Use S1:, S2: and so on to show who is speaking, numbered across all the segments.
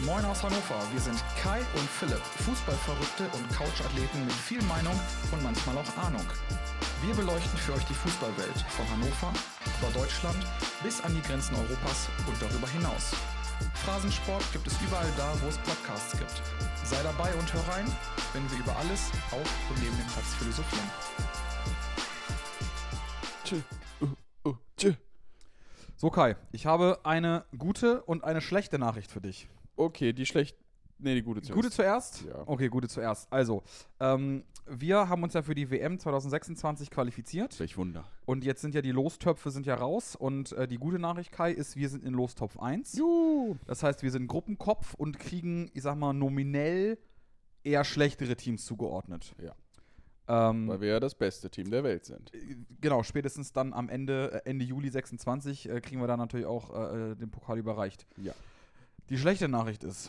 S1: Moin aus Hannover, wir sind Kai und Philipp, Fußballverrückte und Couchathleten mit viel Meinung und manchmal auch Ahnung. Wir beleuchten für euch die Fußballwelt von Hannover über Deutschland bis an die Grenzen Europas und darüber hinaus. Phrasensport gibt es überall da, wo es Podcasts gibt. Sei dabei und hör rein, wenn wir über alles, auch und neben dem Platz philosophieren.
S2: So Kai, ich habe eine gute und eine schlechte Nachricht für dich.
S3: Okay, die gute zuerst.
S2: Gute zuerst?
S3: Ja.
S2: Okay, gute zuerst. Also, wir haben uns ja für die WM 2026 qualifiziert.
S3: Welch Wunder.
S2: Und jetzt sind ja die Lostöpfe sind ja raus. Und die gute Nachricht, Kai, ist, wir sind in Lostopf 1.
S3: Juhu.
S2: Das heißt, wir sind Gruppenkopf und kriegen, ich sag mal, nominell eher schlechtere Teams zugeordnet.
S3: Ja. Weil wir ja das beste Team der Welt sind.
S2: Genau, spätestens dann am Ende Juli 26 kriegen wir dann natürlich auch den Pokal überreicht.
S3: Ja.
S2: Die schlechte Nachricht ist,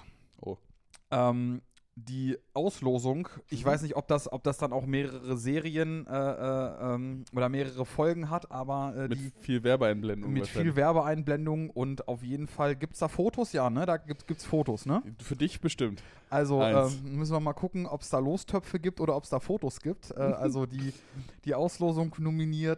S2: die Auslosung, ich weiß nicht, ob das dann auch mehrere Serien oder mehrere Folgen hat, aber
S3: mit viel Werbeeinblendung.
S2: Mit viel Werbeeinblendung und auf jeden Fall gibt es da Fotos, ja, ne? Da gibt's Fotos, ne?
S3: Für dich bestimmt.
S2: Also müssen wir mal gucken, ob es da Lostöpfe gibt oder ob es da Fotos gibt. Also die Auslosung moderiert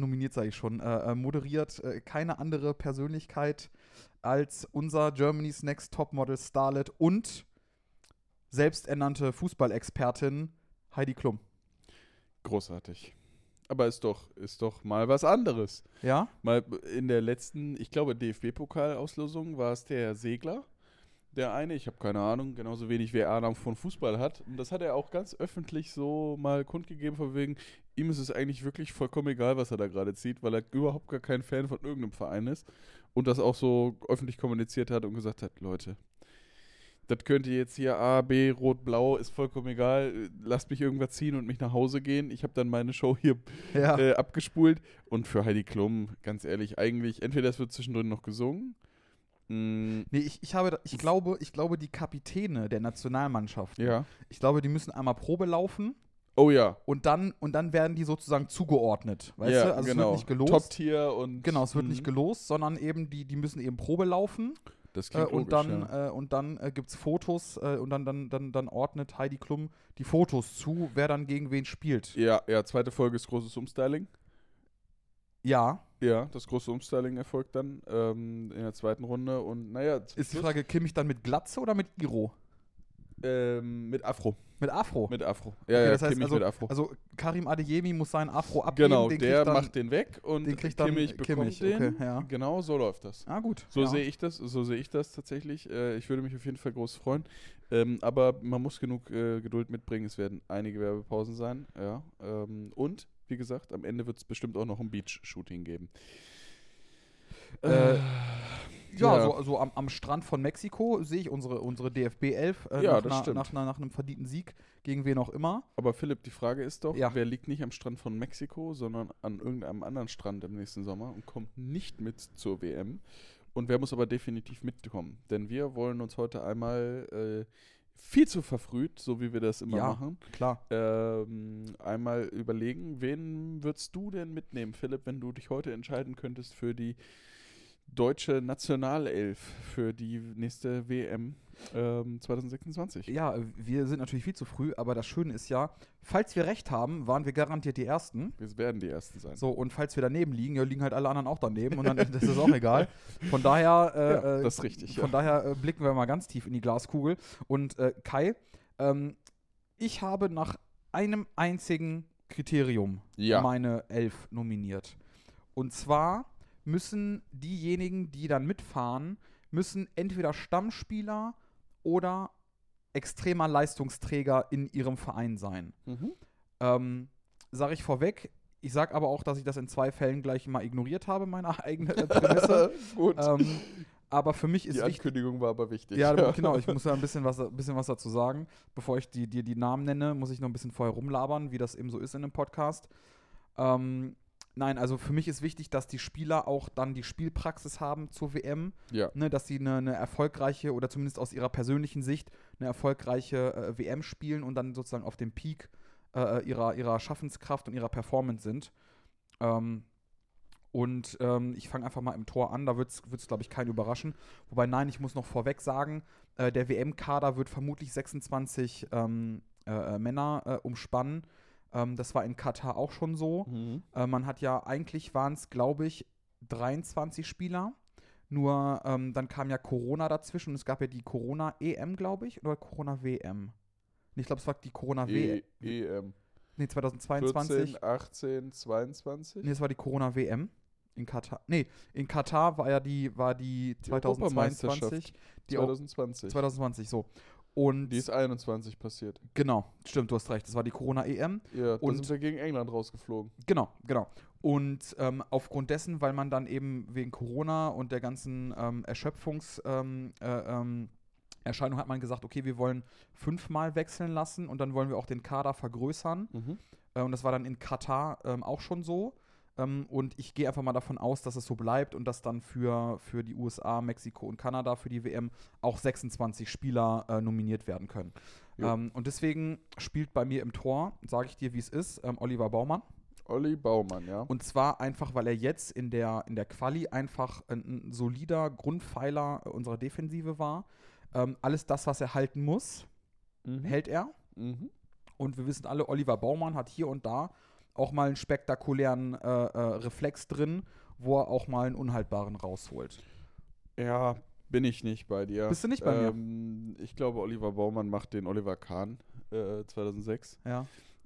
S2: keine andere Persönlichkeit als unser Germany's Next Topmodel Starlet und selbsternannte Fußballexpertin Heidi Klum.
S3: Großartig. Aber ist doch mal was anderes.
S2: Ja?
S3: Mal in der letzten, ich glaube, DFB-Pokal-Auslosung war es der Segler. Der eine, ich habe keine Ahnung, genauso wenig wie er Ahnung von Fußball hat. Und das hat er auch ganz öffentlich so mal kundgegeben, von wegen, ihm ist es eigentlich wirklich vollkommen egal, was er da gerade zieht, weil er überhaupt gar kein Fan von irgendeinem Verein ist. Und das auch so öffentlich kommuniziert hat und gesagt hat, Leute, das könnte jetzt hier A, B, Rot, Blau, ist vollkommen egal. Lasst mich irgendwas ziehen und mich nach Hause gehen. Ich habe dann meine Show hier abgespult. Und für Heidi Klum, ganz ehrlich, eigentlich, entweder es wird zwischendrin noch gesungen.
S2: Nee, ich glaube, die Kapitäne der Nationalmannschaft,
S3: Ja.
S2: ich glaube, die müssen einmal Probe laufen.
S3: Oh ja.
S2: Und dann werden die sozusagen zugeordnet. Weißt
S3: ja,
S2: du? Also
S3: genau.
S2: es wird nicht gelost.
S3: Top-Tier und.
S2: Genau, es wird nicht gelost, sondern eben die müssen eben Probe laufen.
S3: Das klingt
S2: und dann gibt es Fotos und dann ordnet Heidi Klum die Fotos zu, wer dann gegen wen spielt.
S3: Ja, zweite Folge ist großes Umstyling.
S2: Ja.
S3: Ja, das große Umstyling erfolgt dann in der zweiten Runde und naja.
S2: Ist die Frage, kimme ich dann mit Glatze oder mit Iro?
S3: Mit Afro.
S2: Mit Afro?
S3: Mit Afro.
S2: Ja, okay, das heißt,
S3: mit Afro.
S2: Also Karim Adeyemi muss seinen Afro abgeben.
S3: Genau, der macht den weg und
S2: den kriegt dann
S3: bekommt den.
S2: Okay, ja.
S3: Genau, so läuft das.
S2: Ah, gut.
S3: So sehe ich das tatsächlich. Ich würde mich auf jeden Fall groß freuen. Aber man muss genug Geduld mitbringen. Es werden einige Werbepausen sein. Ja. Und, wie gesagt, am Ende wird es bestimmt auch noch ein Beach-Shooting geben.
S2: So am Strand von Mexiko sehe ich unsere DFB 11 nach einem verdienten Sieg gegen wen auch immer.
S3: Aber Philipp, die Frage ist doch, wer liegt nicht am Strand von Mexiko, sondern an irgendeinem anderen Strand im nächsten Sommer und kommt nicht mit zur WM? Und wer muss aber definitiv mitkommen? Denn wir wollen uns heute einmal viel zu verfrüht, so wie wir das immer machen.
S2: Klar.
S3: Einmal überlegen, wen würdest du denn mitnehmen, Philipp, wenn du dich heute entscheiden könntest für die deutsche Nationalelf für die nächste WM 2026.
S2: Ja, wir sind natürlich viel zu früh, aber das Schöne ist ja, falls wir recht haben, waren wir garantiert die Ersten.
S3: Wir werden die Ersten sein.
S2: So, und falls wir daneben liegen, liegen halt alle anderen auch daneben und dann das ist auch egal. Von daher,
S3: das ist richtig.
S2: Von daher blicken wir mal ganz tief in die Glaskugel. Und Kai, ich habe nach einem einzigen Kriterium meine 11 nominiert. Und zwar müssen diejenigen, die dann mitfahren, entweder Stammspieler oder extremer Leistungsträger in ihrem Verein sein. Sage ich vorweg. Ich sage aber auch, dass ich das in 2 Fällen gleich mal ignoriert habe, meine eigene Prämisse.
S3: Gut.
S2: Aber für mich ist
S3: die Ankündigung war aber wichtig.
S2: Ja, genau. Ich muss ja ein bisschen was dazu sagen. Bevor ich dir die Namen nenne, muss ich noch ein bisschen vorher rumlabern, wie das eben so ist in einem Podcast. Nein, also für mich ist wichtig, dass die Spieler auch dann die Spielpraxis haben zur WM.
S3: Ja.
S2: Ne, dass sie eine erfolgreiche oder zumindest aus ihrer persönlichen Sicht eine erfolgreiche WM spielen und dann sozusagen auf dem Peak ihrer Schaffenskraft und ihrer Performance sind. Und ich fange einfach mal im Tor an, da wird es glaube ich, keinen überraschen. Wobei, nein, ich muss noch vorweg sagen, der WM-Kader wird vermutlich 26 Männer umspannen. Das war in Katar auch schon so. Man hat ja, eigentlich waren es, glaube ich, 23 Spieler. Nur dann kam ja Corona dazwischen und es gab ja die Corona-EM, glaube ich, oder Corona-WM. Ich glaube, es war die Corona-WM. Nee, 2022.
S3: 14, 18, 22?
S2: Nee, es war die Corona-WM in Katar. Nee, in Katar war die 2022.
S3: Die 2020.
S2: 2020, so. Und
S3: die ist 21 passiert.
S2: Genau, stimmt, du hast recht. Das war die Corona-EM.
S3: Ja, da sind wir gegen England rausgeflogen.
S2: Genau. Und aufgrund dessen, weil man dann eben wegen Corona und der ganzen Erschöpfungserscheinung hat man gesagt, okay, wir wollen 5-mal wechseln lassen und dann wollen wir auch den Kader vergrößern. Und das war dann in Katar auch schon so. Und ich gehe einfach mal davon aus, dass es so bleibt und dass dann für die USA, Mexiko und Kanada für die WM auch 26 Spieler nominiert werden können. Und deswegen spielt bei mir im Tor, sage ich dir, wie es ist, Oliver Baumann.
S3: Olli Baumann, ja.
S2: Und zwar einfach, weil er jetzt in der Quali einfach ein solider Grundpfeiler unserer Defensive war. Alles das, was er halten muss, hält er. Und wir wissen alle, Oliver Baumann hat hier und da auch mal einen spektakulären Reflex drin, wo er auch mal einen unhaltbaren rausholt.
S3: Ja, bin ich nicht bei dir.
S2: Bist du nicht bei mir?
S3: Ich glaube, Oliver Baumann macht den Oliver Kahn 2006.
S2: Ja.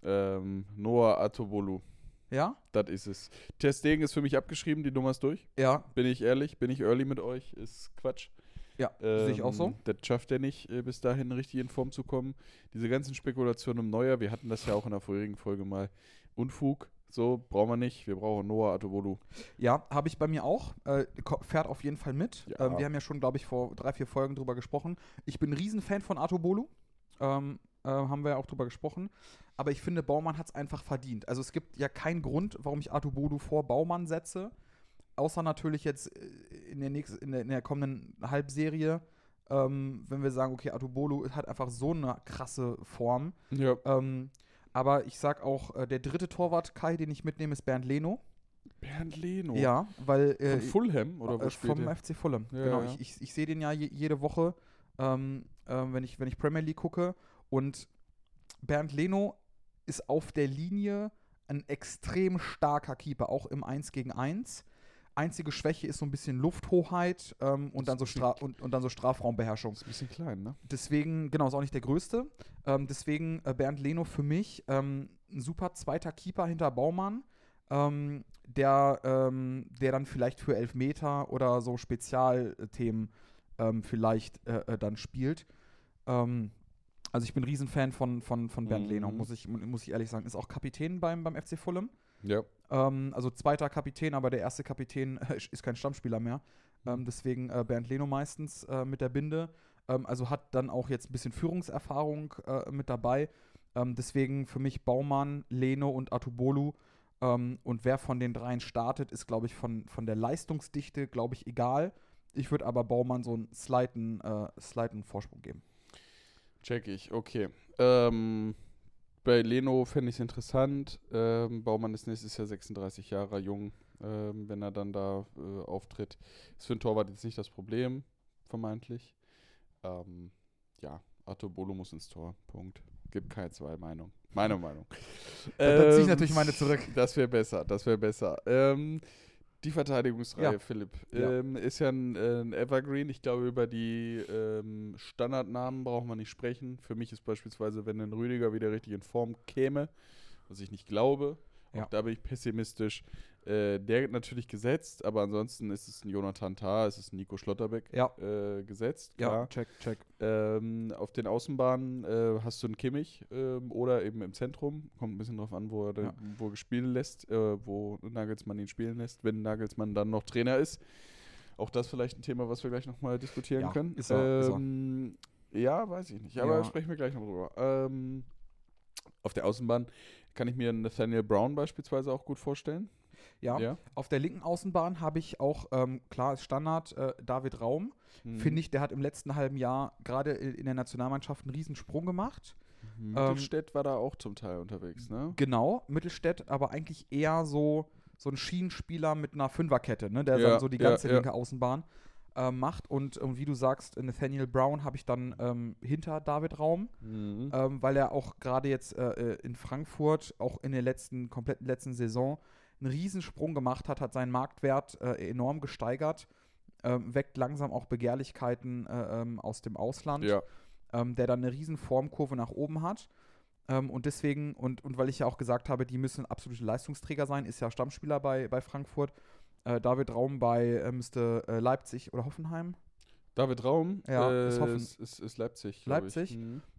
S3: Noah Atobolu.
S2: Ja?
S3: Das ist es. Ter Stegen ist für mich abgeschrieben, die Nummer ist durch.
S2: Ja.
S3: Bin ich ehrlich, bin ich early mit euch, ist Quatsch.
S2: Ja, sehe ich auch so.
S3: Das schafft er nicht, bis dahin richtig in Form zu kommen. Diese ganzen Spekulationen um Neuer, wir hatten das ja auch in der vorherigen Folge mal. Unfug, so brauchen wir nicht. Wir brauchen Noah Atobolu.
S2: Ja, habe ich bei mir auch. Fährt auf jeden Fall mit.
S3: Ja.
S2: Wir haben ja schon, glaube ich, vor 3-4 Folgen drüber gesprochen. Ich bin ein Riesenfan von Atobolu. Haben wir ja auch drüber gesprochen. Aber ich finde, Baumann hat es einfach verdient. Also es gibt ja keinen Grund, warum ich Atobolu vor Baumann setze. Außer natürlich jetzt in der kommenden Halbserie, wenn wir sagen, okay, Atobolu hat einfach so eine krasse Form.
S3: Ja.
S2: Aber ich sag auch, der dritte Torwart, Kai, den ich mitnehme, ist Bernd Leno.
S3: Bernd Leno?
S2: Ja, weil
S3: von Fulham oder wo spielt
S2: vom
S3: der?
S2: FC Fulham,
S3: Ja,
S2: genau.
S3: ja.
S2: Ich sehe den ja jede Woche, wenn ich Premier League gucke. Und Bernd Leno ist auf der Linie ein extrem starker Keeper, auch im 1-gegen-1. Einzige Schwäche ist so ein bisschen Lufthoheit und dann so Strafraumbeherrschung.
S3: Ist ein bisschen klein, ne?
S2: Deswegen, genau, ist auch nicht der Größte. Deswegen Bernd Leno für mich ein super zweiter Keeper hinter Baumann, der dann vielleicht für Elfmeter oder so Spezialthemen vielleicht dann spielt. Also ich bin ein Riesenfan von Bernd Leno, muss ich ehrlich sagen. Ist auch Kapitän beim FC Fulham.
S3: Ja.
S2: Also zweiter Kapitän, aber der erste Kapitän ist kein Stammspieler mehr. Deswegen Bernd Leno meistens mit der Binde. Also hat dann auch jetzt ein bisschen Führungserfahrung mit dabei. Deswegen für mich Baumann, Leno und Atobolu. Und wer von den dreien startet, ist, glaube ich, von der Leistungsdichte, glaube ich, egal. Ich würde aber Baumann so einen slighten Vorsprung geben.
S3: Check ich, okay. Bei Leno fände ich es interessant. Baumann ist nächstes Jahr 36 Jahre jung, wenn er dann da auftritt. Ist für einen Torwart jetzt nicht das Problem, vermeintlich. Ja, Atobolu muss ins Tor, Punkt. Gibt keine zwei Meinungen. Meine Meinung.
S2: Dann ziehe ich natürlich meine zurück.
S3: Das wäre besser. Die Verteidigungsreihe,
S2: Ja.
S3: Philipp,
S2: Ja.
S3: ist ja ein Evergreen. Ich glaube, über die Standardnamen braucht man nicht sprechen. Für mich ist beispielsweise, wenn ein Rüdiger wieder richtig in Form käme, was ich nicht glaube,
S2: Ja.
S3: auch da bin ich pessimistisch, der natürlich gesetzt, aber ansonsten ist es ein Jonathan Tah, es ist ein Nico Schlotterbeck gesetzt.
S2: Ja,
S3: Klar.
S2: check.
S3: Auf den Außenbahnen hast du einen Kimmich oder eben im Zentrum. Kommt ein bisschen drauf an, wo er spielen lässt, wo Nagelsmann ihn spielen lässt, wenn Nagelsmann dann noch Trainer ist. Auch das vielleicht ein Thema, was wir gleich nochmal diskutieren können.
S2: Ist er.
S3: Ja, weiß ich nicht, aber
S2: Ja.
S3: sprechen wir gleich noch drüber. Auf der Außenbahn kann ich mir Nathaniel Brown beispielsweise auch gut vorstellen.
S2: Ja. Auf der linken Außenbahn habe ich auch, klar, ist Standard, David Raum.
S3: Mhm.
S2: Finde ich, der hat im letzten halben Jahr gerade in der Nationalmannschaft einen Riesensprung gemacht.
S3: Mittelstädt war da auch zum Teil unterwegs, ne?
S2: Genau, Mittelstädt, aber eigentlich eher so ein Schienenspieler mit einer Fünferkette, ne, der dann so die ganze linke Außenbahn macht. Und wie du sagst, Nathaniel Brown habe ich dann hinter David Raum, weil er auch gerade jetzt in Frankfurt, auch in der kompletten letzten Saison, einen Riesensprung gemacht hat seinen Marktwert enorm gesteigert, weckt langsam auch Begehrlichkeiten aus dem Ausland, der dann eine riesen Formkurve nach oben hat. Und deswegen, und weil ich ja auch gesagt habe, die müssen absolute Leistungsträger sein, ist ja Stammspieler bei Frankfurt. David Raum bei müsste Leipzig oder Hoffenheim.
S3: David Raum ist Leipzig.
S2: Leipzig.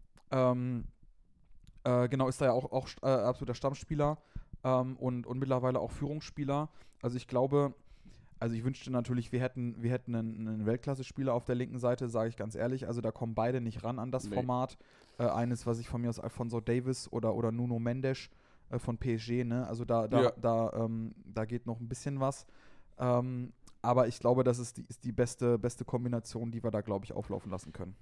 S2: Genau, ist da ja auch absoluter Stammspieler und mittlerweile auch Führungsspieler. Also ich glaube, ich wünschte natürlich, wir hätten einen Weltklasse-Spieler auf der linken Seite, sage ich ganz ehrlich. Also da kommen beide nicht ran an das Format. Eines, was ich von mir aus Alphonso Davies oder Nuno Mendes von PSG, ne? Also da geht noch ein bisschen was. Aber ich glaube, das ist die beste Kombination, die wir da, glaube ich, auflaufen lassen können.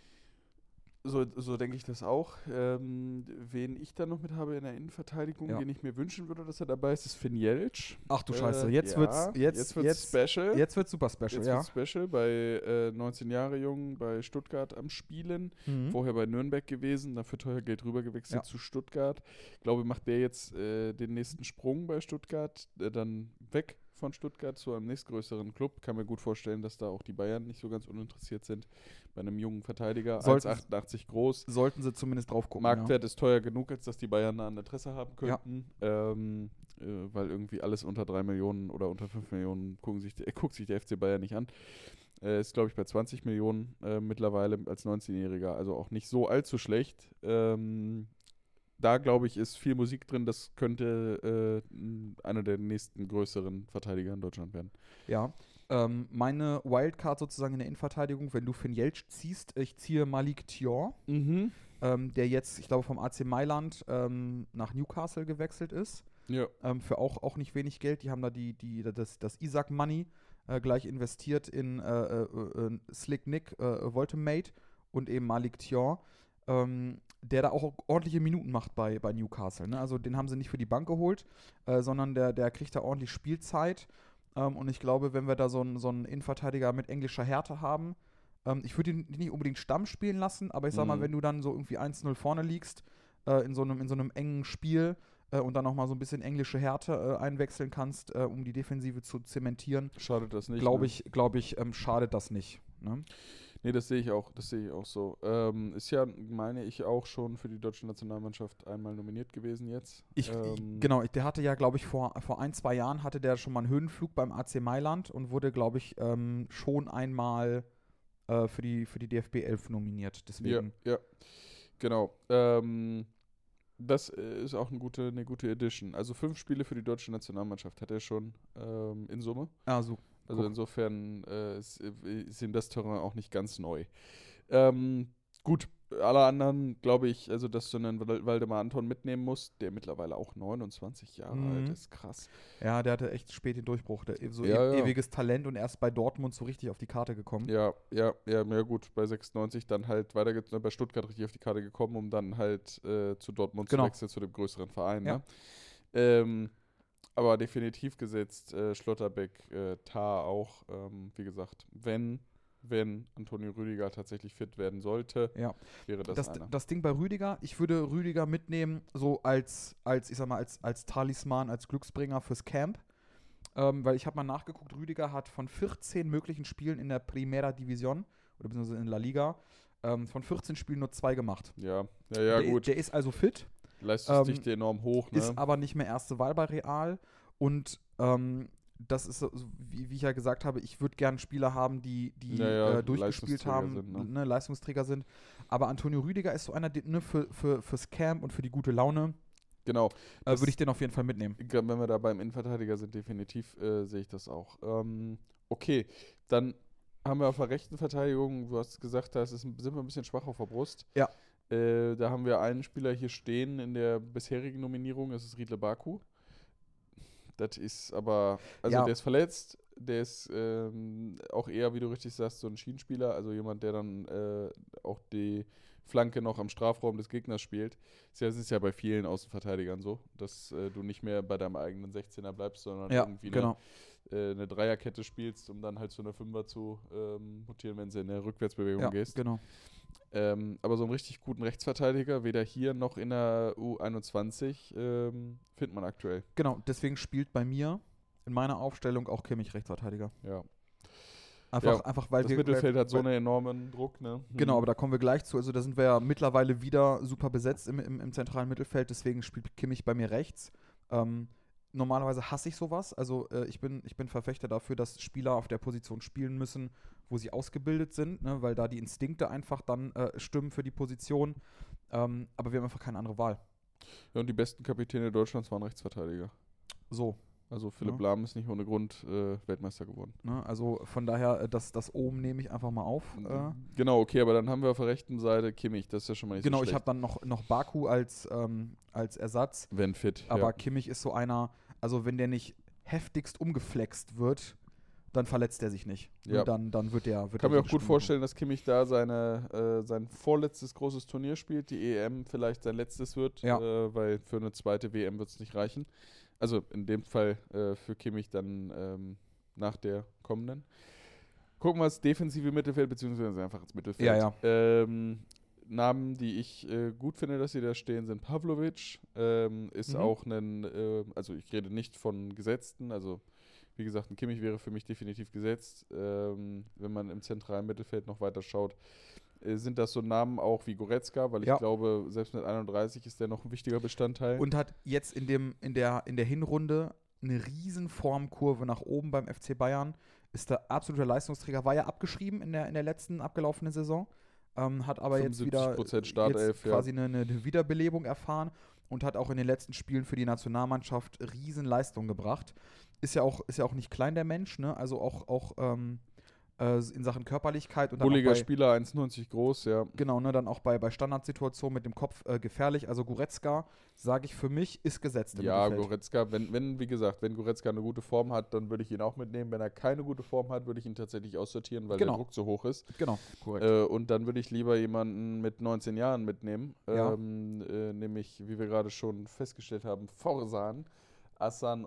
S3: So denke ich das auch. Wen ich da noch mit habe in der Innenverteidigung, den ich mir wünschen würde, dass er dabei ist Finn Jeltsch.
S2: Ach du Scheiße, jetzt wird's
S3: special.
S2: Jetzt wird's super special,
S3: Jetzt wird's special. Bei 19 Jahre jung, bei Stuttgart am Spielen. Vorher bei Nürnberg gewesen, dann für teuer Geld rübergewechselt zu Stuttgart. Ich glaube, macht der jetzt den nächsten Sprung bei Stuttgart, dann weg von Stuttgart zu einem nächstgrößeren Club. Kann mir gut vorstellen, dass da auch die Bayern nicht so ganz uninteressiert sind bei einem jungen Verteidiger. 1,88 groß.
S2: Sollten sie zumindest drauf gucken.
S3: Marktwert ist teuer genug, als dass die Bayern da ein Interesse haben könnten. Weil irgendwie alles unter 3 Millionen oder unter 5 Millionen guckt sich der FC Bayern nicht an. Ist, glaube ich, bei 20 Millionen mittlerweile als 19-Jähriger. Also auch nicht so allzu schlecht. Da, glaube ich, ist viel Musik drin. Das könnte einer der nächsten größeren Verteidiger in Deutschland werden.
S2: Ja. Meine Wildcard sozusagen in der Innenverteidigung, wenn du Finn Jeltsch ziehst, ich ziehe Malik Thior, der jetzt, ich glaube, vom AC Mailand nach Newcastle gewechselt ist.
S3: Ja.
S2: Für auch nicht wenig Geld. Die haben da das Isaac Money gleich investiert in Slick Nick, Voltemate und eben Malik Thior. Der da auch ordentliche Minuten macht bei Newcastle. Ne? Also den haben sie nicht für die Bank geholt, sondern der kriegt da ordentlich Spielzeit. Und ich glaube, wenn wir da so einen Innenverteidiger mit englischer Härte haben, ich würde ihn nicht unbedingt Stamm spielen lassen, aber ich sag mal, wenn du dann so irgendwie 1-0 vorne liegst, in so einem engen Spiel und dann nochmal so ein bisschen englische Härte einwechseln kannst, um die Defensive zu zementieren,
S3: schadet das nicht.
S2: Glaube ich, schadet das nicht. Ne?
S3: Nee, das sehe ich auch so. Ist ja, meine ich, auch schon für die deutsche Nationalmannschaft einmal nominiert gewesen jetzt.
S2: Genau, der hatte ja, glaube ich, vor 1-2 Jahren hatte der schon mal einen Höhenflug beim AC Mailand und wurde, glaube ich, schon einmal für die DFB 11 nominiert. Deswegen.
S3: Ja, genau. Das ist auch eine gute Edition. Also 5 Spiele für die deutsche Nationalmannschaft hat er schon in Summe.
S2: Also
S3: insofern ist ihm das Terrain auch nicht ganz neu. Gut, alle anderen glaube ich, also dass du einen Waldemar Anton mitnehmen musst, der mittlerweile auch 29 Jahre alt ist, krass.
S2: Ja, der hatte echt spät den Durchbruch, ewiges Talent und erst bei Dortmund so richtig auf die Karte gekommen.
S3: Ja, gut, bei 96 dann halt bei Stuttgart richtig auf die Karte gekommen, um dann halt zu Dortmund zu wechseln, zu dem größeren Verein.
S2: Ja.
S3: Ne? Aber definitiv gesetzt, Schlotterbeck, Tah auch, wie gesagt, wenn Antonio Rüdiger tatsächlich fit werden sollte, wäre das einer.
S2: Das Ding bei Rüdiger, ich würde Rüdiger mitnehmen, so als Talisman, als Glücksbringer fürs Camp, weil ich habe mal nachgeguckt, Rüdiger hat von 14 möglichen Spielen in der Primera División, oder beziehungsweise in La Liga, von 14 Spielen nur 2 gemacht.
S3: Ja, gut.
S2: Der ist also fit.
S3: Leistungsdichte enorm hoch, ne?
S2: Ist aber nicht mehr erste Wahl bei Real und das ist so, wie ich ja gesagt habe, ich würde gerne Spieler haben, die durchgespielt haben,
S3: sind,
S2: ne, Leistungsträger sind. Aber Antonio Rüdiger ist so einer, fürs Camp und für die gute Laune.
S3: Genau.
S2: Würde ich den auf jeden Fall mitnehmen.
S3: Wenn wir da beim Innenverteidiger sind, definitiv sehe ich das auch. Okay, dann haben wir auf der rechten Verteidigung, du hast gesagt, sind wir ein bisschen schwach auf der Brust.
S2: Ja.
S3: Da haben wir einen Spieler hier stehen in der bisherigen Nominierung, das ist Riedle Baku. Das ist aber, der ist verletzt, Der ist auch eher, wie du richtig sagst, so ein Schienenspieler, also jemand, der dann auch die Flanke noch am Strafraum des Gegners spielt. Das ist ja bei vielen Außenverteidigern so, dass du nicht mehr bei deinem eigenen 16er bleibst, sondern irgendwie eine Dreierkette spielst, um dann halt zu einer Fünfer zu mutieren, wenn sie in der Rückwärtsbewegung gehst.
S2: Genau.
S3: Aber so einen richtig guten Rechtsverteidiger, weder hier noch in der U21, findet man aktuell.
S2: Genau, deswegen spielt bei mir in meiner Aufstellung auch Kimmich Rechtsverteidiger.
S3: Ja.
S2: Einfach weil
S3: das Mittelfeld hat so einen enormen Druck, ne?
S2: Genau, aber da kommen wir gleich zu. Also da sind wir ja mittlerweile wieder super besetzt im zentralen Mittelfeld, deswegen spielt Kimmich bei mir rechts. Normalerweise hasse ich sowas. Also ich bin Verfechter dafür, dass Spieler auf der Position spielen müssen, wo sie ausgebildet sind, ne? Weil da die Instinkte einfach dann stimmen für die Position. Aber wir haben einfach keine andere Wahl.
S3: Ja, und die besten Kapitäne Deutschlands waren Rechtsverteidiger.
S2: So.
S3: Also Philipp Lahm ist nicht ohne Grund Weltmeister geworden.
S2: Ne? Also von daher, das oben nehme ich einfach mal auf.
S3: Genau, okay, aber dann haben wir auf der rechten Seite Kimmich, das ist ja schon mal nicht so schlecht.
S2: Genau, ich habe dann noch Baku als Ersatz.
S3: Wenn fit.
S2: Aber Kimmich ist so einer, also wenn der nicht heftigst umgeflext wird, dann verletzt er sich nicht.
S3: Ja.
S2: Dann wird der.
S3: Ich kann mir auch gut vorstellen, dass Kimmich da sein vorletztes großes Turnier spielt, die EM vielleicht sein letztes wird, weil für eine zweite WM wird es nicht reichen. Also in dem Fall für Kimmich dann nach der kommenden. Gucken wir das defensive Mittelfeld, beziehungsweise einfach ins Mittelfeld. Namen, die ich gut finde, dass sie da stehen, sind Pavlovic. Ist auch also ich rede nicht von Gesetzten, also wie gesagt, ein Kimmich wäre für mich definitiv gesetzt. Wenn man im zentralen Mittelfeld noch weiter schaut, sind das so Namen auch wie Goretzka, weil ich glaube, selbst mit 31 ist der noch ein wichtiger Bestandteil.
S2: Und hat jetzt in der Hinrunde eine riesen Formkurve nach oben beim FC Bayern. Ist der absolute Leistungsträger, war ja abgeschrieben in der letzten abgelaufenen Saison. Hat aber jetzt wieder quasi eine Wiederbelebung erfahren und hat auch in den letzten Spielen für die Nationalmannschaft riesen Leistung gebracht. Ist ja auch nicht klein, der Mensch, ne? Also auch in Sachen Körperlichkeit. Und
S3: bulliger Spieler, 1,90 groß, ja.
S2: Genau, ne, dann auch bei Standardsituationen mit dem Kopf gefährlich. Also Goretzka, sage ich für mich, ist gesetzt im Mittelfeld.
S3: Goretzka, wenn Goretzka eine gute Form hat, dann würde ich ihn auch mitnehmen. Wenn er keine gute Form hat, würde ich ihn tatsächlich aussortieren, weil der Druck so hoch ist.
S2: Genau, korrekt.
S3: Und dann würde ich lieber jemanden mit 19 Jahren mitnehmen, nämlich, wie wir gerade schon festgestellt haben, Forsan. Hassan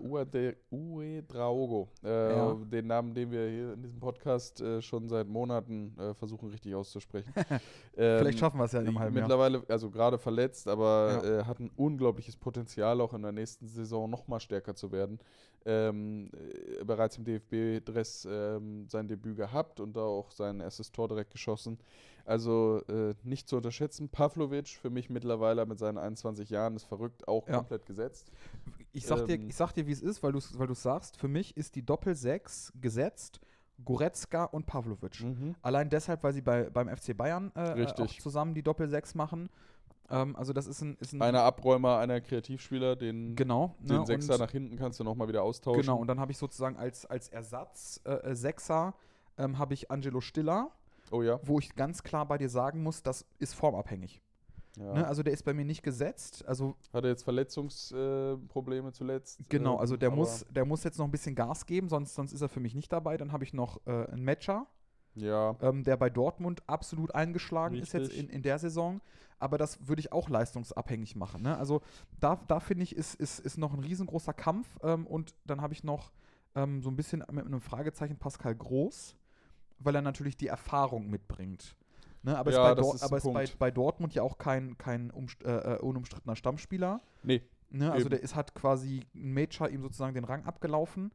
S3: Ouedraogo. Den Namen, den wir hier in diesem Podcast schon seit Monaten versuchen richtig auszusprechen.
S2: Vielleicht schaffen wir es ja in einem halben Jahr.
S3: Mittlerweile, also gerade verletzt, aber hat ein unglaubliches Potenzial, auch in der nächsten Saison noch mal stärker zu werden. Bereits im DFB-Dress sein Debüt gehabt und da auch sein erstes Tor direkt geschossen. Also nicht zu unterschätzen. Pavlovic für mich mittlerweile mit seinen 21 Jahren ist verrückt, auch komplett gesetzt.
S2: Ich sag dir, wie es ist, weil du sagst, für mich ist die Doppel-6 gesetzt, Goretzka und Pavlovic. Allein deshalb, weil sie beim FC Bayern auch zusammen die Doppel-6 machen. Also das ist ein
S3: einer Abräumer, einer Kreativspieler, den Sechser nach hinten kannst du nochmal wieder austauschen.
S2: Genau, und dann habe ich sozusagen als Ersatz Sechser habe ich Angelo Stiller, wo ich ganz klar bei dir sagen muss, das ist formabhängig. Ja. Ne, also der ist bei mir nicht gesetzt. Also
S3: hat er jetzt Verletzungsprobleme zuletzt?
S2: Genau, also der muss jetzt noch ein bisschen Gas geben, sonst ist er für mich nicht dabei. Dann habe ich noch einen Matcher, der bei Dortmund absolut eingeschlagen ist jetzt in der Saison. Aber das würde ich auch leistungsabhängig machen. Ne? Also da finde ich, ist noch ein riesengroßer Kampf. Und dann habe ich noch so ein bisschen mit einem Fragezeichen Pascal Groß, weil er natürlich die Erfahrung mitbringt. Ne, aber ist bei Dortmund ja auch kein unumstrittener Stammspieler.
S3: Nee.
S2: Ne, also hat quasi ein Major ihm sozusagen den Rang abgelaufen.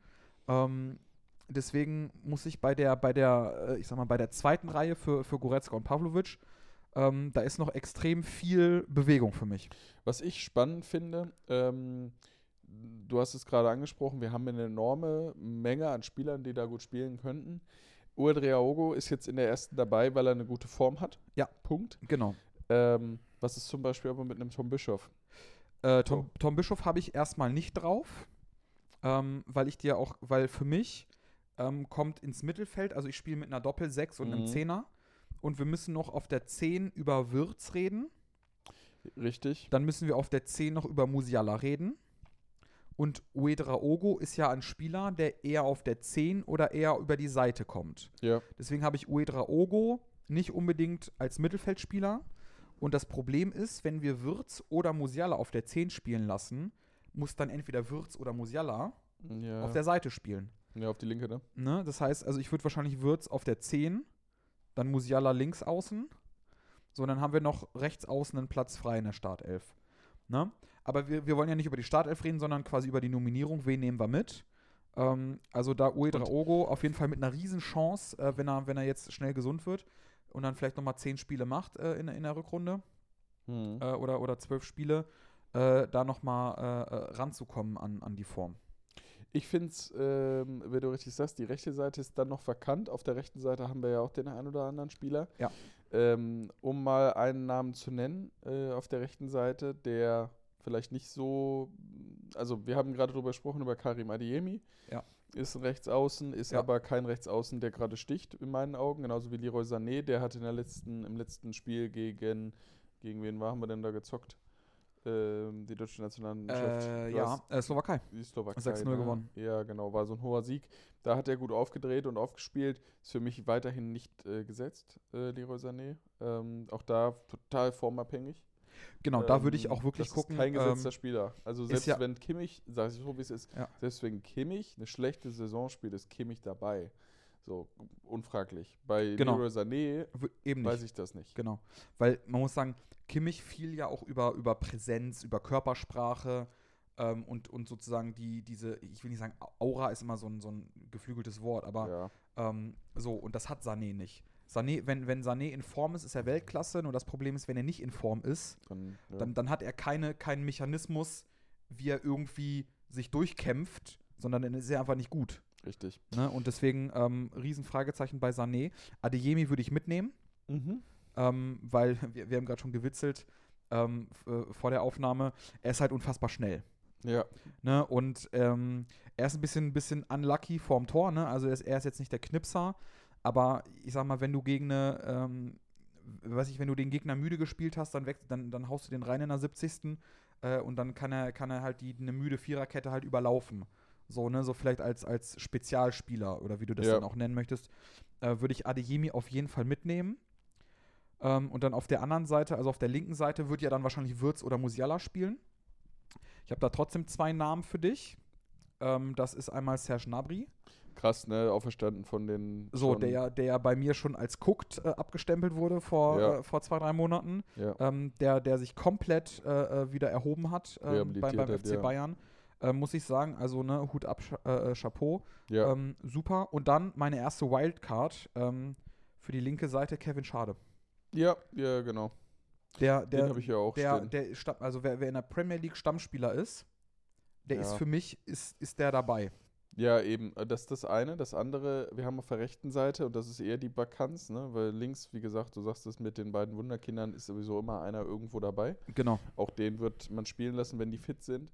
S2: Deswegen muss ich bei der zweiten Reihe für Goretzka und Pavlovic, da ist noch extrem viel Bewegung für mich.
S3: Was ich spannend finde, du hast es gerade angesprochen, wir haben eine enorme Menge an Spielern, die da gut spielen könnten. Ouedraogo ist jetzt in der ersten dabei, weil er eine gute Form hat.
S2: Ja.
S3: Punkt.
S2: Genau.
S3: Was ist zum Beispiel aber mit einem Tom Bischoff?
S2: Tom Bischoff habe ich erstmal nicht drauf, weil für mich kommt ins Mittelfeld, also ich spiele mit einer Doppel-6 und einem Zehner und wir müssen noch auf der 10 über Wirtz reden.
S3: Richtig.
S2: Dann müssen wir auf der 10 noch über Musiala reden. Und Ouedraogo ist ja ein Spieler, der eher auf der 10 oder eher über die Seite kommt.
S3: Ja.
S2: Deswegen habe ich Ouedraogo nicht unbedingt als Mittelfeldspieler. Und das Problem ist, wenn wir Wirtz oder Musiala auf der 10 spielen lassen, muss dann entweder Wirtz oder Musiala auf der Seite spielen.
S3: Ja, auf die linke, ne?
S2: Ne? Das heißt, also ich würde wahrscheinlich Wirtz auf der 10, dann Musiala links außen. So, dann haben wir noch rechts außen einen Platz frei in der Startelf. Ne? Aber wir wollen ja nicht über die Startelf reden, sondern quasi über die Nominierung. Wen nehmen wir mit? Also da Ouedraogo auf jeden Fall mit einer Riesenchance, wenn er jetzt schnell gesund wird und dann vielleicht nochmal 10 Spiele macht in der Rückrunde oder 12 Spiele, da nochmal ranzukommen an die Form.
S3: Ich finde es, wenn du richtig sagst, die rechte Seite ist dann noch vakant. Auf der rechten Seite haben wir ja auch den einen oder anderen Spieler.
S2: Ja.
S3: Um mal einen Namen zu nennen, auf der rechten Seite, der vielleicht nicht so, also wir haben gerade drüber gesprochen, über Karim Adeyemi.
S2: Ja.
S3: Ist ein Rechtsaußen, ist aber kein Rechtsaußen, der gerade sticht, in meinen Augen. Genauso wie Leroy Sané, der hat im letzten Spiel gegen wen haben wir denn da gezockt? Die deutsche Nationalmannschaft.
S2: Slowakei.
S3: Die Slowakei.
S2: 6-0 gewonnen.
S3: Ja, genau, war so ein hoher Sieg. Da hat er gut aufgedreht und aufgespielt. Ist für mich weiterhin nicht gesetzt, Leroy Sané. Auch da total formabhängig.
S2: Genau, da würde ich auch wirklich gucken.
S3: Das ist kein gesetzter Spieler. Also selbst wenn Kimmich, sag ich so, wie es ist, selbst wenn Kimmich eine schlechte Saison spielt, ist Kimmich dabei. So, unfraglich. Bei Leroy Sané weiß ich das nicht.
S2: Genau, weil man muss sagen, Kimmich fiel ja auch über Präsenz, über Körpersprache und sozusagen diese, ich will nicht sagen, Aura ist immer so ein geflügeltes Wort, aber und das hat Sané nicht. Sané, wenn Sané in Form ist er Weltklasse, nur das Problem ist, wenn er nicht in Form ist, dann hat er keinen Mechanismus, wie er irgendwie sich durchkämpft, sondern dann ist er einfach nicht gut.
S3: Richtig.
S2: Ne? Und deswegen Riesenfragezeichen bei Sané. Adeyemi würde ich mitnehmen, weil wir haben gerade schon gewitzelt vor der Aufnahme, er ist halt unfassbar schnell.
S3: Ja.
S2: Ne? Und er ist ein bisschen unlucky vorm Tor, ne? Also er ist jetzt nicht der Knipser, aber ich sag mal, wenn du gegen wenn du den Gegner müde gespielt hast, dann haust du den rein in der 70. Und dann kann er halt eine müde Viererkette halt überlaufen. So, ne, so vielleicht als Spezialspieler oder wie du das dann auch nennen möchtest, würde ich Adeyemi auf jeden Fall mitnehmen. Und dann auf der anderen Seite, also auf der linken Seite, wird ja dann wahrscheinlich Wirtz oder Musiala spielen. Ich habe da trotzdem 2 Namen für dich. Das ist einmal Serge Gnabry.
S3: Krass, ne, auferstanden von den.
S2: So, der ja bei mir schon als guckt abgestempelt wurde vor 2-3 Monaten. Ja. Der sich komplett wieder erhoben hat beim FC Bayern. Muss ich sagen, also ne, Hut ab, Chapeau.
S3: Ja.
S2: Super. Und dann meine erste Wildcard für die linke Seite, Kevin Schade.
S3: Ja, genau. Den habe ich ja auch stehen.
S2: Also wer in der Premier League Stammspieler ist, der ist für mich, ist der dabei.
S3: Ja, eben, das ist das eine. Das andere, wir haben auf der rechten Seite, und das ist eher die Vakanz, ne? Weil links, wie gesagt, du sagst es mit den beiden Wunderkindern, ist sowieso immer einer irgendwo dabei.
S2: Genau.
S3: Auch den wird man spielen lassen, wenn die fit sind.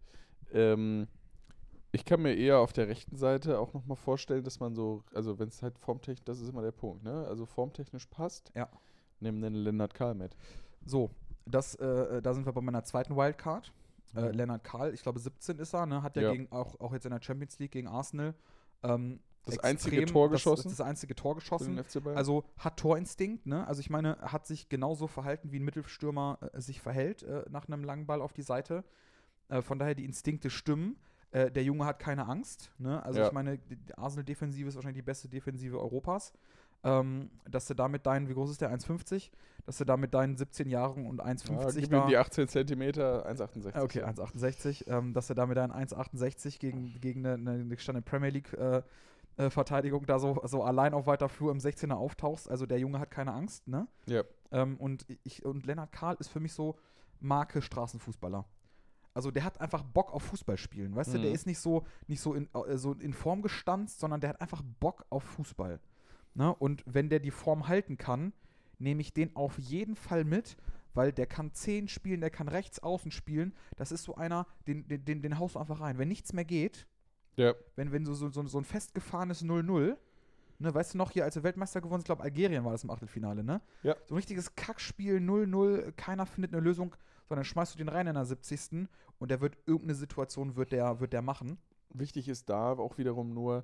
S3: Ich kann mir eher auf der rechten Seite auch nochmal vorstellen, dass man so, also wenn es halt formtechnisch, das ist immer der Punkt, ne? Also formtechnisch passt, nehmen den Lennart Kahl mit.
S2: So, da sind wir bei meiner zweiten Wildcard. Lennart Kahl, ich glaube 17 ist er, ne? Hat er auch jetzt in der Champions League gegen Arsenal
S3: das einzige Tor geschossen.
S2: Das einzige Tor geschossen. Also hat Torinstinkt, ne? Also ich meine, hat sich genauso verhalten, wie ein Mittelstürmer sich verhält nach einem langen Ball auf die Seite. Von daher die Instinkte stimmen. Der Junge hat keine Angst, ne? Also ich meine, die Arsenal-Defensive ist wahrscheinlich die beste Defensive Europas. Dass du damit wie groß ist der, 1,50? Dass du da mit deinen 17 Jahren und 1,50
S3: gib ihm die 18 Zentimeter, 1,68.
S2: Okay, 1,68. Dass du da mit deinen 1,68 gegen eine gestandene Premier League Verteidigung da so allein auf weiter Flur im 16er auftauchst. Also der Junge hat keine Angst, ne?
S3: Ja.
S2: Und Lennart Kahl ist für mich so Marke Straßenfußballer. Also der hat einfach Bock auf Fußball spielen, weißt du? Der ist nicht so in Form gestanzt, sondern der hat einfach Bock auf Fußball. Ne? Und wenn der die Form halten kann, nehme ich den auf jeden Fall mit, weil der kann 10 spielen, der kann rechts außen spielen. Das ist so einer, den haust du einfach rein. Wenn nichts mehr geht, wenn so ein festgefahrenes 0-0, Ne, weißt du noch, hier, als wir Weltmeister gewonnen sind, ich glaube, Algerien war das im Achtelfinale, ne?
S3: Ja.
S2: So ein richtiges Kackspiel, 0-0, keiner findet eine Lösung, sondern schmeißt du den rein in der 70. und der wird irgendeine Situation wird der machen.
S3: Wichtig ist da auch wiederum nur,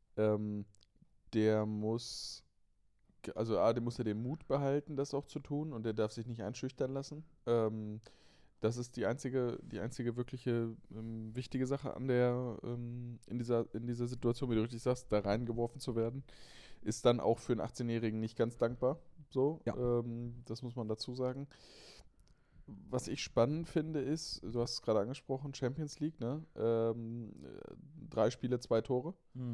S3: der muss, also dem muss er den Mut behalten, das auch zu tun, und der darf sich nicht einschüchtern lassen. Das ist die einzige wirkliche wichtige Sache an in dieser Situation, wie du richtig sagst, da reingeworfen zu werden, ist dann auch für einen 18-Jährigen nicht ganz dankbar. So,
S2: Ja.
S3: Das muss man dazu sagen. Was ich spannend finde ist, du hast es gerade angesprochen, Champions League, ne? 3 Spiele, 2 Tore.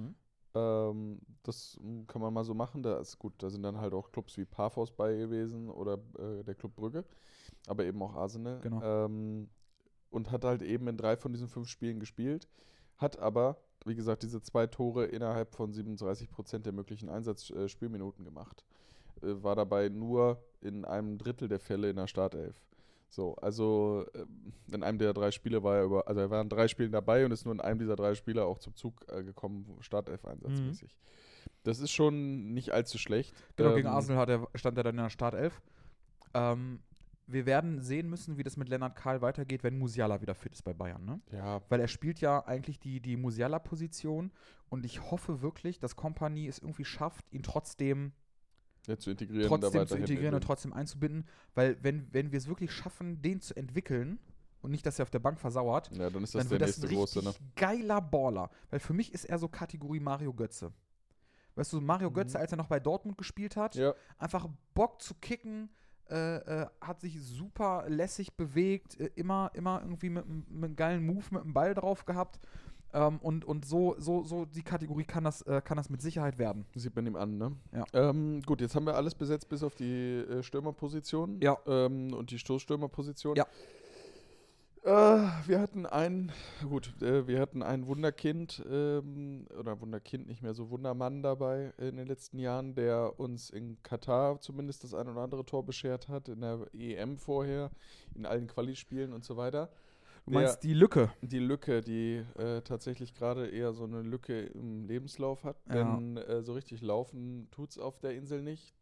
S3: Das kann man mal so machen. Da ist gut, da sind dann halt auch Clubs wie Paphos bei gewesen oder der Club Brügge, aber eben auch Arsenal.
S2: Genau.
S3: Und hat halt eben in 3 von diesen 5 Spielen gespielt, hat aber, wie gesagt, diese 2 Tore innerhalb von 37% der möglichen Einsatzspielminuten gemacht. War dabei nur in einem Drittel der Fälle in der Startelf. So, also in einem der 3 Spiele war er war in 3 Spielen dabei und ist nur in einem dieser 3 Spiele auch zum Zug gekommen, Startelf-einsatzmäßig. Das ist schon nicht allzu schlecht.
S2: Genau, gegen Arsenal stand er dann in der Startelf. Wir werden sehen müssen, wie das mit Lennart Kahl weitergeht, wenn Musiala wieder fit ist bei Bayern, ne?
S3: Ja.
S2: Weil er spielt ja eigentlich die Musiala-Position und ich hoffe wirklich, dass Kompany es irgendwie schafft, ihn trotzdem
S3: zu integrieren,
S2: und trotzdem einzubinden, weil wenn wir es wirklich schaffen, den zu entwickeln und nicht, dass er auf der Bank versauert,
S3: ja, dann ist das
S2: dann
S3: der
S2: wird das
S3: nächste
S2: ein
S3: große,
S2: richtig
S3: ne?
S2: geiler Baller. Weil für mich ist er so Kategorie Mario Götze. Weißt du, Mario Götze, als er noch bei Dortmund gespielt hat, einfach Bock zu kicken, hat sich super lässig bewegt, immer irgendwie mit einem geilen Move mit dem Ball drauf gehabt. Und so die Kategorie kann das mit Sicherheit werden.
S3: Sieht man ihm an, ne?
S2: Ja.
S3: Gut, jetzt haben wir alles besetzt, bis auf die Stürmerposition.
S2: Ja.
S3: Und die Stoßstürmerposition.
S2: Ja.
S3: Wir hatten ein Wunderkind, oder Wunderkind, nicht mehr so Wundermann dabei in den letzten Jahren, der uns in Katar zumindest das ein oder andere Tor beschert hat, in der EM vorher, in allen Quali-Spielen und so weiter.
S2: Du meinst die Lücke?
S3: Die Lücke, die tatsächlich gerade eher so eine Lücke im Lebenslauf hat.
S2: Ja.
S3: Denn so richtig laufen tut's auf der Insel nicht.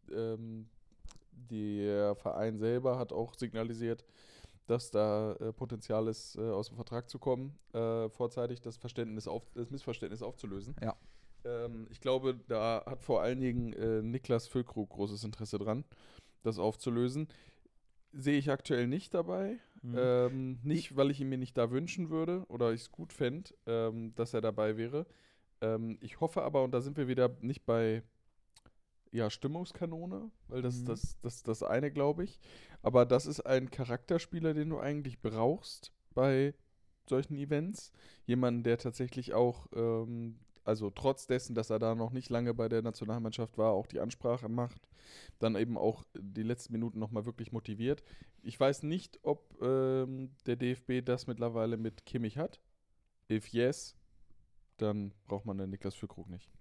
S3: Der Verein selber hat auch signalisiert, dass da Potenzial ist, aus dem Vertrag zu kommen, vorzeitig das Missverständnis aufzulösen.
S2: Ja.
S3: Ich glaube, da hat vor allen Dingen Niklas Füllkrug großes Interesse dran, das aufzulösen. Sehe ich aktuell nicht dabei. Nicht, weil ich ihn mir nicht da wünschen würde oder ich es gut fände, dass er dabei wäre. Ich hoffe aber, und da sind wir wieder nicht bei Stimmungskanone, weil das ist das eine, glaube ich. Aber das ist ein Charakterspieler, den du eigentlich brauchst bei solchen Events. Jemanden, der tatsächlich auch, also trotz dessen, dass er da noch nicht lange bei der Nationalmannschaft war, auch die Ansprache macht, dann eben auch die letzten Minuten nochmal wirklich motiviert. Ich weiß nicht, ob der DFB das mittlerweile mit Kimmich hat. If yes, dann braucht man den Niklas Füllkrug nicht.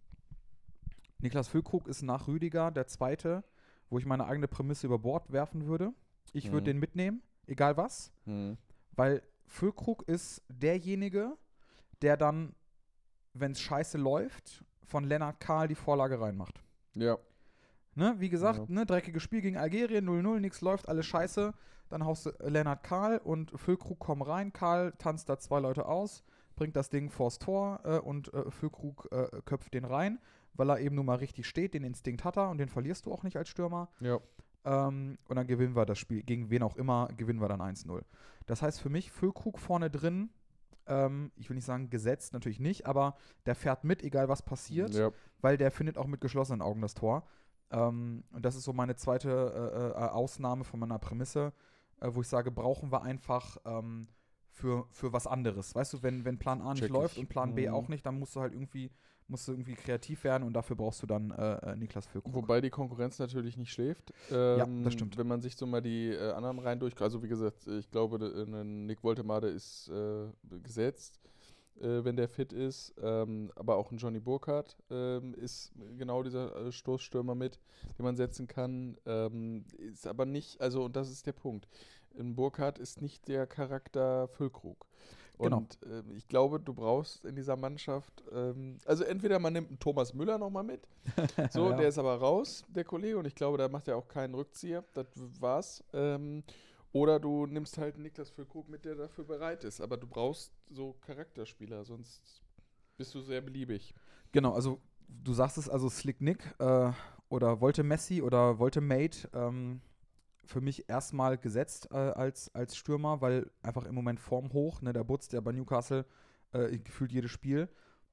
S2: Niklas Füllkrug ist nach Rüdiger der Zweite, wo ich meine eigene Prämisse über Bord werfen würde. Ich würde den mitnehmen, egal was. Weil Füllkrug ist derjenige, der dann, wenn es scheiße läuft, von Lennart Kahl die Vorlage reinmacht.
S3: Ja.
S2: Ne, wie gesagt, dreckiges Spiel gegen Algerien, 0-0, nichts läuft, alles scheiße. Dann haust du Lennart Kahl und Füllkrug kommen rein. Kahl tanzt da 2 Leute aus, bringt das Ding vors Tor und Füllkrug köpft den rein, weil er eben nun mal richtig steht. Den Instinkt hat er und den verlierst du auch nicht als Stürmer.
S3: Ja.
S2: Und dann gewinnen wir das Spiel. Gegen wen auch immer gewinnen wir dann 1-0. Das heißt für mich, Füllkrug vorne drin, ich will nicht sagen gesetzt, natürlich nicht, aber der fährt mit, egal was passiert, weil der findet auch mit geschlossenen Augen das Tor. Und das ist so meine zweite Ausnahme von meiner Prämisse, wo ich sage, brauchen wir einfach für was anderes. Weißt du, wenn Plan A nicht läuft und Plan B auch nicht, dann musst du halt irgendwie kreativ werden und dafür brauchst du dann Niklas Füllkrug.
S3: Wobei die Konkurrenz natürlich nicht schläft.
S2: Ja, das stimmt.
S3: Wenn man sich so mal die anderen Reihen also wie gesagt, ich glaube, Nick Woltemade ist gesetzt, wenn der fit ist. Aber auch ein Johnny Burkhardt ist genau dieser Stoßstürmer mit, den man setzen kann. Ist aber nicht, also und das ist der Punkt. Ein Burkhardt ist nicht der Charakter Füllkrug. Und ich glaube, du brauchst in dieser Mannschaft, also entweder man nimmt einen Thomas Müller nochmal mit, so, der ist aber raus, der Kollege, und ich glaube, da macht er auch keinen Rückzieher, das war's. Oder du nimmst halt Niklas Füllkrug mit, der dafür bereit ist. Aber du brauchst so Charakterspieler, sonst bist du sehr beliebig.
S2: Genau, also du sagst es, also Slick Nick oder Volte Messi oder Volte Mate, für mich erstmal gesetzt als Stürmer, weil einfach im Moment Form hoch, ne, der Butz, der bei Newcastle gefühlt jedes Spiel.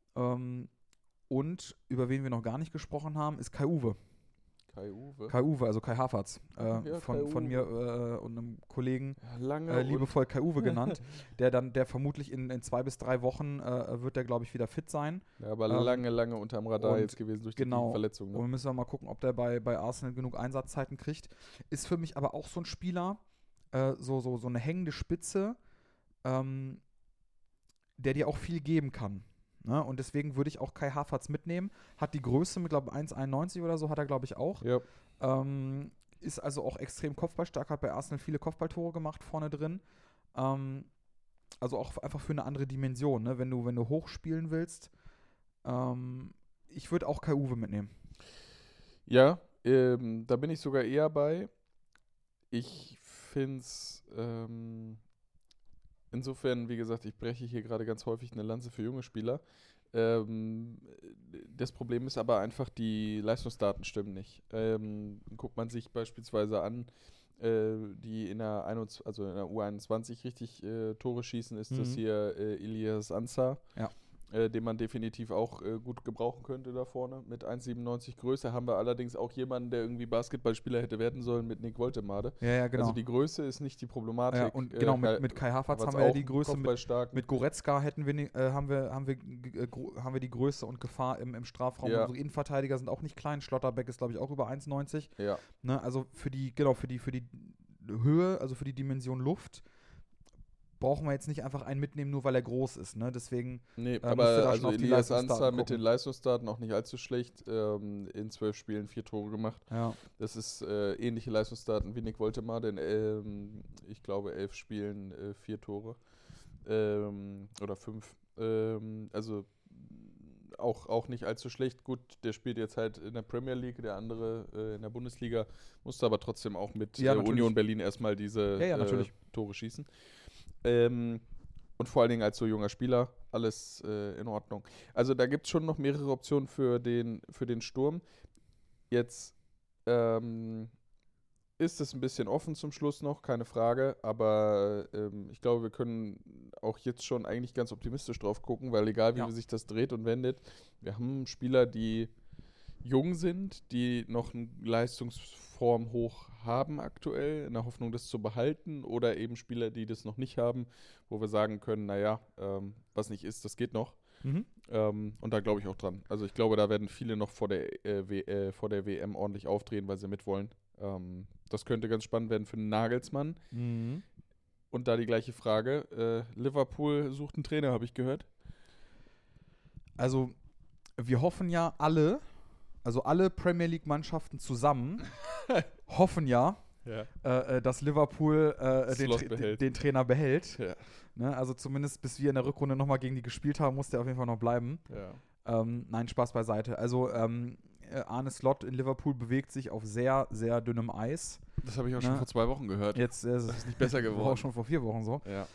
S2: Und über wen wir noch gar nicht gesprochen haben, ist Kai Uwe. Kai Uwe, also Kai Havertz, von mir und einem Kollegen liebevoll Kai Uwe genannt, der vermutlich in 2 bis 3 Wochen wird der, glaube ich, wieder fit sein.
S3: Ja, aber lange unterm Radar jetzt gewesen durch die Verletzung. Ne?
S2: Und wir müssen mal gucken, ob der bei Arsenal genug Einsatzzeiten kriegt. Ist für mich aber auch so ein Spieler, so eine hängende Spitze, der dir auch viel geben kann. Ne? Und deswegen würde ich auch Kai Havertz mitnehmen. Hat die Größe mit, glaube ich, 1,91 oder so, hat er, glaube ich, auch.
S3: Ja.
S2: Ist also auch extrem kopfballstark, hat bei Arsenal viele Kopfballtore gemacht vorne drin. Also auch einfach für eine andere Dimension, ne? Wenn du hoch spielen willst. Ich würde auch Kai Uwe mitnehmen.
S3: Ja, da bin ich sogar eher bei. Ich finde es insofern, wie gesagt, ich breche hier gerade ganz häufig eine Lanze für junge Spieler. Das Problem ist aber einfach, die Leistungsdaten stimmen nicht. Guckt man sich beispielsweise an, die in der U21 richtig Tore schießen, ist das hier Ilias Ansar.
S2: Ja.
S3: Den man definitiv auch gut gebrauchen könnte da vorne. Mit 1,97 Größe haben wir allerdings auch jemanden, der irgendwie Basketballspieler hätte werden sollen mit Nick Woltemade.
S2: Ja, genau.
S3: Also die Größe ist nicht die Problematik.
S2: Ja, und genau, mit Kai Havertz haben wir ja die Größe. Mit Goretzka haben wir die Größe und Gefahr im Strafraum.
S3: Ja.
S2: Unsere Innenverteidiger sind auch nicht klein. Schlotterbeck ist, glaube ich, auch über 1,90.
S3: Ja.
S2: Ne, also für die Höhe, also für die Dimension Luft, brauchen wir jetzt nicht einfach einen mitnehmen, nur weil er groß ist. Ne? Deswegen
S3: aber also Ilias Ansar mit den Leistungsdaten auch nicht allzu schlecht. In 12 Spielen 4 Tore gemacht.
S2: Ja.
S3: Das ist ähnliche Leistungsdaten wie Nick Woltemade in, ich glaube, 11 Spielen 4 Tore. Oder 5. Also auch nicht allzu schlecht. Gut, der spielt jetzt halt in der Premier League, der andere in der Bundesliga, musste aber trotzdem auch mit Union Berlin erstmal diese Tore schießen. Und vor allen Dingen als so junger Spieler, alles in Ordnung. Also da gibt es schon noch mehrere Optionen für den Sturm. Jetzt ist es ein bisschen offen zum Schluss noch, keine Frage, aber ich glaube, wir können auch jetzt schon eigentlich ganz optimistisch drauf gucken, weil egal wie sich das dreht und wendet, wir haben Spieler, die jung sind, die noch eine Leistungsform hoch haben aktuell, in der Hoffnung, das zu behalten, oder eben Spieler, die das noch nicht haben, wo wir sagen können, naja, was nicht ist, das geht noch. Und da glaube ich auch dran. Also ich glaube, da werden viele noch vor der WM ordentlich aufdrehen, weil sie mitwollen. Das könnte ganz spannend werden für einen Nagelsmann. Und da die gleiche Frage, Liverpool sucht einen Trainer, habe ich gehört.
S2: Also wir hoffen ja alle Premier League-Mannschaften zusammen hoffen dass Liverpool den Trainer behält.
S3: Ja.
S2: Ne? Also zumindest bis wir in der Rückrunde nochmal gegen die gespielt haben, muss der auf jeden Fall noch bleiben.
S3: Ja.
S2: Nein, Spaß beiseite. Also Arne Slot in Liverpool bewegt sich auf sehr, sehr dünnem Eis.
S3: Das habe ich auch schon vor 2 Wochen gehört.
S2: Jetzt ist es nicht besser geworden. Auch schon vor 4 Wochen so.
S3: Ja.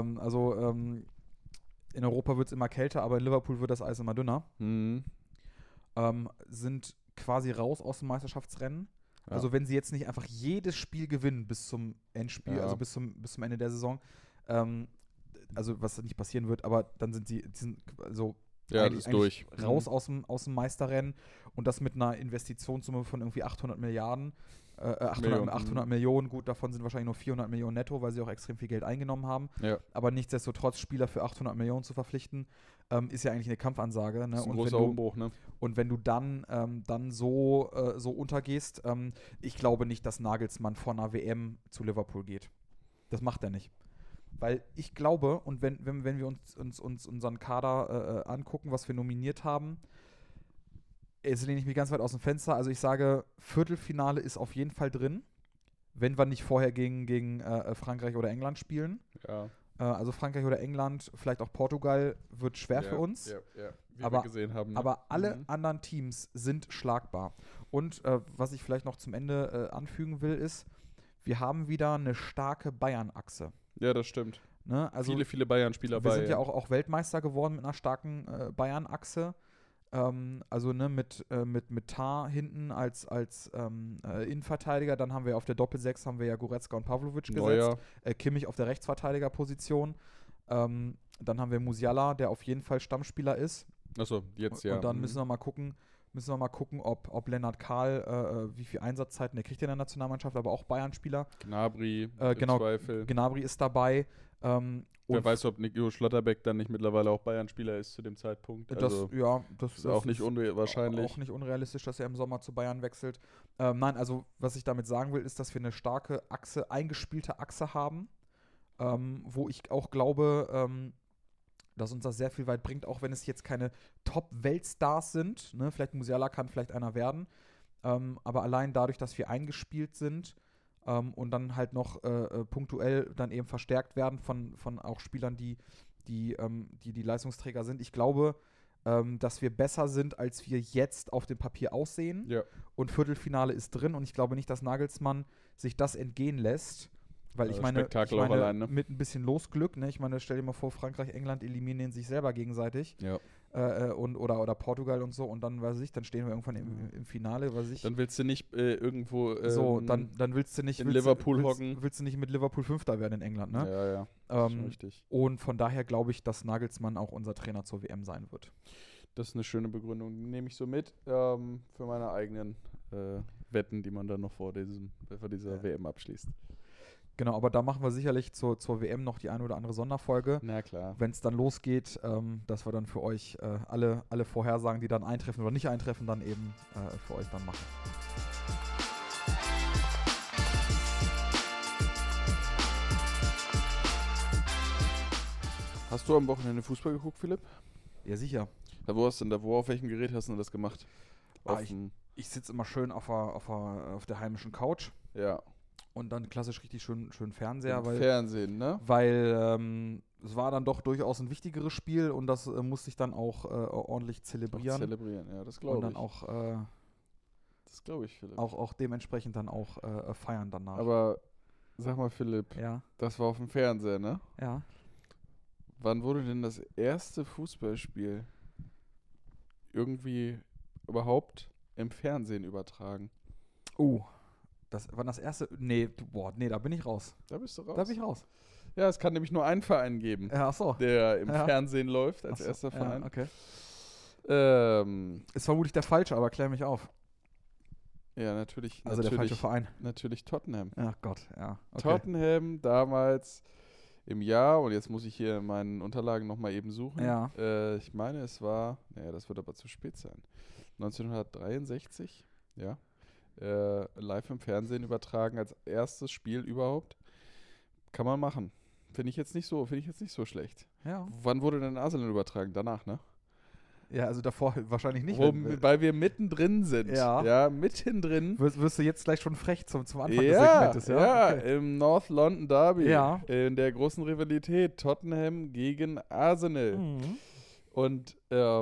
S2: In Europa wird es immer kälter, aber in Liverpool wird das Eis immer dünner. Sind quasi raus aus dem Meisterschaftsrennen. Ja. Also wenn sie jetzt nicht einfach jedes Spiel gewinnen bis zum Endspiel, also bis zum Ende der Saison, also was nicht passieren wird, aber dann sind sie so
S3: durch.
S2: Raus aus dem Meisterrennen, und das mit einer Investitionssumme von irgendwie 800 Millionen, gut, davon sind wahrscheinlich nur 400 Millionen netto, weil sie auch extrem viel Geld eingenommen haben.
S3: Ja.
S2: Aber nichtsdestotrotz Spieler für 800 Millionen zu verpflichten, ist ja eigentlich eine Kampfansage. Ne?
S3: Das ist ein großer Umbruch, ne?
S2: Und wenn du dann so untergehst, ich glaube nicht, dass Nagelsmann vor einer WM zu Liverpool geht. Das macht er nicht. Weil ich glaube, und wenn wir uns unseren Kader angucken, was wir nominiert haben, jetzt lehne ich mich ganz weit aus dem Fenster. Also ich sage, Viertelfinale ist auf jeden Fall drin, wenn wir nicht vorher gegen Frankreich oder England spielen.
S3: Ja.
S2: Also Frankreich oder England, vielleicht auch Portugal, wird schwer für uns.
S3: Wie wir gesehen haben. Ne?
S2: Aber alle anderen Teams sind schlagbar. Und was ich vielleicht noch zum Ende anfügen will, ist, wir haben wieder eine starke Bayern-Achse.
S3: Ja, das stimmt.
S2: Ne? Also
S3: viele Bayern-Spieler
S2: wir sind ja auch Weltmeister geworden mit einer starken Bayern-Achse. Also mit Tar hinten als Innenverteidiger. Dann haben wir auf der Doppel-6 haben wir ja Goretzka und Pavlovic gesetzt. Kimmich auf der Rechtsverteidigerposition. Dann haben wir Musiala, der auf jeden Fall Stammspieler ist.
S3: Achso, jetzt ja.
S2: Und dann müssen wir mal gucken, ob Lennart Kahl, wie viel Einsatzzeiten, der kriegt ja in der Nationalmannschaft, aber auch Bayern-Spieler.
S3: Gnabry
S2: genau,
S3: Zweifel.
S2: Gnabry ist dabei.
S3: Wer weiß, ob Nico Schlotterbeck dann nicht mittlerweile auch Bayern-Spieler ist zu dem Zeitpunkt.
S2: Das
S3: ist auch nicht unwahrscheinlich.
S2: Auch nicht unrealistisch, dass er im Sommer zu Bayern wechselt. Nein, also was ich damit sagen will, ist, dass wir eine starke Achse, eingespielte Achse haben, wo ich auch glaube, dass uns das sehr viel weit bringt, auch wenn es jetzt keine Top-Weltstars sind. Ne? Vielleicht Musiala kann vielleicht einer werden. Aber allein dadurch, dass wir eingespielt sind, und dann halt noch punktuell dann eben verstärkt werden von auch Spielern, die Leistungsträger sind. Ich glaube, dass wir besser sind, als wir jetzt auf dem Papier aussehen.
S3: Ja.
S2: Und Viertelfinale ist drin. Und ich glaube nicht, dass Nagelsmann sich das entgehen lässt. Weil ich meine
S3: allein, ne?
S2: Mit ein bisschen Losglück, ne? Ich meine, stell dir mal vor, Frankreich, England eliminieren sich selber gegenseitig.
S3: Ja.
S2: Oder Portugal und so. Und dann, dann stehen wir irgendwann im Finale,
S3: Dann willst du nicht irgendwo
S2: dann willst du nicht
S3: in Liverpool hocken.
S2: Willst du nicht mit Liverpool Fünfter werden in England, ne?
S3: Ja. Das ist richtig.
S2: Und von daher glaube ich, dass Nagelsmann auch unser Trainer zur WM sein wird.
S3: Das ist eine schöne Begründung. Die nehme ich so mit für meine eigenen Wetten, die man dann noch vor dieser WM abschließt.
S2: Genau, aber da machen wir sicherlich zur WM noch die eine oder andere Sonderfolge.
S3: Na klar.
S2: Wenn es dann losgeht, dass wir dann für euch alle Vorhersagen, die dann eintreffen oder nicht eintreffen, dann eben für euch dann machen.
S3: Hast du am Wochenende Fußball geguckt, Philipp?
S2: Ja, sicher.
S3: Auf welchem Gerät hast du das gemacht?
S2: Ich sitze immer schön auf der heimischen Couch.
S3: Ja.
S2: Und dann klassisch richtig schön Fernseher.
S3: Fernsehen, ne?
S2: Weil es war dann doch durchaus ein wichtigeres Spiel und das musste ich dann auch ordentlich zelebrieren.
S3: Ja, das glaube ich.
S2: Und dann auch
S3: das glaube ich, Philipp.
S2: Auch dementsprechend dann auch feiern danach.
S3: Aber sag mal, Philipp, das war auf dem Fernseher, ne?
S2: Ja.
S3: Wann wurde denn das erste Fußballspiel irgendwie überhaupt im Fernsehen übertragen?
S2: Das war das erste. Nee, da bin ich raus.
S3: Da bist du raus.
S2: Da bin ich raus.
S3: Ja, es kann nämlich nur einen Verein geben, der im Fernsehen läuft als erster Verein.
S2: Ja, okay. Ist vermutlich der falsche, aber klär mich auf.
S3: Ja, natürlich.
S2: Also der falsche Verein.
S3: Natürlich Tottenham.
S2: Ach Gott, ja. Okay.
S3: Tottenham damals im Jahr, und jetzt muss ich hier in meinen Unterlagen nochmal eben suchen.
S2: Ja.
S3: Ich meine, es war, das wird aber zu spät sein, 1963, ja. Live im Fernsehen übertragen als erstes Spiel überhaupt. Kann man machen. Finde ich jetzt nicht so schlecht.
S2: Ja.
S3: Wann wurde denn Arsenal übertragen? Danach, ne?
S2: Ja, also davor wahrscheinlich nicht.
S3: Weil wir mittendrin sind.
S2: Ja,
S3: mittendrin.
S2: Wirst du jetzt gleich schon frech zum Anfang des Segmentes,
S3: ja? Ja, okay. Im North London Derby.
S2: Ja.
S3: In der großen Rivalität Tottenham gegen Arsenal.
S2: Mhm.
S3: Und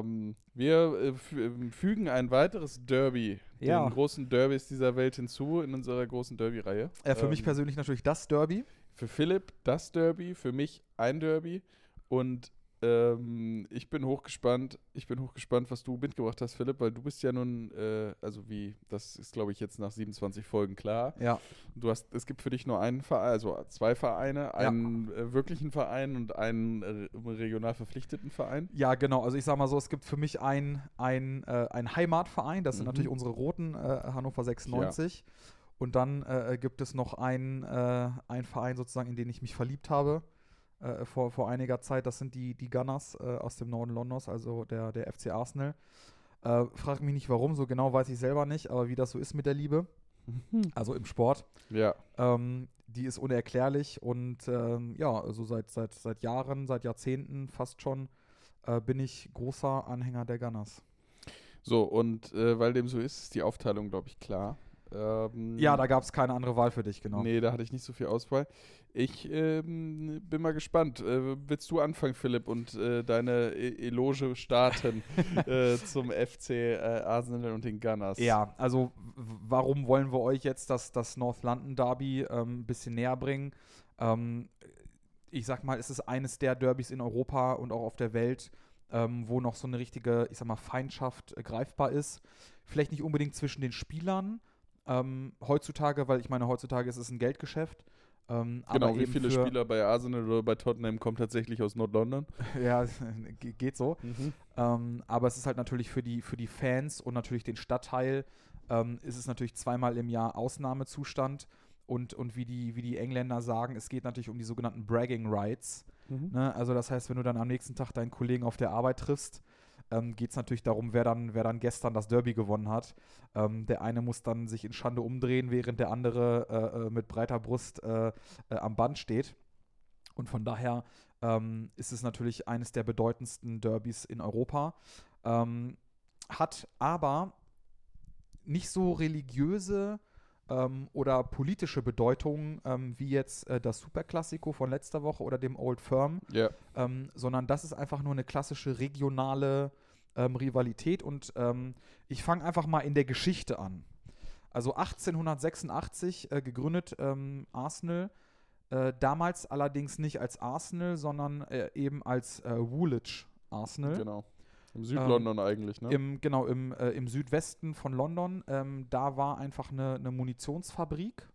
S3: wir fügen ein weiteres Derby, den großen Derbys dieser Welt hinzu in unserer großen Derby-Reihe.
S2: Für mich persönlich natürlich das Derby.
S3: Für Philipp das Derby, für mich ein Derby. Und ich bin hochgespannt, was du mitgebracht hast, Philipp, weil du bist ja nun, das ist, glaube ich, jetzt nach 27 Folgen klar.
S2: Ja.
S3: Es gibt für dich nur einen Verein, also zwei Vereine, einen wirklichen Verein und einen regional verpflichteten Verein.
S2: Ja, genau. Also ich sag mal so, es gibt für mich einen Heimatverein, das sind natürlich unsere Roten, Hannover 96. Ja. Und dann gibt es noch einen Verein sozusagen, in den ich mich verliebt habe. Vor einiger Zeit, das sind die Gunners aus dem Norden Londons, also der FC Arsenal. Frag mich nicht warum, so genau weiß ich selber nicht, aber wie das so ist mit der Liebe, also im Sport, die ist unerklärlich und also seit Jahren, seit Jahrzehnten fast schon, bin ich großer Anhänger der Gunners.
S3: So, und weil dem so ist die Aufteilung, glaube ich, klar.
S2: Ja, da gab es keine andere Wahl für dich, genau.
S3: Nee, da hatte ich nicht so viel Auswahl. Ich bin mal gespannt. Willst du anfangen, Philipp, und deine Eloge starten zum FC Arsenal und den Gunners?
S2: Ja, also warum wollen wir euch jetzt das North London Derby ein bisschen näher bringen? Ich sag mal, es ist eines der Derbys in Europa und auch auf der Welt, wo noch so eine richtige, ich sag mal, Feindschaft greifbar ist. Vielleicht nicht unbedingt zwischen den Spielern heutzutage, weil ich meine, heutzutage ist es ein Geldgeschäft.
S3: Genau,
S2: aber
S3: wie viele Spieler bei Arsenal oder bei Tottenham kommen tatsächlich aus Nord-London?
S2: Ja, geht so. Aber es ist halt natürlich für die Fans und natürlich den Stadtteil ist es natürlich zweimal im Jahr Ausnahmezustand. Und wie die Engländer sagen, es geht natürlich um die sogenannten Bragging Rights. Ne? Also das heißt, wenn du dann am nächsten Tag deinen Kollegen auf der Arbeit triffst, geht es natürlich darum, wer dann gestern das Derby gewonnen hat. Der eine muss dann sich in Schande umdrehen, während der andere mit breiter Brust am Band steht. Und von daher ist es natürlich eines der bedeutendsten Derbys in Europa. Hat aber nicht so religiöse oder politische Bedeutung wie jetzt das Superklassiko von letzter Woche oder dem Old Firm, sondern das ist einfach nur eine klassische regionale Rivalität und ich fange einfach mal in der Geschichte an. Also 1886 gegründet Arsenal, damals allerdings nicht als Arsenal, sondern eben als Woolwich Arsenal.
S3: Genau. Im Südlondon eigentlich, ne?
S2: Im Südwesten von London. Da war einfach eine Munitionsfabrik.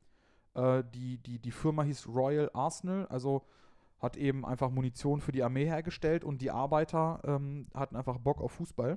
S2: Die Firma hieß Royal Arsenal, also hat eben einfach Munition für die Armee hergestellt und die Arbeiter hatten einfach Bock auf Fußball.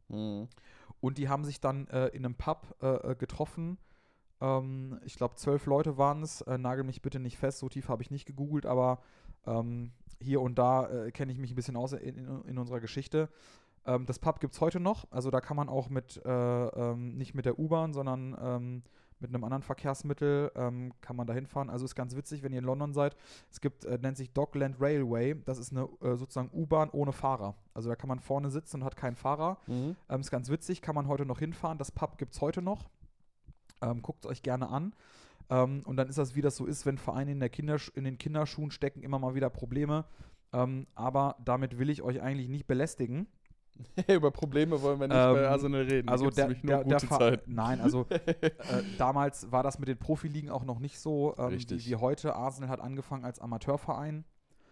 S2: Und die haben sich dann in einem Pub getroffen. Ich glaube, 12 Leute waren es. Nagel mich bitte nicht fest, so tief habe ich nicht gegoogelt, aber hier und da kenne ich mich ein bisschen aus in unserer Geschichte. Das Pub gibt es heute noch, also da kann man auch nicht mit der U-Bahn, sondern mit einem anderen Verkehrsmittel kann man da hinfahren. Also ist ganz witzig, wenn ihr in London seid. Es gibt, nennt sich Dockland Railway, das ist eine sozusagen U-Bahn ohne Fahrer. Also da kann man vorne sitzen und hat keinen Fahrer. Ist ganz witzig, kann man heute noch hinfahren. Das Pub gibt es heute noch. Guckt es euch gerne an. Und dann ist das, wie das so ist, wenn Vereine in den Kinderschuhen stecken, immer mal wieder Probleme. Aber damit will ich euch eigentlich nicht belästigen.
S3: Über Probleme wollen wir nicht bei Arsenal reden.
S2: Also
S3: Nein,
S2: also damals war das mit den Profiligen auch noch nicht so wie heute. Arsenal hat angefangen als Amateurverein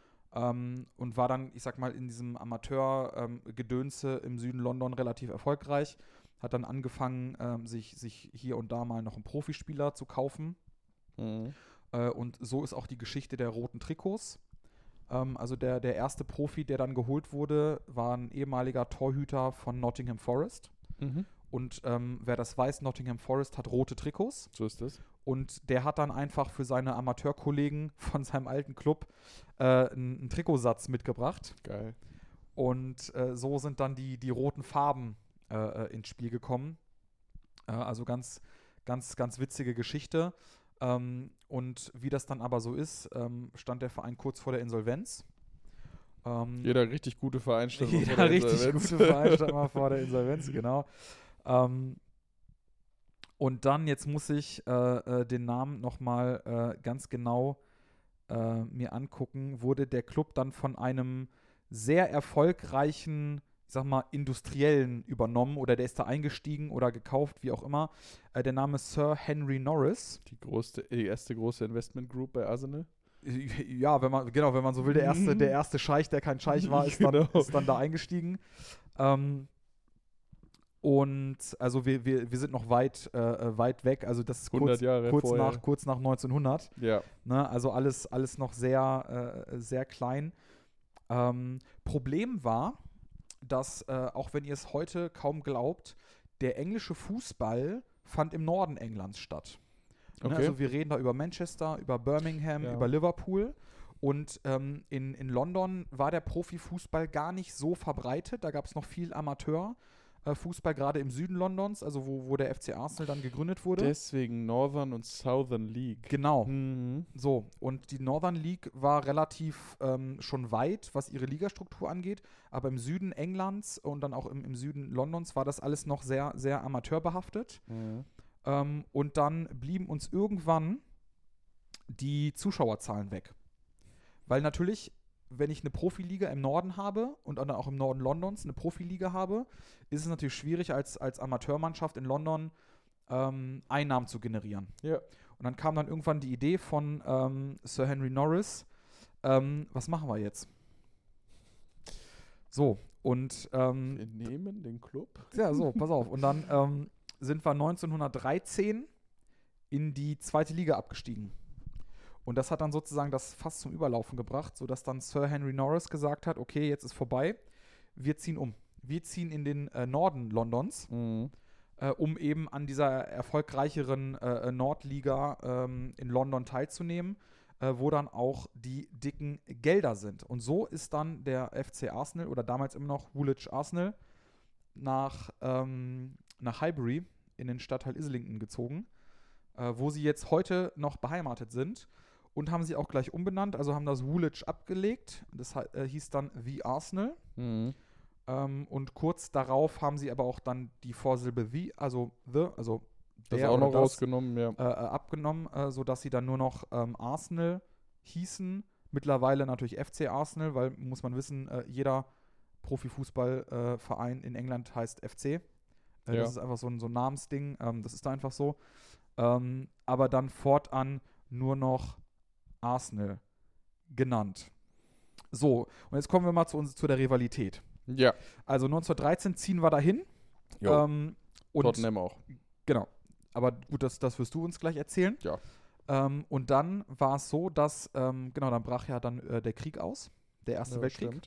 S2: und war dann, ich sag mal, in diesem Amateurgedönse im Süden London relativ erfolgreich. Hat dann angefangen, sich hier und da mal noch einen Profispieler zu kaufen. Und so ist auch die Geschichte der roten Trikots. Also der erste Profi, der dann geholt wurde, war ein ehemaliger Torhüter von Nottingham Forest. Und wer das weiß, Nottingham Forest hat rote Trikots.
S3: So ist das.
S2: Und der hat dann einfach für seine Amateurkollegen von seinem alten Club einen Trikotsatz mitgebracht.
S3: Geil.
S2: Und so sind dann die roten Farben ins Spiel gekommen. Also ganz, ganz, ganz witzige Geschichte. Und wie das dann aber so ist, stand der Verein kurz vor der Insolvenz.
S3: Jeder richtig gute Verein stand mal
S2: vor der Insolvenz, genau. Und dann, jetzt muss ich den Namen nochmal ganz genau mir angucken, wurde der Club dann von einem sehr erfolgreichen, ich sag mal, Industriellen übernommen oder der ist da eingestiegen oder gekauft, wie auch immer. Der Name ist Sir Henry Norris.
S3: Die erste große Investment Group bei Arsenal.
S2: Ja, wenn man so will, der erste Scheich, der kein Scheich war, ist dann da eingestiegen. Und also wir sind noch weit weg, also das ist kurz nach 1900.
S3: Ja.
S2: Ne, also alles noch sehr, sehr klein. Problem war, dass, auch wenn ihr es heute kaum glaubt, der englische Fußball fand im Norden Englands statt.
S3: Okay.
S2: Ne, also wir reden da über Manchester, über Birmingham, über Liverpool. Und in London war der Profifußball gar nicht so verbreitet. Da gab es noch viel Amateurfußball, gerade im Süden Londons, also wo der FC Arsenal dann gegründet wurde.
S3: Deswegen Northern und Southern League.
S2: Genau. So, und die Northern League war relativ schon weit, was ihre Ligastruktur angeht, aber im Süden Englands und dann auch im Süden Londons war das alles noch sehr, sehr amateurbehaftet. Und dann blieben uns irgendwann die Zuschauerzahlen weg. Weil natürlich, wenn ich eine Profiliga im Norden habe und dann auch im Norden Londons eine Profiliga habe, ist es natürlich schwierig, als Amateurmannschaft in London Einnahmen zu generieren.
S3: Ja.
S2: Und dann kam dann irgendwann die Idee von Sir Henry Norris, was machen wir jetzt? So, und
S3: wir nehmen den Club.
S2: Ja, so, pass auf. Und dann sind wir 1913 in die zweite Liga abgestiegen. Und das hat dann sozusagen das Fass zum Überlaufen gebracht, sodass dann Sir Henry Norris gesagt hat, okay, jetzt ist vorbei, wir ziehen um. Wir ziehen in den Norden Londons, um eben an dieser erfolgreicheren Nordliga in London teilzunehmen, wo dann auch die dicken Gelder sind. Und so ist dann der FC Arsenal oder damals immer noch Woolwich Arsenal nach Highbury in den Stadtteil Islington gezogen, wo sie jetzt heute noch beheimatet sind und haben sie auch gleich umbenannt, also haben das Woolwich abgelegt, das hieß dann The Arsenal. Und kurz darauf haben sie aber auch dann die Vorsilbe The, also der
S3: das auch noch rausgenommen, ja.
S2: Abgenommen, sodass sie dann nur noch Arsenal hießen. Mittlerweile natürlich FC Arsenal, weil, muss man wissen, jeder Profifußballverein in England heißt FC. Das ist einfach so ein Namensding, das ist da einfach so. Aber dann fortan nur noch Arsenal genannt. So, und jetzt kommen wir mal zu der Rivalität.
S3: Ja.
S2: Also 1913 ziehen wir dahin.
S3: Und Tottenham auch.
S2: Genau. Aber gut, das wirst du uns gleich erzählen.
S3: Ja.
S2: Und dann war es so, dass, dann brach ja dann der Krieg aus, der Erste Weltkrieg.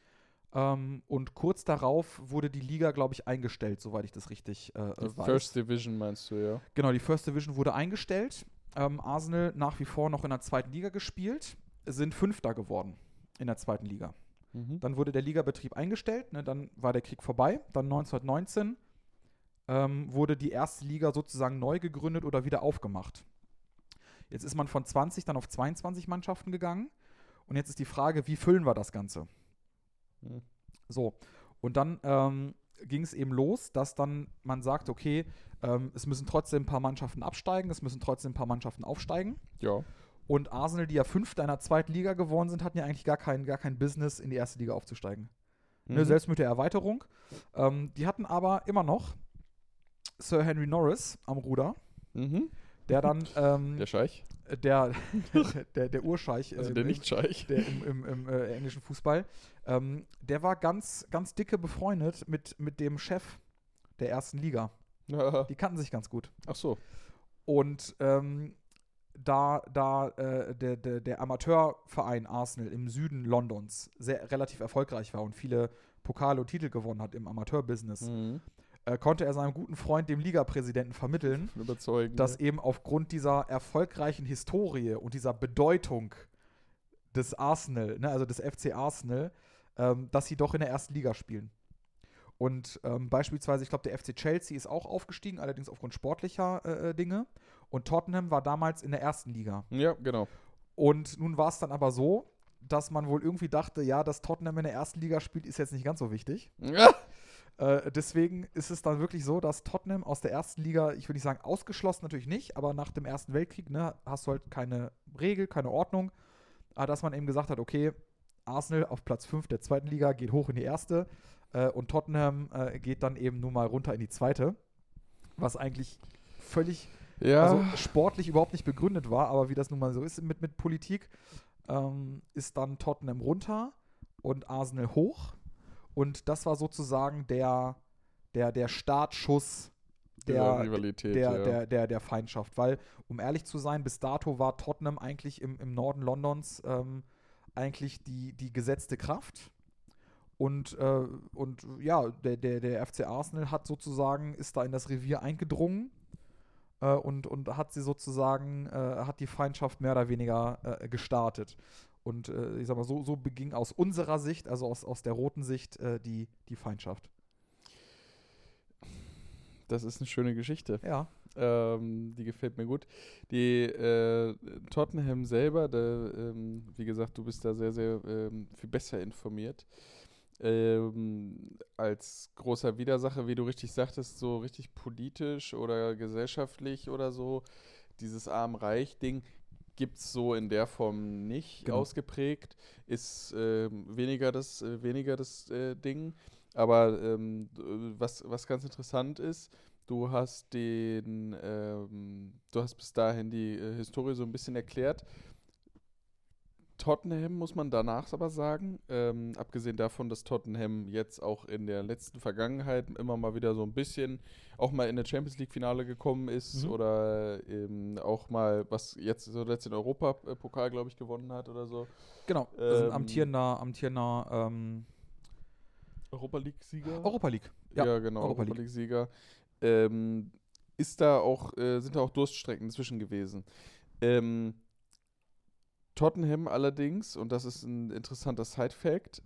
S2: Und kurz darauf wurde die Liga, glaube ich, eingestellt, soweit ich das richtig weiß.
S3: First Division meinst du, ja?
S2: Genau, die First Division wurde eingestellt. Arsenal nach wie vor noch in der zweiten Liga gespielt, sind Fünfter geworden in der zweiten Liga. Dann wurde der Ligabetrieb eingestellt, ne, dann war der Krieg vorbei. Dann 1919 wurde die erste Liga sozusagen neu gegründet oder wieder aufgemacht. Jetzt ist man von 20 dann auf 22 Mannschaften gegangen. Und jetzt ist die Frage, wie füllen wir das Ganze? So, und dann ging es eben los, dass dann man sagt, okay, es müssen trotzdem ein paar Mannschaften absteigen, es müssen trotzdem ein paar Mannschaften aufsteigen.
S3: Ja.
S2: Und Arsenal, die ja Fünfter in der zweiten Liga geworden sind, hatten ja eigentlich gar kein Business, in die erste Liga aufzusteigen. Ne, selbst mit der Erweiterung. Die hatten aber immer noch Sir Henry Norris am Ruder, der dann
S3: der Scheich?
S2: Der Urscheich.
S3: Also der Nicht-Scheich.
S2: Der im englischen Fußball. Der war ganz, ganz dicke befreundet mit dem Chef der ersten Liga. Die kannten sich ganz gut.
S3: Ach so.
S2: Und da der Amateurverein Arsenal im Süden Londons relativ erfolgreich war und viele Pokale und Titel gewonnen hat im Amateurbusiness, konnte er seinem guten Freund, dem Ligapräsidenten, vermitteln, dass eben aufgrund dieser erfolgreichen Historie und dieser Bedeutung des Arsenal, ne, also des FC Arsenal, dass sie doch in der ersten Liga spielen. Und beispielsweise, ich glaube, der FC Chelsea ist auch aufgestiegen, allerdings aufgrund sportlicher Dinge. Und Tottenham war damals in der ersten Liga.
S3: Ja, genau.
S2: Und nun war es dann aber so, dass man wohl irgendwie dachte, ja, dass Tottenham in der ersten Liga spielt, ist jetzt nicht ganz so wichtig.
S3: Ja.
S2: Deswegen ist es dann wirklich so, dass Tottenham aus der ersten Liga, ich würde nicht sagen ausgeschlossen, natürlich nicht, aber nach dem Ersten Weltkrieg, ne, hast du halt keine Regel, keine Ordnung, dass man eben gesagt hat, okay, Arsenal auf Platz 5 der zweiten Liga geht hoch in die erste und Tottenham geht dann eben nur mal runter in die zweite, was eigentlich völlig also sportlich überhaupt nicht begründet war, aber wie das nun mal so ist mit Politik, ist dann Tottenham runter und Arsenal hoch. Und das war sozusagen der Startschuss der
S3: Rivalität,
S2: der Feindschaft. Weil, um ehrlich zu sein, bis dato war Tottenham eigentlich im Norden Londons eigentlich die gesetzte Kraft. Und ja, der FC Arsenal ist da in das Revier eingedrungen und hat sie sozusagen, hat die Feindschaft mehr oder weniger gestartet. Und ich sag mal, so beging aus unserer Sicht, also aus der roten Sicht, die Feindschaft.
S3: Das ist eine schöne Geschichte.
S2: Ja.
S3: Die gefällt mir gut. Die Tottenham selber, wie gesagt, du bist da sehr, sehr viel besser informiert. als großer Widersacher, wie du richtig sagtest, so richtig politisch oder gesellschaftlich oder so, dieses Arm-Reich-Ding gibt es so in der Form nicht ausgeprägt, ist weniger das Ding. Aber was ganz interessant ist, du hast bis dahin die Historie so ein bisschen erklärt. Tottenham muss man danach aber sagen, abgesehen davon, dass Tottenham jetzt auch in der letzten Vergangenheit immer mal wieder so ein bisschen auch mal in der Champions League Finale gekommen ist oder auch mal, was jetzt so den Europapokal, glaube ich, gewonnen hat oder so.
S2: Genau, das ist amtierender
S3: Europa League-Sieger?
S2: Europa League.
S3: Ja, genau, Europa League-Sieger. Sind da auch Durststrecken dazwischen gewesen. Tottenham allerdings, und das ist ein interessanter Side-Fact,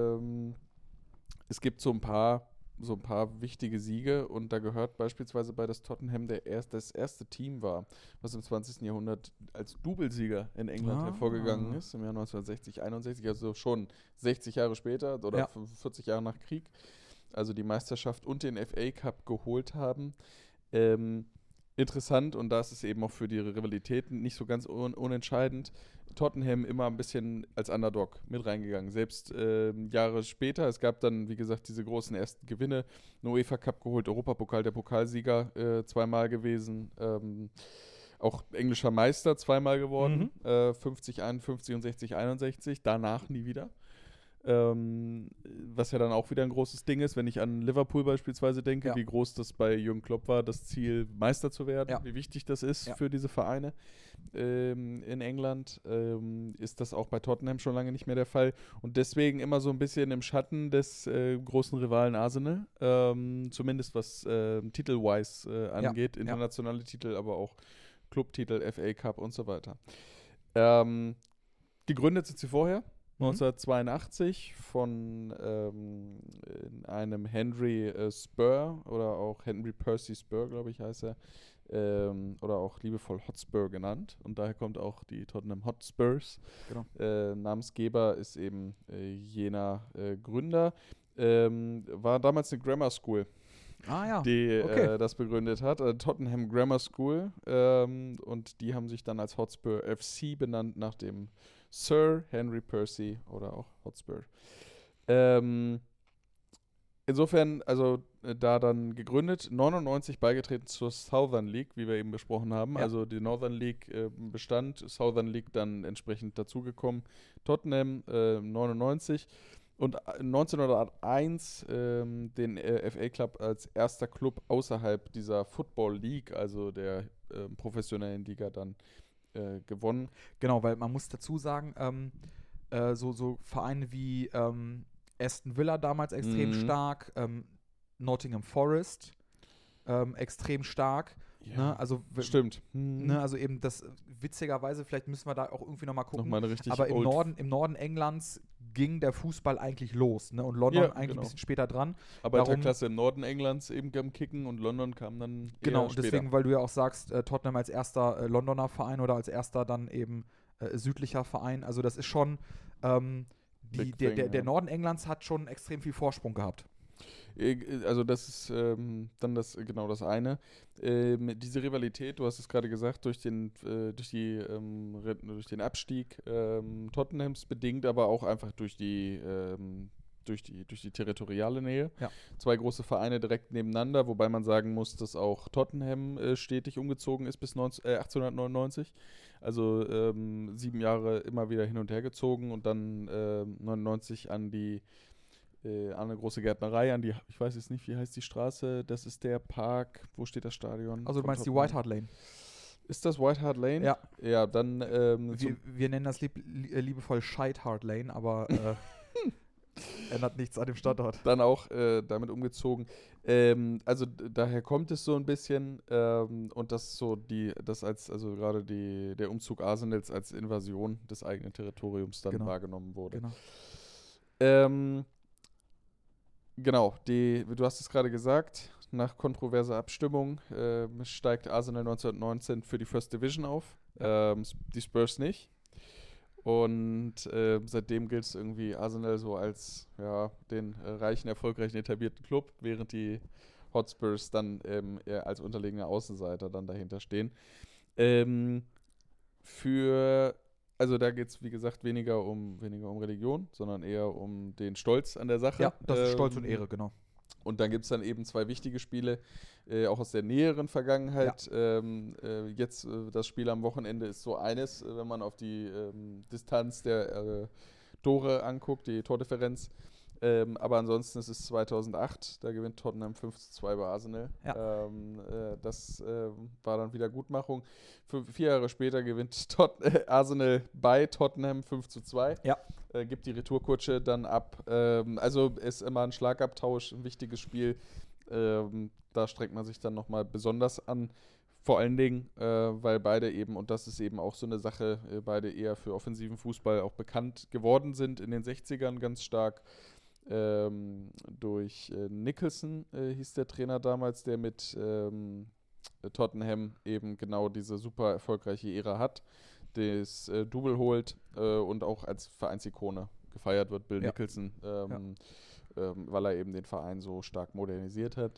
S3: es gibt so ein paar wichtige Siege und da gehört beispielsweise bei, dass Tottenham das erste Team war, was im 20. Jahrhundert als Doublesieger in England hervorgegangen ist, im Jahr 1960, 61, also schon 60 Jahre später oder 40 Jahre nach Krieg, also die Meisterschaft und den FA Cup geholt haben. Interessant, und da ist es eben auch für die Rivalitäten nicht so ganz unentscheidend, Tottenham immer ein bisschen als Underdog mit reingegangen. Selbst Jahre später, es gab dann, wie gesagt, diese großen ersten Gewinne, einen UEFA Cup geholt, Europapokal, der Pokalsieger zweimal gewesen, auch englischer Meister zweimal geworden, 50, 51 und 60, 61, danach nie wieder. Was ja dann auch wieder ein großes Ding ist, wenn ich an Liverpool beispielsweise denke, wie groß das bei Jürgen Klopp war, das Ziel, Meister zu werden, wie wichtig das ist für diese Vereine in England, ist das auch bei Tottenham schon lange nicht mehr der Fall und deswegen immer so ein bisschen im Schatten des großen Rivalen Arsenal, zumindest was Titel-wise angeht, internationale Titel, aber auch Clubtitel, FA Cup und so weiter. Gegründet sind sie vorher, 1982 von einem Henry Spur oder auch Henry Percy Spur, glaube ich, heißt er, oder auch liebevoll Hotspur genannt. Und daher kommt auch die Tottenham Hotspurs. Genau. Namensgeber ist eben jener Gründer. War damals eine Grammar School, die das begründet hat. Tottenham Grammar School. Und die haben sich dann als Hotspur FC benannt nach dem Sir Henry Percy oder auch Hotspur. Insofern, also da dann gegründet, 99 beigetreten zur Southern League, wie wir eben besprochen haben. Also die Northern League bestand, Southern League dann entsprechend dazugekommen. Tottenham 99 und 1901 den FA Club als erster Club außerhalb dieser Football League, also der professionellen Liga dann gewonnen.
S2: Genau, weil man muss dazu sagen, so Vereine wie Aston Villa damals extrem stark, Nottingham Forest extrem stark.
S3: Ja,
S2: ne? Also,
S3: stimmt.
S2: Ne? Also eben das, witzigerweise, vielleicht müssen wir da auch irgendwie nochmal gucken,
S3: nochmal eine richtig
S2: aber im Norden Englands ging der Fußball eigentlich los, ne? Und London eigentlich ein bisschen später dran.
S3: Arbeiterklasse im Norden Englands eben am Kicken und London kam dann
S2: Genau, und deswegen, weil du ja auch sagst, Tottenham als erster Londoner Verein oder als erster dann eben südlicher Verein, also das ist schon der Norden Englands hat schon extrem viel Vorsprung gehabt.
S3: Also das ist dann das eine. Diese Rivalität, du hast es gerade gesagt, durch den Abstieg Tottenhams bedingt, aber auch einfach durch die territoriale Nähe. Ja. Zwei große Vereine direkt nebeneinander, wobei man sagen muss, dass auch Tottenham stetig umgezogen ist bis 1899. Also 7 Jahre immer wieder hin und her gezogen und dann 99 an eine große Gärtnerei, ich weiß jetzt nicht, wie heißt die Straße, das ist der Park, wo steht das Stadion?
S2: Also du meinst die White Hart Lane?
S3: Ist das White Hart Lane?
S2: Ja.
S3: Ja, dann
S2: wir nennen das liebevoll Shite Hart Lane, aber ändert nichts an dem Standort.
S3: Dann auch damit umgezogen. Also daher kommt es so ein bisschen und das so gerade der Umzug Arsenals als Invasion des eigenen Territoriums dann wahrgenommen wurde. Genau, du hast es gerade gesagt, nach kontroverser Abstimmung steigt Arsenal 1919 für die First Division auf, die Spurs nicht. Und seitdem gilt es irgendwie Arsenal so als den reichen, erfolgreichen, etablierten Club, während die Hotspurs dann eher als unterlegene Außenseiter dann dahinter stehen. Also da geht es, wie gesagt, weniger um Religion, sondern eher um den Stolz an der Sache.
S2: Ja, das ist Stolz und Ehre, genau.
S3: Und dann gibt es dann eben 2 wichtige Spiele, auch aus der näheren Vergangenheit. Ja. Jetzt das Spiel am Wochenende ist so eines, wenn man auf die Distanz der Tore anguckt, die Tordifferenz. Aber ansonsten ist es 2008, da gewinnt Tottenham 5:2 bei Arsenal. Ja. Das war dann Wiedergutmachung. 4 Jahre später gewinnt Arsenal bei Tottenham 5:2. Ja. Gibt die Retourkutsche dann ab. Also ist immer ein Schlagabtausch, ein wichtiges Spiel. Da strengt man sich dann nochmal besonders an. Vor allen Dingen, weil beide eben, und das ist eben auch so eine Sache, beide eher für offensiven Fußball auch bekannt geworden sind in den 60ern ganz stark. Durch Nicholson hieß der Trainer damals, der mit Tottenham eben genau diese super erfolgreiche Ära hat, das Double holt und auch als Vereinsikone gefeiert wird, Bill Nicholson, weil er eben den Verein so stark modernisiert hat.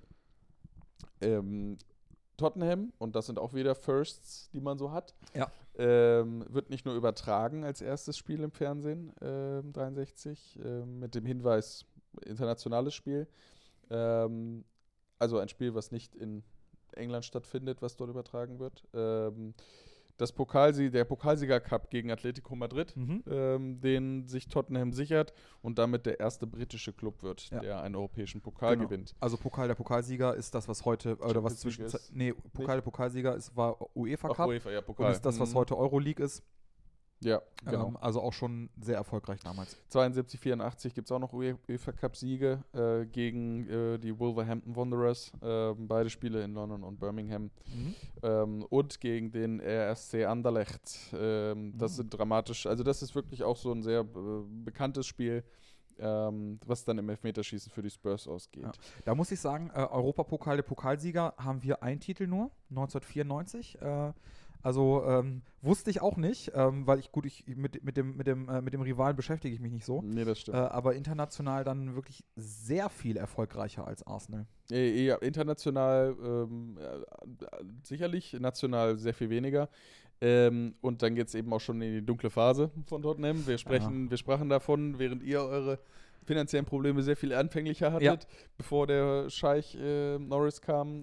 S3: Tottenham, und das sind auch wieder Firsts, die man so hat, wird nicht nur übertragen als erstes Spiel im Fernsehen, 63, mit dem Hinweis, internationales Spiel. Also ein Spiel, was nicht in England stattfindet, was dort übertragen wird. Der Pokalsieger-Cup gegen Atletico Madrid, den sich Tottenham sichert und damit der erste britische Club wird, der einen europäischen Pokal gewinnt.
S2: Also der Pokalsieger ist das, was heute, oder was der Pokalsieger war UEFA Cup.
S3: UEFA, Pokal.
S2: Und ist das, was heute Euroleague ist.
S3: Ja, genau.
S2: Also auch schon sehr erfolgreich damals.
S3: 72, 84 gibt es auch noch UEFA Cup-Siege gegen die Wolverhampton Wanderers. Beide Spiele in London und Birmingham. Und gegen den RSC Anderlecht. Das sind dramatisch. Also das ist wirklich auch so ein sehr bekanntes Spiel, was dann im Elfmeterschießen für die Spurs ausgeht. Ja.
S2: Da muss ich sagen, Europapokal, der Pokalsieger, haben wir einen Titel nur, 1994. Also wusste ich auch nicht, weil ich mit dem Rivalen beschäftige ich mich nicht so.
S3: Nee, das stimmt.
S2: Aber international dann wirklich sehr viel erfolgreicher als Arsenal.
S3: Ja, international sicherlich, national sehr viel weniger. Und dann geht es eben auch schon in die dunkle Phase von Tottenham. Wir sprachen davon, während ihr eure finanziellen Probleme sehr viel anfänglicher hattet, bevor der Scheich Norris kam,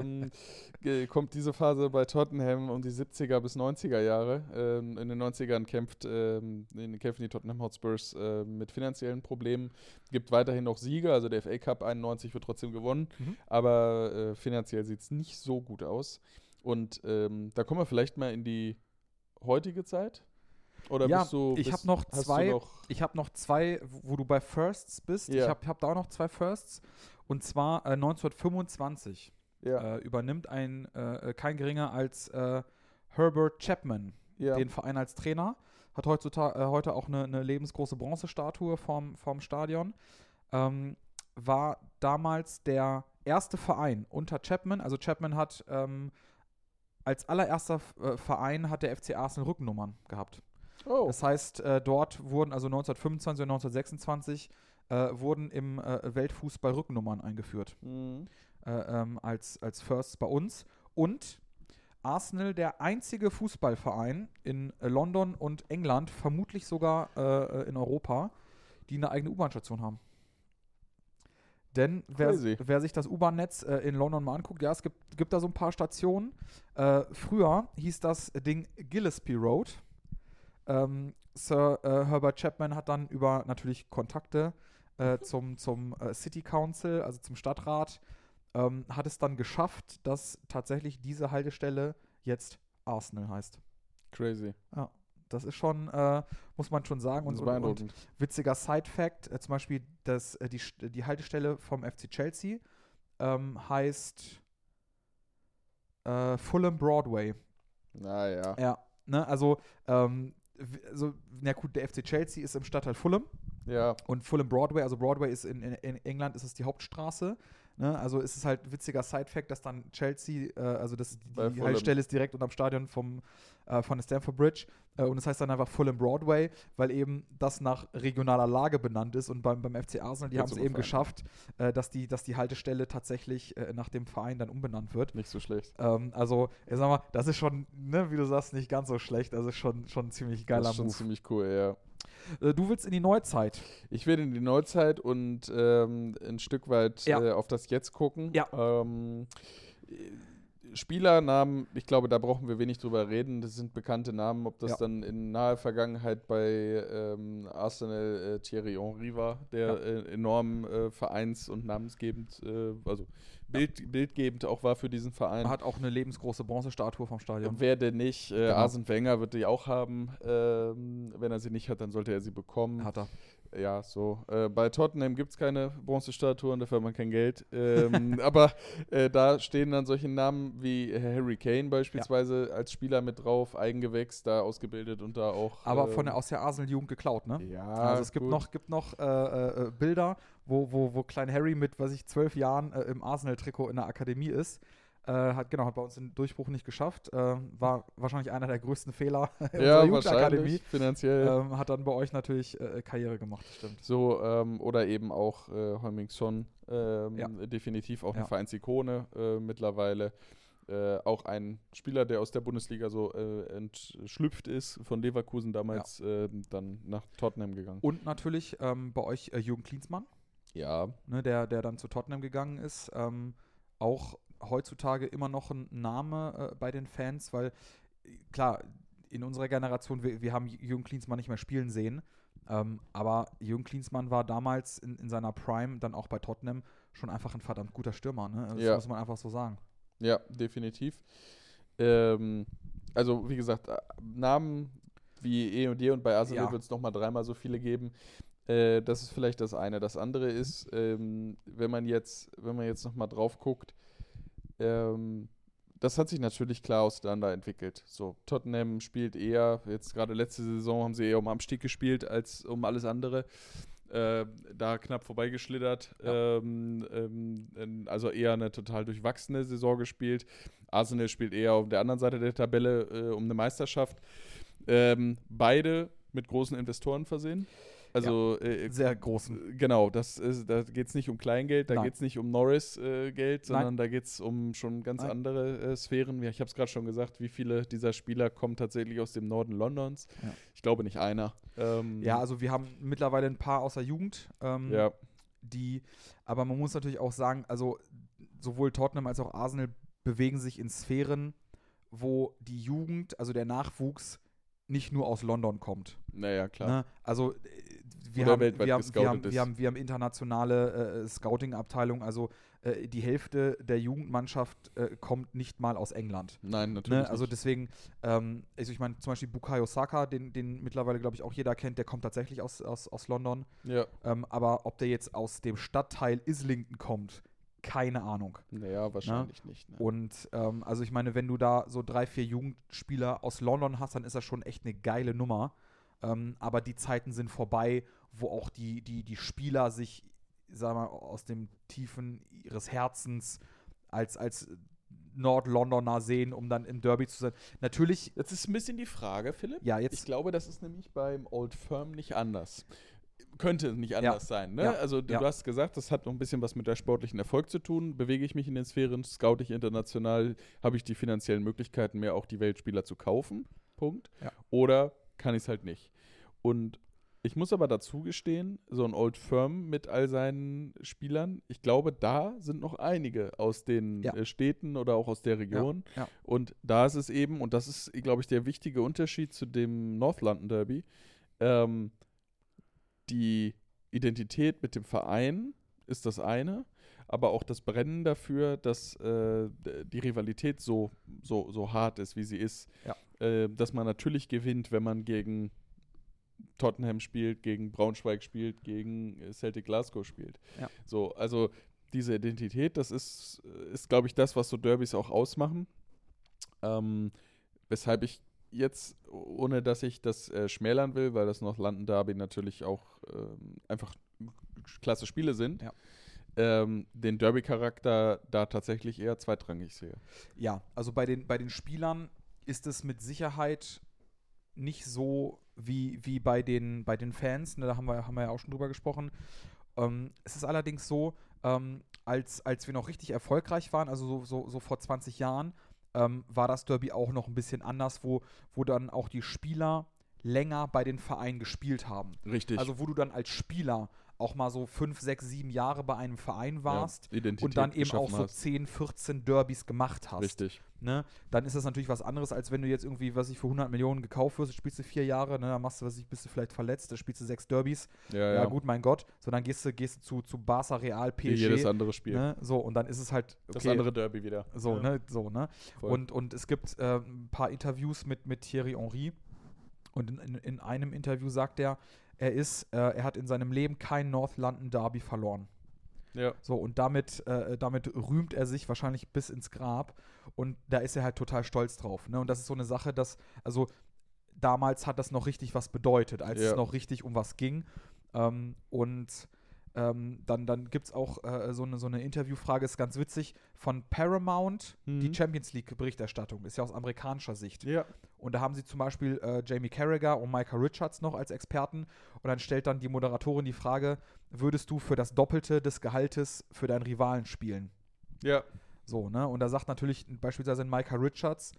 S3: kommt diese Phase bei Tottenham um die 70er bis 90er Jahre. In den 90ern kämpfen die Tottenham Hotspurs mit finanziellen Problemen. Gibt weiterhin noch Siege, also der FA Cup 91 wird trotzdem gewonnen, aber finanziell sieht es nicht so gut aus. Und da kommen wir vielleicht mal in die heutige Zeit. Oder
S2: ich habe noch zwei, wo du bei Firsts bist. Ja. Ich hab da auch noch 2 Firsts. Und zwar 1925 übernimmt kein geringer als Herbert Chapman den Verein als Trainer. Hat heute auch eine lebensgroße Bronzestatue vorm Stadion. War damals der erste Verein unter Chapman. Also Chapman hat als allererster Verein hat der FC Arsenal Rückennummern gehabt. Oh. Das heißt, dort wurden, also 1925 und 1926, wurden im Weltfußball Rückennummern eingeführt. Als Firsts bei uns. Und Arsenal der einzige Fußballverein in London und England, vermutlich sogar in Europa, die eine eigene U-Bahn-Station haben. Denn wer sich das U-Bahn-Netz in London mal anguckt, es gibt da so ein paar Stationen. Früher hieß das Ding Gillespie Road. Sir Herbert Chapman hat dann über natürlich Kontakte zum City Council, also zum Stadtrat, hat es dann geschafft, dass tatsächlich diese Haltestelle jetzt Arsenal heißt.
S3: Crazy.
S2: Ja, das ist schon, muss man schon sagen. Und witziger Side-Fact, zum Beispiel die Haltestelle vom FC Chelsea heißt Fulham Broadway.
S3: Naja.
S2: Ja, ne, also der FC Chelsea ist im Stadtteil Fulham.
S3: Ja.
S2: Und Fulham Broadway, also Broadway ist in England ist es die Hauptstraße. Ne? Also ist es halt ein witziger Side-Fact, dass dann Chelsea, also die
S3: Fulham.
S2: Haltestelle ist direkt unterm Stadion von der Stamford Bridge und das heißt dann einfach Fulham Broadway, weil eben das nach regionaler Lage benannt ist und beim FC Arsenal, die haben es eben geschafft, dass die Haltestelle tatsächlich nach dem Verein dann umbenannt wird.
S3: Nicht so schlecht.
S2: Also, ich sag mal, das ist schon, ne, wie du sagst, nicht ganz so schlecht, also schon ein ziemlich geiler Move.
S3: Das ist schon ziemlich cool, ja.
S2: Du willst in die Neuzeit.
S3: Ich will in die Neuzeit und ein Stück weit auf das Jetzt gucken.
S2: Ja.
S3: Spielernamen, ich glaube, da brauchen wir wenig drüber reden. Das sind bekannte Namen, ob das dann in naher Vergangenheit bei Arsenal Thierry Henry war, der enorm vereins- und namensgebend, also bildgebend auch war für diesen Verein.
S2: Er hat auch eine lebensgroße Bronzestatue vom Stadion.
S3: Wer denn nicht?
S2: Genau.
S3: Arsene Wenger wird die auch haben. Wenn er sie nicht hat, dann sollte er sie bekommen.
S2: Hat er.
S3: Ja, so. Bei Tottenham gibt es keine Bronzestatuen, dafür hat man kein Geld. Aber da stehen dann solche Namen wie Harry Kane beispielsweise als Spieler mit drauf, Eigengewächs, da ausgebildet und da auch.
S2: Aber aus der Arsenal-Jugend geklaut, ne?
S3: Ja,
S2: also es gibt noch Bilder, wo Klein Harry mit, 12 Jahren im Arsenal-Trikot in der Akademie ist. Hat bei uns den Durchbruch nicht geschafft. War wahrscheinlich einer der größten Fehler in unserer Jugendakademie.
S3: Finanziell.
S2: Hat dann bei euch natürlich Karriere gemacht, stimmt.
S3: So, oder eben auch Heung-min-Son, definitiv auch eine Vereinsikone mittlerweile. Auch ein Spieler, der aus der Bundesliga so entschlüpft ist, von Leverkusen damals dann nach Tottenham gegangen.
S2: Und natürlich bei euch Jürgen Klinsmann.
S3: Ja.
S2: Ne, der dann zu Tottenham gegangen ist. Auch heutzutage immer noch ein Name bei den Fans, weil klar, in unserer Generation, wir haben Jürgen Klinsmann nicht mehr spielen sehen, aber Jürgen Klinsmann war damals in seiner Prime dann auch bei Tottenham schon einfach ein verdammt guter Stürmer, ne? Das muss man einfach so sagen.
S3: Ja, definitiv. Also wie gesagt, Namen wie E&D und bei Arsenal wird es nochmal 3-mal so viele geben. Das ist vielleicht das eine. Das andere ist, wenn man jetzt nochmal drauf guckt, das hat sich natürlich klar auseinanderentwickelt. So, Tottenham spielt eher, jetzt gerade letzte Saison haben sie eher um Abstieg gespielt als um alles andere. Da knapp vorbeigeschlittert. Also eher eine total durchwachsene Saison gespielt. Arsenal spielt eher auf der anderen Seite der Tabelle um eine Meisterschaft. Beide mit großen Investoren versehen. Also
S2: sehr großen.
S3: Genau, da geht es nicht um Kleingeld, da geht es nicht um Norris-Geld, sondern da geht es um schon ganz andere Sphären. Ich habe es gerade schon gesagt, wie viele dieser Spieler kommen tatsächlich aus dem Norden Londons. Ja. Ich glaube nicht einer.
S2: Also wir haben mittlerweile ein paar aus der Jugend, aber man muss natürlich auch sagen, also sowohl Tottenham als auch Arsenal bewegen sich in Sphären, wo die Jugend, also der Nachwuchs, nicht nur aus London kommt.
S3: Naja, klar.
S2: Ne? Also wir haben internationale Scouting-Abteilungen, also die Hälfte der Jugendmannschaft kommt nicht mal aus England.
S3: Nein, natürlich
S2: nicht. Also deswegen, ich meine zum Beispiel Bukayo Saka, den mittlerweile, glaube ich, auch jeder kennt, der kommt tatsächlich aus London.
S3: Ja.
S2: Aber ob der jetzt aus dem Stadtteil Islington kommt, keine Ahnung.
S3: Naja, wahrscheinlich nicht. Ne?
S2: Und also ich meine, wenn du da so 3, 4 Jugendspieler aus London hast, dann ist das schon echt eine geile Nummer. Aber die Zeiten sind vorbei, wo auch die Spieler sich, sag mal, aus dem Tiefen ihres Herzens als Nord-Londoner sehen, um dann im Derby zu sein. Natürlich.
S3: Das ist ein bisschen die Frage, Philipp.
S2: Ja, jetzt.
S3: Ich glaube, das ist nämlich beim Old Firm nicht anders. Könnte nicht anders sein, ne?
S2: Ja.
S3: Also du hast gesagt, das hat noch ein bisschen was mit der sportlichen Erfolg zu tun. Bewege ich mich in den Sphären, scout ich international, habe ich die finanziellen Möglichkeiten, mir auch die Weltspieler zu kaufen, Punkt.
S2: Ja.
S3: Oder kann ich es halt nicht. Und ich muss aber dazu gestehen, so ein Old Firm mit all seinen Spielern, ich glaube, da sind noch einige aus den Städten oder auch aus der Region.
S2: Ja.
S3: Und da ist es eben, und das ist, glaube ich, der wichtige Unterschied zu dem North London Derby, die Identität mit dem Verein ist das eine, aber auch das Brennen dafür, dass die Rivalität so hart ist, wie sie ist.
S2: Ja.
S3: Dass man natürlich gewinnt, wenn man gegen Tottenham spielt, gegen Braunschweig spielt, gegen Celtic Glasgow spielt.
S2: Ja.
S3: So, also diese Identität, das ist glaube ich, das, was so Derbys auch ausmachen. Weshalb ich jetzt, ohne dass ich das schmälern will, weil das North London Derby natürlich auch einfach klasse Spiele sind, den Derby-Charakter da tatsächlich eher zweitrangig sehe.
S2: Ja, also bei den Spielern ist es mit Sicherheit nicht so wie bei den Fans, ne, da haben wir ja auch schon drüber gesprochen. Es ist allerdings so, als wir noch richtig erfolgreich waren, also so vor 20 Jahren, war das Derby auch noch ein bisschen anders, wo dann auch die Spieler länger bei den Vereinen gespielt haben.
S3: Richtig.
S2: Also wo du dann als Spieler auch mal so 5, 6, 7 Jahre bei einem Verein warst
S3: Identität
S2: und dann eben auch so
S3: hast.
S2: 10, 14 Derbys gemacht hast.
S3: Richtig.
S2: Ne? Dann ist das natürlich was anderes, als wenn du jetzt irgendwie, für 100 Millionen gekauft wirst, spielst du 4 Jahre, ne? Dann machst du, bist du vielleicht verletzt, dann spielst du 6 Derbys. Ja, gut, mein Gott. So, dann gehst du zu Barca, Real, PSG.
S3: Wie jedes andere Spiel.
S2: Ne? So, und dann ist es halt, okay,
S3: das andere Derby wieder.
S2: So,
S3: ja.
S2: ne? Und es gibt ein paar Interviews mit Thierry Henry. Und in einem Interview sagt er hat in seinem Leben kein North London Derby verloren.
S3: Ja.
S2: So, und damit rühmt er sich wahrscheinlich bis ins Grab. Und da ist er halt total stolz drauf. Ne? Und das ist so eine Sache, also damals hat das noch richtig was bedeutet, als es noch richtig um was ging. Dann gibt es auch so eine Interviewfrage, ist ganz witzig, von Paramount, die Champions League-Berichterstattung, ist ja aus amerikanischer Sicht.
S3: Ja.
S2: Und da haben sie zum Beispiel Jamie Carragher und Micah Richards noch als Experten. Und dann stellt dann die Moderatorin die Frage, würdest du für das Doppelte des Gehaltes für deinen Rivalen spielen?
S3: Ja.
S2: So, ne? Und da sagt natürlich beispielsweise Micah Richards,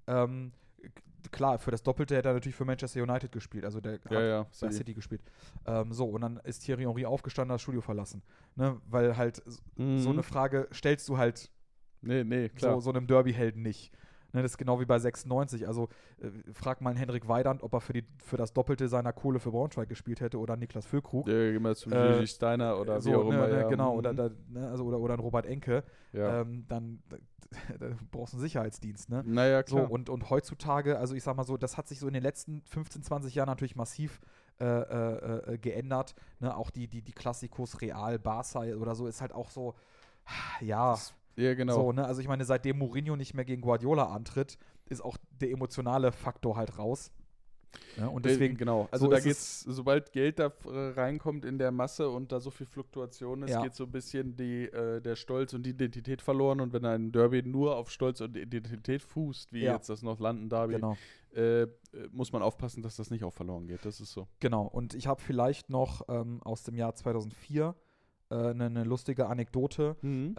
S2: klar, für das Doppelte hätte er natürlich für Manchester United gespielt. Also der hat bei City gespielt. Und dann ist Thierry Henry aufgestanden, das Studio verlassen. Ne? Weil halt so eine Frage stellst du halt
S3: klar.
S2: So einem Derby-Helden nicht. Ne? Das ist genau wie bei 96. Also frag mal einen Henrik Weidand, ob er für das Doppelte seiner Kohle für Braunschweig gespielt hätte oder Niklas Füllkrug.
S3: Ja, geh mal zum Gigi Steiner oder so, wie auch immer.
S2: Genau, oder ein Robert Enke.
S3: Ja.
S2: Dann brauchst du einen Sicherheitsdienst, ne?
S3: Naja, klar.
S2: So, und heutzutage, also ich sag mal so, das hat sich so in den letzten 15, 20 Jahren natürlich massiv geändert. Ne? Auch die Klassikos Real, Barca oder so ist halt auch so, ja.
S3: Ja, genau.
S2: So, ne? Also ich meine, seitdem Mourinho nicht mehr gegen Guardiola antritt, ist auch der emotionale Faktor halt raus. Ja, und deswegen,
S3: genau. Also so da geht's, sobald Geld da reinkommt in der Masse und da so viel Fluktuation ist, geht so ein bisschen der Stolz und die Identität verloren. Und wenn ein Derby nur auf Stolz und Identität fußt, wie jetzt das North London Derby, muss man aufpassen, dass das nicht auch verloren geht. Das ist so.
S2: Genau. Und ich habe vielleicht noch aus dem Jahr 2004 eine lustige Anekdote.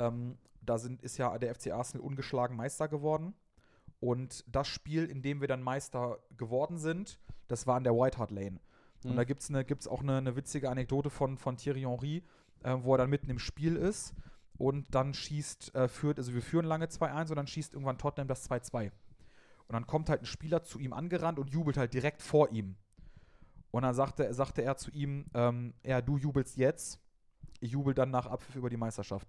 S2: Ist ja der FC Arsenal ungeschlagen Meister geworden. Und das Spiel, in dem wir dann Meister geworden sind, das war in der White Hart Lane. Und da gibt's auch eine witzige Anekdote von Thierry Henry, wo er dann mitten im Spiel ist und dann wir führen lange 2-1 und dann schießt irgendwann Tottenham das 2-2. Und dann kommt halt ein Spieler zu ihm angerannt und jubelt halt direkt vor ihm. Und dann sagte er zu ihm, du jubelst jetzt, ich jubel dann nach Abpfiff über die Meisterschaft.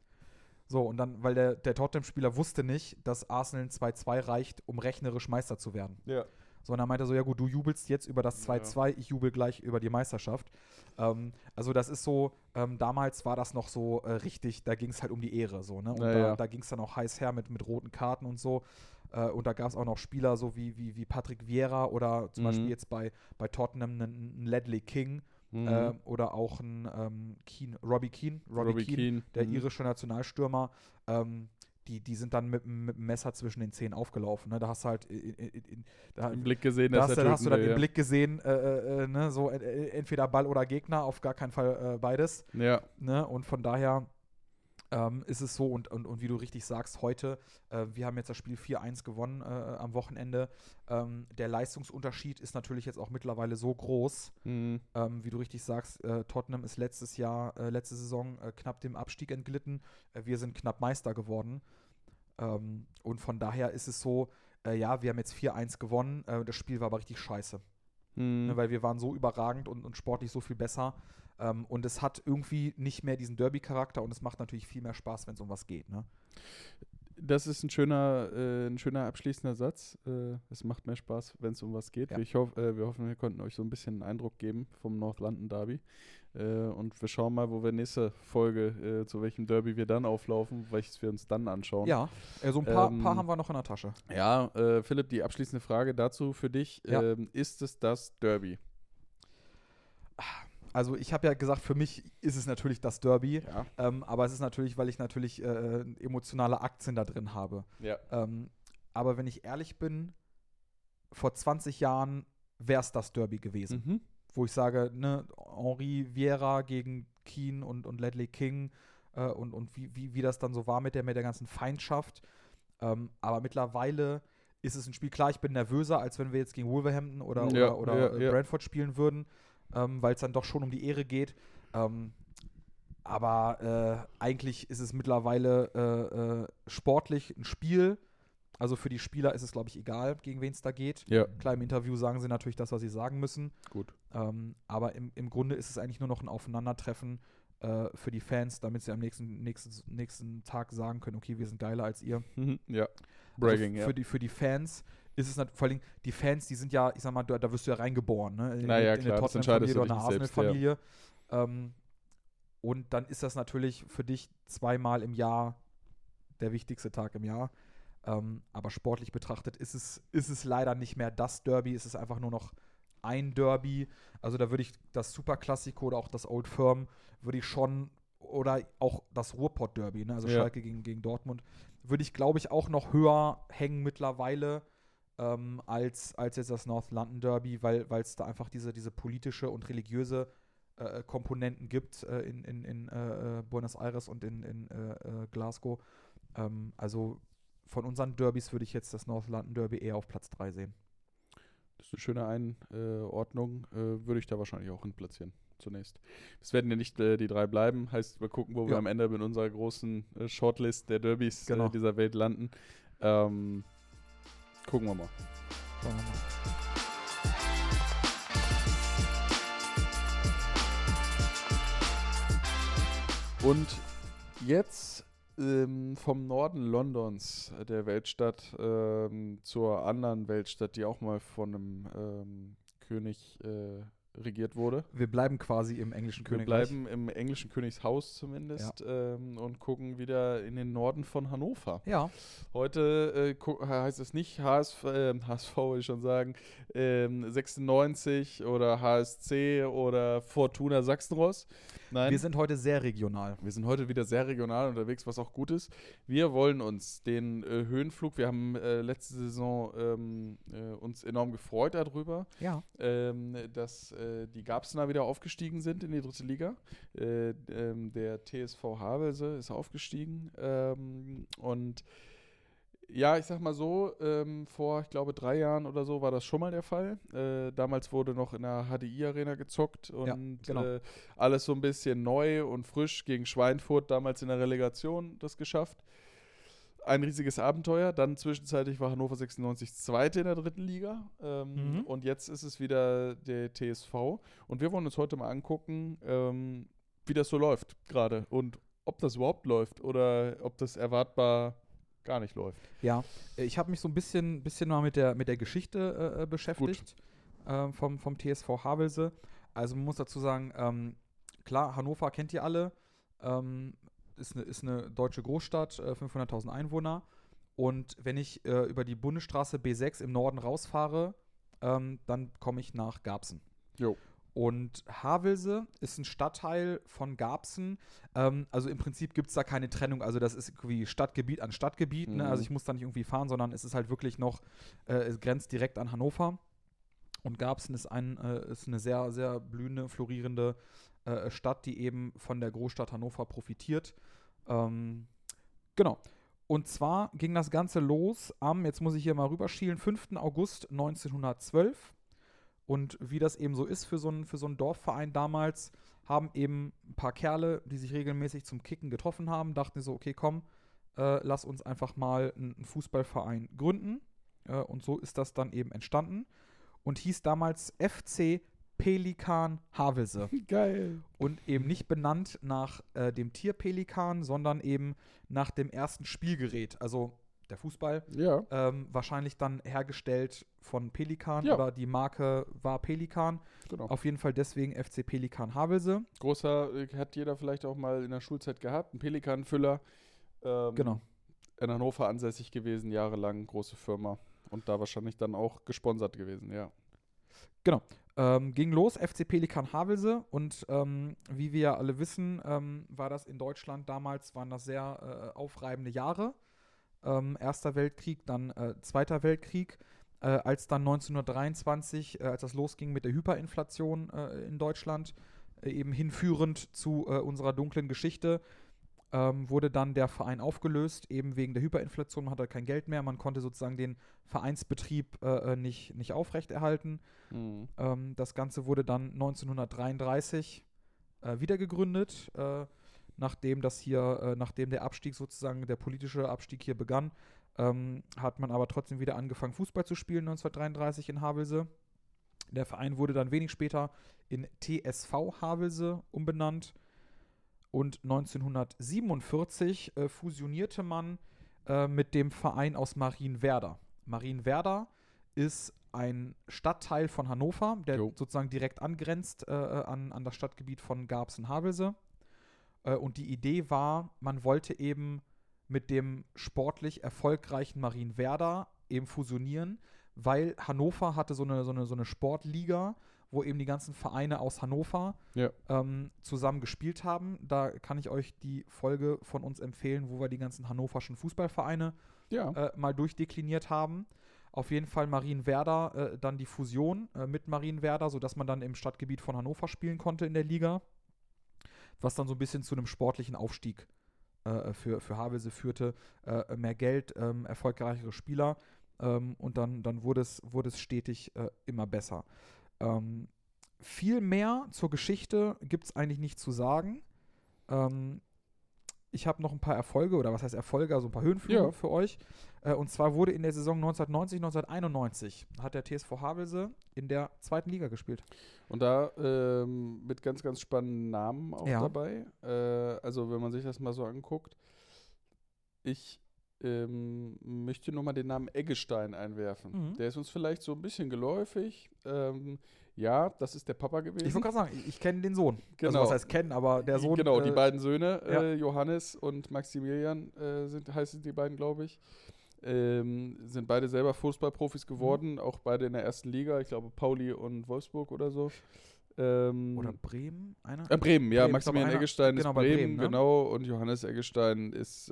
S2: So, und dann, weil der Tottenham-Spieler wusste nicht, dass Arsenal ein 2-2 reicht, um rechnerisch Meister zu werden.
S3: Ja.
S2: So, und dann meinte er so, ja gut, du jubelst jetzt über das 2-2, ich jubel gleich über die Meisterschaft. Also das ist so, damals war das noch so richtig, da ging es halt um die Ehre, so, ne? Und da ging es dann auch heiß her mit roten Karten und so. Und da gab es auch noch Spieler so wie Patrick Vieira oder zum Beispiel jetzt bei Tottenham einen Ledley King. Oder auch ein Robbie Keane, der irische Nationalstürmer, die sind dann mit dem Messer zwischen den Zähnen aufgelaufen. Ne? Da hast du halt
S3: im Blick gesehen,
S2: da hast du dann im Blick gesehen, ne? So entweder Ball oder Gegner, auf gar keinen Fall beides.
S3: Ja.
S2: Ne? Und von daher ist es so, und wie du richtig sagst, heute, wir haben jetzt das Spiel 4-1 gewonnen am Wochenende. Der Leistungsunterschied ist natürlich jetzt auch mittlerweile so groß, wie du richtig sagst, Tottenham ist letzte Saison knapp dem Abstieg entglitten. Wir sind knapp Meister geworden. Und von daher ist es so, wir haben jetzt 4-1 gewonnen, das Spiel war aber richtig scheiße. Ne, weil wir waren so überragend und sportlich so viel besser. Und es hat irgendwie nicht mehr diesen Derby-Charakter und es macht natürlich viel mehr Spaß, wenn es um was geht. Ne?
S3: Das ist ein schöner abschließender Satz. Es macht mehr Spaß, wenn es um was geht. Ja. Wir hoffen, wir konnten euch so ein bisschen einen Eindruck geben vom North London Derby. Und wir schauen mal, wo wir nächste Folge, zu welchem Derby wir dann auflaufen, welches wir uns dann anschauen.
S2: Ja, so ein paar haben wir noch in der Tasche.
S3: Ja, Philipp, die abschließende Frage dazu für dich. Ist es das Derby?
S2: Also ich habe ja gesagt, für mich ist es natürlich das Derby,
S3: Ja.
S2: aber es ist natürlich, weil ich natürlich emotionale Aktien da drin habe.
S3: Ja.
S2: Aber wenn ich ehrlich bin, vor 20 Jahren wäre es das Derby gewesen.
S3: Mhm.
S2: Wo ich sage, ne, Henri Vieira gegen Keane und Ledley King und wie das dann so war mit der ganzen Feindschaft. Aber mittlerweile ist es ein Spiel, klar, ich bin nervöser, als wenn wir jetzt gegen Wolverhampton oder Brentford spielen würden, weil es dann doch schon um die Ehre geht. Aber eigentlich ist es mittlerweile sportlich ein Spiel. Also für die Spieler ist es, glaube ich, egal, gegen wen es da geht.
S3: Ja.
S2: Klar, im Interview sagen sie natürlich das, was sie sagen müssen.
S3: Gut.
S2: Aber im Grunde ist es eigentlich nur noch ein Aufeinandertreffen für die Fans, damit sie am nächsten Tag sagen können, okay, wir sind geiler als ihr.
S3: Ja. Bragging,
S2: also für die Fans ist es vor allem, die Fans, die sind ja, ich sag mal, da wirst du ja reingeboren, ne? In
S3: klar,
S2: der Tottenham-Familie oder einer Arsenal-Familie. Und dann ist das natürlich für dich zweimal im Jahr der wichtigste Tag im Jahr. Aber sportlich betrachtet ist es leider nicht mehr das Derby, es ist einfach nur noch ein Derby. Also da würde ich das Superklassiko oder auch das Old Firm würde ich schon, oder auch das Ruhrpott-Derby, ne? Also Schalke gegen Dortmund, würde ich, glaube ich, auch noch höher hängen mittlerweile als jetzt das North London Derby, weil es da einfach diese politische und religiöse Komponenten gibt in Buenos Aires und in Glasgow. Also von unseren Derbys würde ich jetzt das North London Derby eher auf Platz 3 sehen.
S3: Das ist eine schöne Einordnung. Würde ich da wahrscheinlich auch hin platzieren, zunächst. Es werden ja nicht die 3 bleiben. Heißt, wir gucken, wo wir am Ende mit unserer großen Shortlist der Derbys dieser Welt landen. Gucken wir mal.
S2: Schauen wir mal.
S3: Und jetzt vom Norden Londons, der Weltstadt, zur anderen Weltstadt, die auch mal von einem König regiert wurde.
S2: Wir bleiben quasi im englischen Königreich.
S3: Wir bleiben im englischen Königshaus zumindest und gucken wieder in den Norden von Hannover.
S2: Ja.
S3: Heute heißt es nicht HSV, würde ich schon sagen, 96 oder HSC oder Fortuna Sachsenross. Nein.
S2: Wir sind heute sehr regional.
S3: Wir sind heute wieder sehr regional unterwegs, was auch gut ist. Wir wollen uns den Höhenflug, wir haben letzte Saison uns enorm gefreut darüber, dass die Garbsener wieder aufgestiegen sind in die 3. Liga. Der TSV Havelse ist aufgestiegen und ja, ich sag mal so, vor, ich glaube, 3 Jahren oder so war das schon mal der Fall. Damals wurde noch in der HDI-Arena gezockt und alles so ein bisschen neu und frisch gegen Schweinfurt, damals in der Relegation das geschafft. Ein riesiges Abenteuer. Dann zwischenzeitlich war Hannover 96 Zweite in der 3. Liga. Und jetzt ist es wieder der TSV. Und wir wollen uns heute mal angucken, wie das so läuft gerade und ob das überhaupt läuft oder ob das erwartbar gar nicht läuft.
S2: Ja, ich habe mich so ein bisschen mal mit der Geschichte beschäftigt vom TSV Havelse. Also man muss dazu sagen, klar, Hannover kennt ihr alle, ist eine deutsche Großstadt, 500.000 Einwohner. Und wenn ich über die Bundesstraße B6 im Norden rausfahre, dann komme ich nach Garbsen.
S3: Jo.
S2: Und Havelse ist ein Stadtteil von Garbsen. Also im Prinzip gibt es da keine Trennung. Also das ist irgendwie Stadtgebiet an Stadtgebiet. Ne? Also ich muss da nicht irgendwie fahren, sondern es ist halt wirklich noch, es grenzt direkt an Hannover. Und Garbsen ist eine sehr, sehr blühende, florierende Stadt, die eben von der Großstadt Hannover profitiert. Genau. Und zwar ging das Ganze los am, jetzt muss ich hier mal rüberschielen, 5. August 1912. Und wie das eben so ist für so einen Dorfverein damals, haben eben ein paar Kerle, die sich regelmäßig zum Kicken getroffen haben, dachten so, okay, komm, lass uns einfach mal einen Fußballverein gründen. Und so ist das dann eben entstanden. Und hieß damals FC Pelikan Havelse.
S3: Geil.
S2: Und eben nicht benannt nach dem Tier Pelikan, sondern eben nach dem ersten Spielgerät. Also der Fußball, wahrscheinlich dann hergestellt von Pelikan oder die Marke war Pelikan.
S3: Genau.
S2: Auf jeden Fall deswegen FC Pelikan Havelse.
S3: Großer, hat jeder vielleicht auch mal in der Schulzeit gehabt, ein Pelikan-Füller.
S2: Genau.
S3: In Hannover ansässig gewesen, jahrelang, große Firma. Und da wahrscheinlich dann auch gesponsert gewesen, ja.
S2: Genau. Ging los, FC Pelikan Havelse und wie wir ja alle wissen, war das in Deutschland damals, waren das sehr aufreibende Jahre. Erster Weltkrieg, dann Zweiter Weltkrieg. Als dann 1923, als das losging mit der Hyperinflation in Deutschland, eben hinführend zu unserer dunklen Geschichte, wurde dann der Verein aufgelöst, eben wegen der Hyperinflation. Man hatte kein Geld mehr, man konnte sozusagen den Vereinsbetrieb nicht aufrechterhalten. Das Ganze wurde dann 1933 wieder gegründet, nachdem der Abstieg sozusagen, der politische Abstieg hier begann, hat man aber trotzdem wieder angefangen, Fußball zu spielen 1933 in Havelse. Der Verein wurde dann wenig später in TSV Havelse umbenannt. Und 1947 fusionierte man mit dem Verein aus Marienwerder. Marienwerder ist ein Stadtteil von Hannover, der sozusagen direkt angrenzt an das Stadtgebiet von Garbsen-Havelse. Und die Idee war, man wollte eben mit dem sportlich erfolgreichen Marienwerder eben fusionieren, weil Hannover hatte so eine Sportliga, wo eben die ganzen Vereine aus Hannover zusammen gespielt haben. Da kann ich euch die Folge von uns empfehlen, wo wir die ganzen hannoverschen Fußballvereine mal durchdekliniert haben. Auf jeden Fall Marienwerder, dann die Fusion mit Marienwerder, sodass man dann im Stadtgebiet von Hannover spielen konnte in der Liga, was dann so ein bisschen zu einem sportlichen Aufstieg für Havelse führte. Mehr Geld, erfolgreichere Spieler und dann wurde es stetig immer besser. Viel mehr zur Geschichte gibt es eigentlich nicht zu sagen. Ich habe noch ein paar Erfolge, oder was heißt Erfolge, also ein paar Höhenflüge für euch. Und zwar wurde in der Saison 1990/91 hat der TSV Havelse in der 2. Liga gespielt.
S3: Und da mit ganz, ganz spannenden Namen auch dabei. Also wenn man sich das mal so anguckt. Ich möchte nur mal den Namen Eggestein einwerfen. Der ist uns vielleicht so ein bisschen geläufig. Ja, das ist der Papa gewesen.
S2: Ich wollte gerade sagen, ich kenne den Sohn.
S3: Genau.
S2: Also was heißt kennen, aber der Sohn.
S3: Genau, die beiden Söhne, Johannes und Maximilian heißen die beiden, glaube ich. Sind beide selber Fußballprofis geworden, auch beide in der 1. Liga. Ich glaube Pauli und Wolfsburg oder so.
S2: Oder Bremen? Einer?
S3: Bremen, ja. Maximilian Eggestein ist Bremen,
S2: ne?
S3: genau. Und Johannes Eggestein ist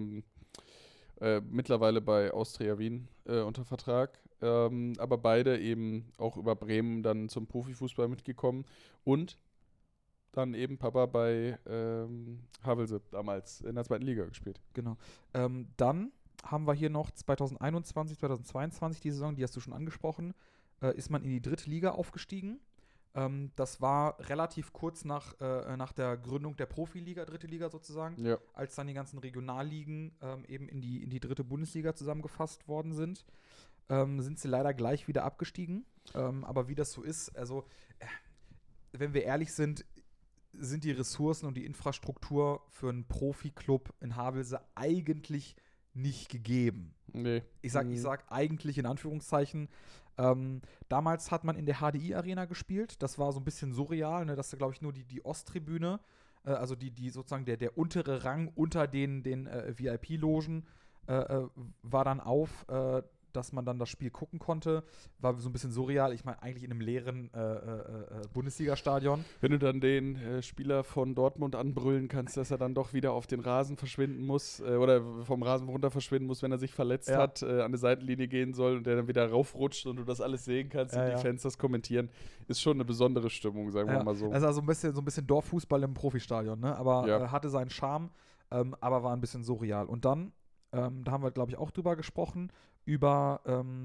S3: mittlerweile bei Austria Wien unter Vertrag. Aber beide eben auch über Bremen dann zum Profifußball mitgekommen. Und dann eben Papa bei Havelse damals in der 2. Liga gespielt.
S2: Genau. Dann haben wir hier noch 2021, 2022 die Saison, die hast du schon angesprochen, ist man in die 3. Liga aufgestiegen. Das war relativ kurz nach der Gründung der Profiliga, 3. Liga sozusagen, als dann die ganzen Regionalligen eben in die 3. Bundesliga zusammengefasst worden sind. Sind sie leider gleich wieder abgestiegen. Aber wie das so ist, also wenn wir ehrlich sind die Ressourcen und die Infrastruktur für einen Profi-Club in Havelse eigentlich nicht gegeben.
S3: Nee.
S2: Ich sag eigentlich in Anführungszeichen. Damals hat man in der HDI-Arena gespielt. Das war so ein bisschen surreal. Ne? Das ist, glaube ich, nur die Osttribüne. Also die sozusagen der untere Rang unter den VIP-Logen war dann auf, dass man dann das Spiel gucken konnte. War so ein bisschen surreal. Ich meine, eigentlich in einem leeren Bundesliga-Stadion.
S3: Wenn du dann den Spieler von Dortmund anbrüllen kannst, dass er dann doch wieder auf den Rasen verschwinden muss oder vom Rasen runter verschwinden muss, wenn er sich verletzt hat, an die Seitenlinie gehen soll und der dann wieder raufrutscht und du das alles sehen kannst und die Fans das kommentieren, ist schon eine besondere Stimmung, sagen wir mal so.
S2: Also so ein bisschen Dorffußball im Profistadion, ne? Aber hatte seinen Charme, aber war ein bisschen surreal. Und dann, da haben wir, glaube ich, auch drüber gesprochen, über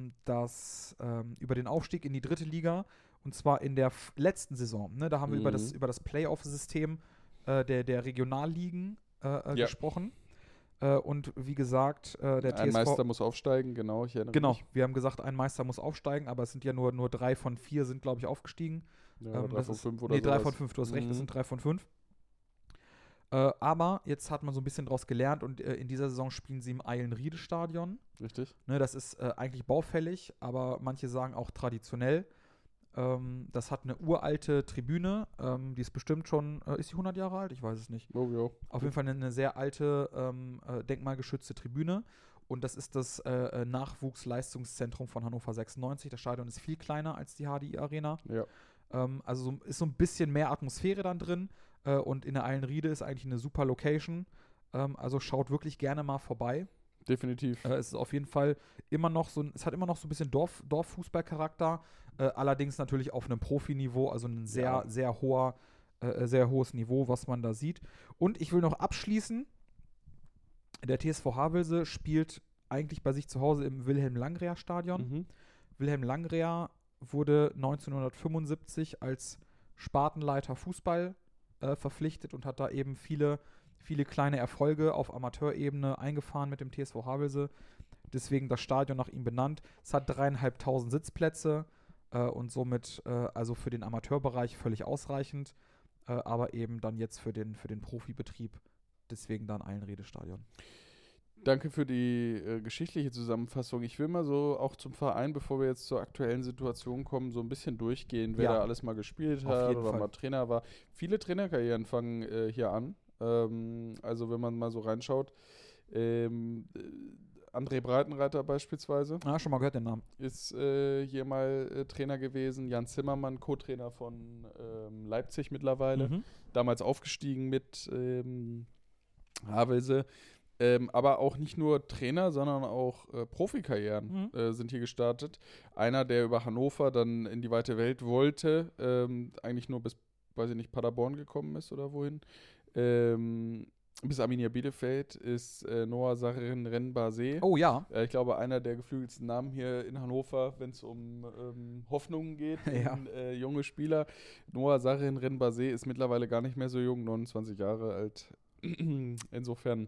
S2: den Aufstieg in die 3. Liga, und zwar in der letzten Saison. Ne? Da haben wir über das Playoff-System der Regionalligen gesprochen. Und wie gesagt, der TSV...
S3: Ein Meister muss aufsteigen, genau, ich erinnere mich.
S2: Wir haben gesagt, ein Meister muss aufsteigen, aber es sind ja nur 3 von 4 sind, glaube ich, aufgestiegen.
S3: Ja, 3 von 5 oder so.
S2: Nee, 3 von 5, du hast recht, das sind 3 von 5. Aber jetzt hat man so ein bisschen draus gelernt und in dieser Saison spielen sie im Eilenriede-Stadion.
S3: Richtig.
S2: Ne, das ist eigentlich baufällig, aber manche sagen auch traditionell. Das hat eine uralte Tribüne, die ist bestimmt schon, ist die 100 Jahre alt? Ich weiß es nicht.
S3: Oh, ja.
S2: Auf jeden Fall eine sehr alte, denkmalgeschützte Tribüne. Und das ist das Nachwuchsleistungszentrum von Hannover 96. Das Stadion ist viel kleiner als die HDI Arena.
S3: Ja.
S2: Also ist so ein bisschen mehr Atmosphäre dann drin. Und in der Eilenriede ist eigentlich eine super Location. Also schaut wirklich gerne mal vorbei.
S3: Definitiv.
S2: Es ist auf jeden Fall immer noch es hat immer noch so ein bisschen Dorffußballcharakter. Allerdings natürlich auf einem Profiniveau, also ein sehr, sehr hohes Niveau, was man da sieht. Und ich will noch abschließen, der TSV Havelse spielt eigentlich bei sich zu Hause im Wilhelm-Langrea-Stadion.
S3: Mhm.
S2: Wilhelm Langrea wurde 1975 als Spartenleiter Fußball verpflichtet und hat da eben viele kleine Erfolge auf Amateurebene eingefahren mit dem TSV Havelse. Deswegen das Stadion nach ihm benannt. Es hat 3.500 Sitzplätze und somit also für den Amateurbereich völlig ausreichend, aber eben dann jetzt für den Profibetrieb, deswegen dann Eilenriede-Stadion.
S3: Danke für die geschichtliche Zusammenfassung. Ich will mal so auch zum Verein, bevor wir jetzt zur aktuellen Situation kommen, so ein bisschen durchgehen, wer da alles mal gespielt hat oder mal Trainer war. Viele Trainerkarrieren fangen hier an. Also wenn man mal so reinschaut, André Breitenreiter beispielsweise.
S2: Schon mal gehört den Namen.
S3: Ist hier mal Trainer gewesen. Jan Zimmermann, Co-Trainer von Leipzig mittlerweile.
S2: Mhm.
S3: Damals aufgestiegen mit Havelse. Aber auch nicht nur Trainer, sondern auch Profikarrieren sind hier gestartet. Einer, der über Hannover dann in die weite Welt wollte, eigentlich nur bis, weiß ich nicht, Paderborn gekommen ist oder wohin. Bis Arminia Bielefeld ist Noah Sarin Renbase.
S2: Oh ja.
S3: Ich glaube, einer der geflügelsten Namen hier in Hannover, wenn es um Hoffnungen geht, junge Spieler. Noah Sarin Renbase ist mittlerweile gar nicht mehr so jung, 29 Jahre alt. Insofern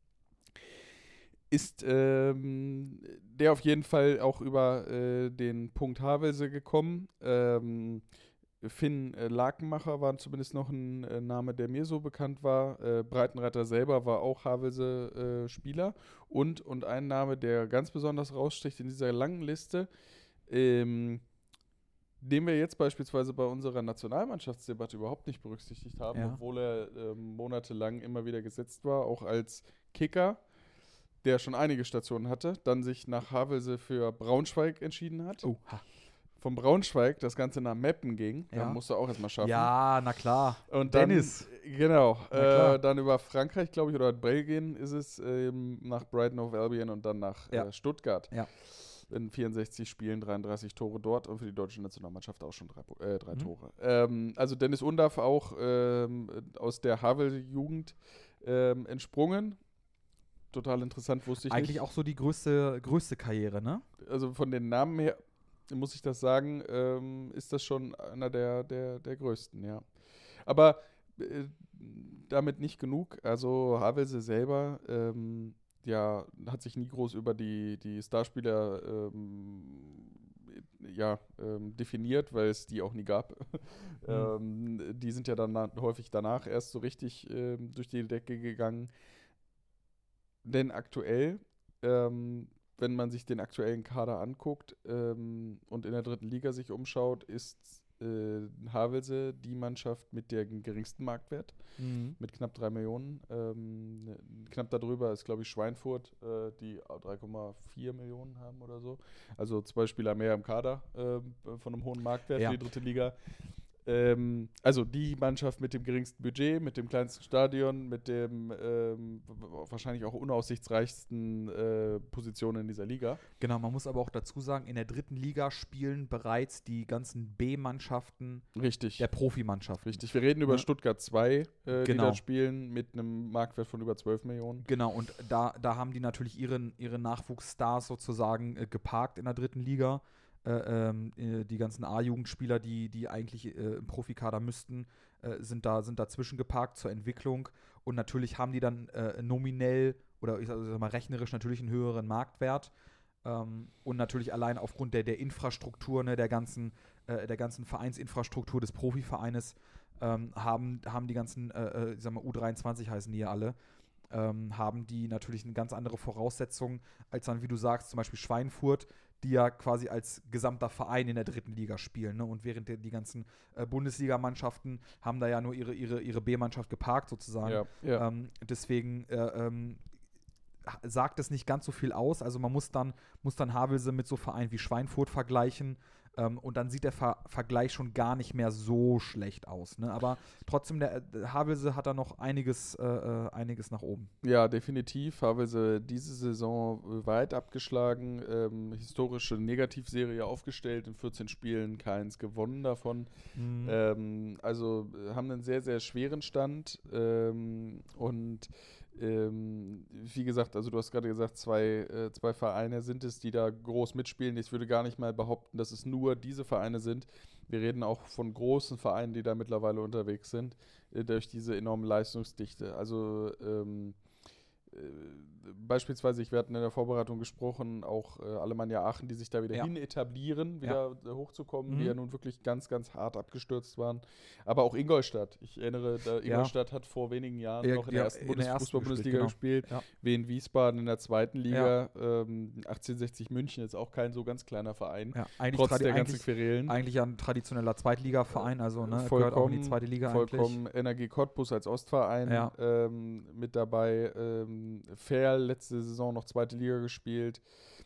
S3: ist der auf jeden Fall auch über den Punkt Havelse gekommen. Finn Lakenmacher war zumindest noch ein Name, der mir so bekannt war. Breitenreiter selber war auch Havelse-Spieler. Und ein Name, der ganz besonders raussticht in dieser langen Liste, den wir jetzt beispielsweise bei unserer Nationalmannschaftsdebatte überhaupt nicht berücksichtigt haben, obwohl er monatelang immer wieder gesetzt war, auch als Kicker, der schon einige Stationen hatte, dann sich nach Havelse für Braunschweig entschieden hat. Von Braunschweig das Ganze nach Meppen ging. Da musst du auch erstmal schaffen.
S2: Ja, na klar.
S3: Und dann,
S2: Dennis.
S3: Genau. Dann über Frankreich, glaube ich, oder Belgien ist es, nach Brighton of Albion und dann nach Stuttgart.
S2: Ja.
S3: In 64 Spielen 33 Tore dort und für die deutsche Nationalmannschaft auch schon 3 Tore. Also Dennis Undaff auch aus der Havelse-Jugend entsprungen. Total interessant, wusste ich
S2: eigentlich
S3: nicht.
S2: Auch so die größte Karriere, ne?
S3: Also von den Namen her muss ich das sagen, ist das schon einer der größten, ja. Aber damit nicht genug. Also Havelse selber hat sich nie groß über die Starspieler definiert, weil es die auch nie gab. Die sind ja dann häufig danach erst so richtig durch die Decke gegangen. Denn aktuell, wenn man sich den aktuellen Kader anguckt und in der 3. Liga sich umschaut, ist Havelse die Mannschaft mit dem geringsten Marktwert, mit knapp 3 Millionen. Knapp darüber ist, glaube ich, Schweinfurt, die 3,4 Millionen haben oder so. Also 2 Spieler mehr im Kader von einem hohen Marktwert für die 3. Liga. Also die Mannschaft mit dem geringsten Budget, mit dem kleinsten Stadion, mit dem wahrscheinlich auch unaussichtsreichsten Positionen in dieser Liga.
S2: Genau, man muss aber auch dazu sagen, in der 3. Liga spielen bereits die ganzen B-Mannschaften der Profimannschaft.
S3: Richtig, wir reden über Stuttgart 2, die dort spielen, mit einem Marktwert von über 12 Millionen.
S2: Genau, und da haben die natürlich ihre Nachwuchsstars sozusagen geparkt in der 3. Liga. Die ganzen A-Jugendspieler, die eigentlich im Profikader müssten, sind da zwischengeparkt zur Entwicklung. Und natürlich haben die dann nominell oder ich sag mal rechnerisch natürlich einen höheren Marktwert. Und natürlich allein aufgrund der Infrastruktur, ne, der ganzen Vereinsinfrastruktur des Profivereines haben die ganzen, ich sag mal U23 heißen die ja alle, haben die natürlich eine ganz andere Voraussetzung als dann, wie du sagst, zum Beispiel Schweinfurt, die ja quasi als gesamter Verein in der 3. Liga spielen. Ne? Und während die ganzen Bundesligamannschaften haben da ja nur ihre B-Mannschaft geparkt sozusagen.
S3: Ja.
S2: Deswegen sagt es nicht ganz so viel aus. Also man muss dann Havelse mit so Vereinen wie Schweinfurt vergleichen. Und dann sieht der Vergleich schon gar nicht mehr so schlecht aus. Ne? Aber trotzdem, der Havelse hat da noch einiges nach oben.
S3: Ja, definitiv. Havelse diese Saison weit abgeschlagen. Historische Negativserie aufgestellt, in 14 Spielen keins gewonnen davon. Also haben einen sehr, sehr schweren Stand. Und wie gesagt, also du hast gerade gesagt, zwei Vereine sind es, die da groß mitspielen. Ich würde gar nicht mal behaupten, dass es nur diese Vereine sind. Wir reden auch von großen Vereinen, die da mittlerweile unterwegs sind, durch diese enorme Leistungsdichte. Also beispielsweise, wir hatten in der Vorbereitung gesprochen, auch Alemannia Aachen, die sich da wieder hin etablieren, wieder hochzukommen, die ja nun wirklich ganz, ganz hart abgestürzt waren. Aber auch Ingolstadt. Ich erinnere, Ingolstadt hat vor wenigen Jahren noch in der ersten Fußball-Bundesliga gespielt. Ja. Wien Wiesbaden in der zweiten Liga. 1860 München ist auch kein so ganz kleiner Verein. Ja, trotz der ganzen Querelen.
S2: Eigentlich ein traditioneller Zweitligaverein, also
S3: gehört
S2: auch in die zweite Liga
S3: vollkommen eigentlich. Energie Cottbus als Ostverein mit dabei. Ferl letzte Saison noch zweite Liga gespielt.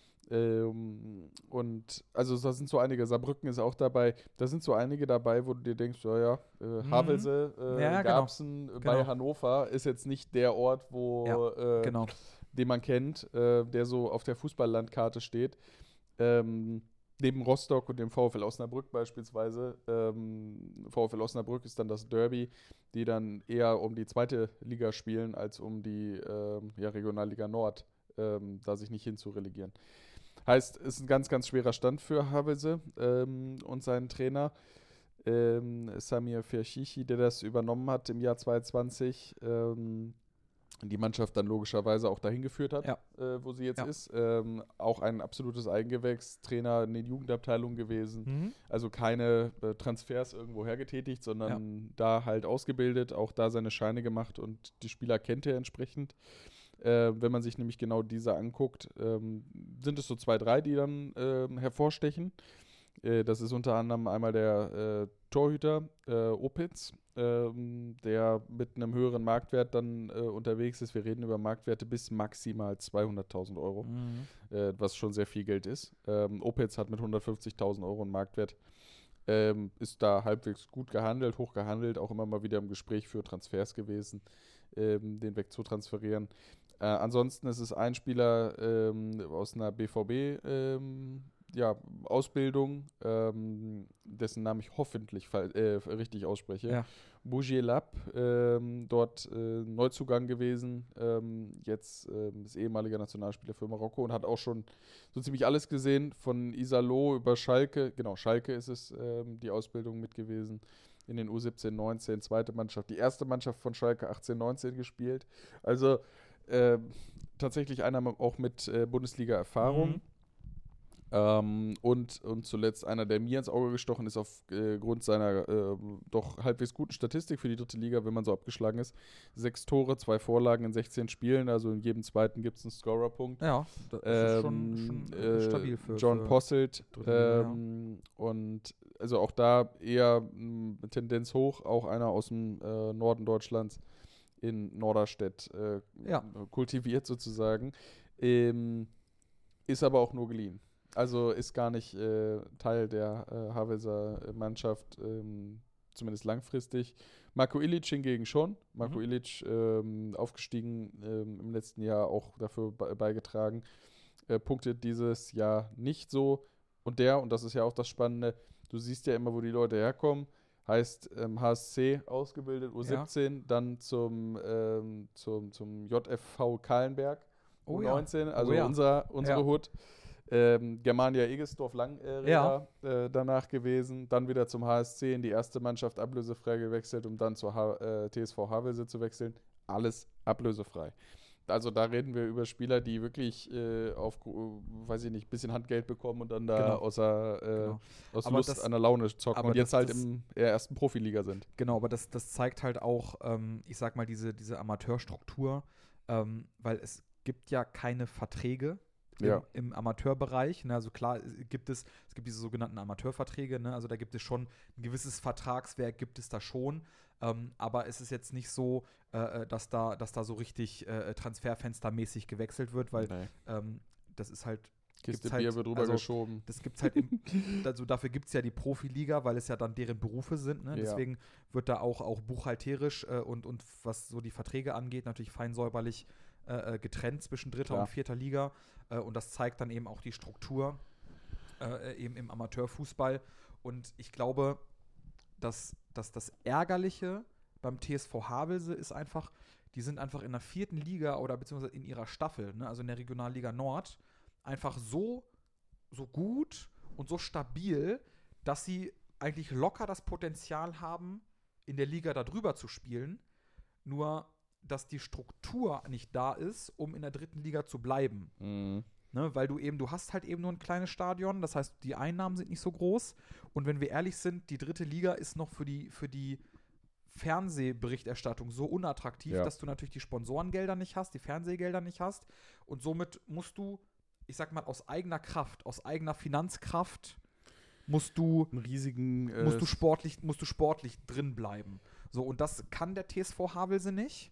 S3: Und also da sind so einige, Saarbrücken ist auch dabei, da sind so einige dabei, wo du dir denkst, Havelse, Garbsen bei Hannover ist jetzt nicht der Ort, wo den man kennt, der so auf der Fußballlandkarte steht. Neben Rostock und dem VfL Osnabrück beispielsweise. VfL Osnabrück ist dann das Derby, die dann eher um die zweite Liga spielen, als um die Regionalliga Nord, da sich nicht hinzurelegieren. Heißt, es ist ein ganz, ganz schwerer Stand für Havelse und seinen Trainer Samir Ferchichi, der das übernommen hat im Jahr 2020. Die Mannschaft dann logischerweise auch dahin geführt hat, wo sie jetzt ist. Auch ein absolutes Eigengewächs, Trainer in den Jugendabteilungen gewesen. Also keine Transfers irgendwo hergetätigt, sondern da halt ausgebildet, auch da seine Scheine gemacht und die Spieler kennt er entsprechend. Wenn man sich nämlich genau diese anguckt, sind es so 2, 3, die dann hervorstechen. Das ist unter anderem einmal der Torhüter Opitz, der mit einem höheren Marktwert dann unterwegs ist. Wir reden über Marktwerte bis maximal 200.000 Euro, was schon sehr viel Geld ist. Opitz hat mit 150.000 Euro einen Marktwert, ist da halbwegs gut gehandelt, hoch gehandelt, auch immer mal wieder im Gespräch für Transfers gewesen, den wegzutransferieren. Ansonsten ist es ein Spieler aus einer BVB Ausbildung, dessen Namen ich hoffentlich richtig ausspreche. Ja. Bougielab, dort Neuzugang gewesen, jetzt ist ehemaliger Nationalspieler für Marokko und hat auch schon so ziemlich alles gesehen, von Iserlohn über Schalke, genau, Schalke ist es, die Ausbildung mit gewesen, in den U17, 19, zweite Mannschaft, die erste Mannschaft von Schalke 18, 19 gespielt, also tatsächlich einer auch mit Bundesliga-Erfahrung. Und zuletzt einer, der mir ins Auge gestochen ist aufgrund seiner doch halbwegs guten Statistik für die dritte Liga, wenn man so abgeschlagen ist. 6 Tore, 2 Vorlagen in 16 Spielen, also in jedem zweiten gibt es einen Scorerpunkt.
S2: Ja, das ist schon stabil für
S3: John Posselt. Und also auch da eher Tendenz hoch, auch einer aus dem Norden Deutschlands in Norderstedt kultiviert sozusagen. Ist aber auch nur geliehen. Also ist gar nicht Teil der Havelser Mannschaft, zumindest langfristig. Marko Ilic hingegen schon. Marko Ilic aufgestiegen im letzten Jahr, auch dafür beigetragen. Punktet dieses Jahr nicht so. Und das ist ja auch das Spannende, du siehst ja immer, wo die Leute herkommen. Heißt HSC ausgebildet, U17, dann zum JFV Kahlenberg, U19, also unsere Hut. Germania Egesdorf Langreda danach gewesen, dann wieder zum HSC in die erste Mannschaft ablösefrei gewechselt, um dann zur TSV Havelse zu wechseln. Alles ablösefrei. Also da reden wir über Spieler, die wirklich weiß ich nicht, ein bisschen Handgeld bekommen und dann da aus Lust an der Laune zocken und jetzt halt in der ersten Profiliga sind.
S2: Genau, aber das zeigt halt auch, ich sag mal, diese Amateurstruktur, weil es gibt ja keine Verträge im Amateurbereich. Ne? Also klar, es gibt diese sogenannten Amateurverträge, ne? Also da gibt es schon ein gewisses Vertragswerk, gibt es da schon. Aber es ist jetzt nicht so, dass da so richtig transferfenstermäßig gewechselt wird, weil das ist halt
S3: Kiste Bier wird rübergeschoben.
S2: Das gibt's halt also dafür gibt es ja die Profiliga, weil es ja dann deren Berufe sind. Ne? Ja. Deswegen wird da auch buchhalterisch und was so die Verträge angeht, natürlich fein säuberlich getrennt zwischen dritter und vierter Liga. Und das zeigt dann eben auch die Struktur eben im Amateurfußball. Und ich glaube, dass das Ärgerliche beim TSV Havelse ist einfach, die sind einfach in der 4. Liga oder beziehungsweise in ihrer Staffel, ne? Also in der Regionalliga Nord, einfach so gut und so stabil, dass sie eigentlich locker das Potenzial haben, in der Liga da drüber zu spielen, nur dass die Struktur nicht da ist, um in der 3. Liga zu bleiben. Mhm. Ne, weil du hast halt eben nur ein kleines Stadion, das heißt, die Einnahmen sind nicht so groß. Und wenn wir ehrlich sind, die 3. Liga ist noch für die Fernsehberichterstattung so unattraktiv, dass du natürlich die Sponsorengelder nicht hast, die Fernsehgelder nicht hast. Und somit musst du, ich sag mal, aus eigener Kraft, aus eigener Finanzkraft, musst du sportlich drin bleiben. So, und das kann der TSV Havelse nicht.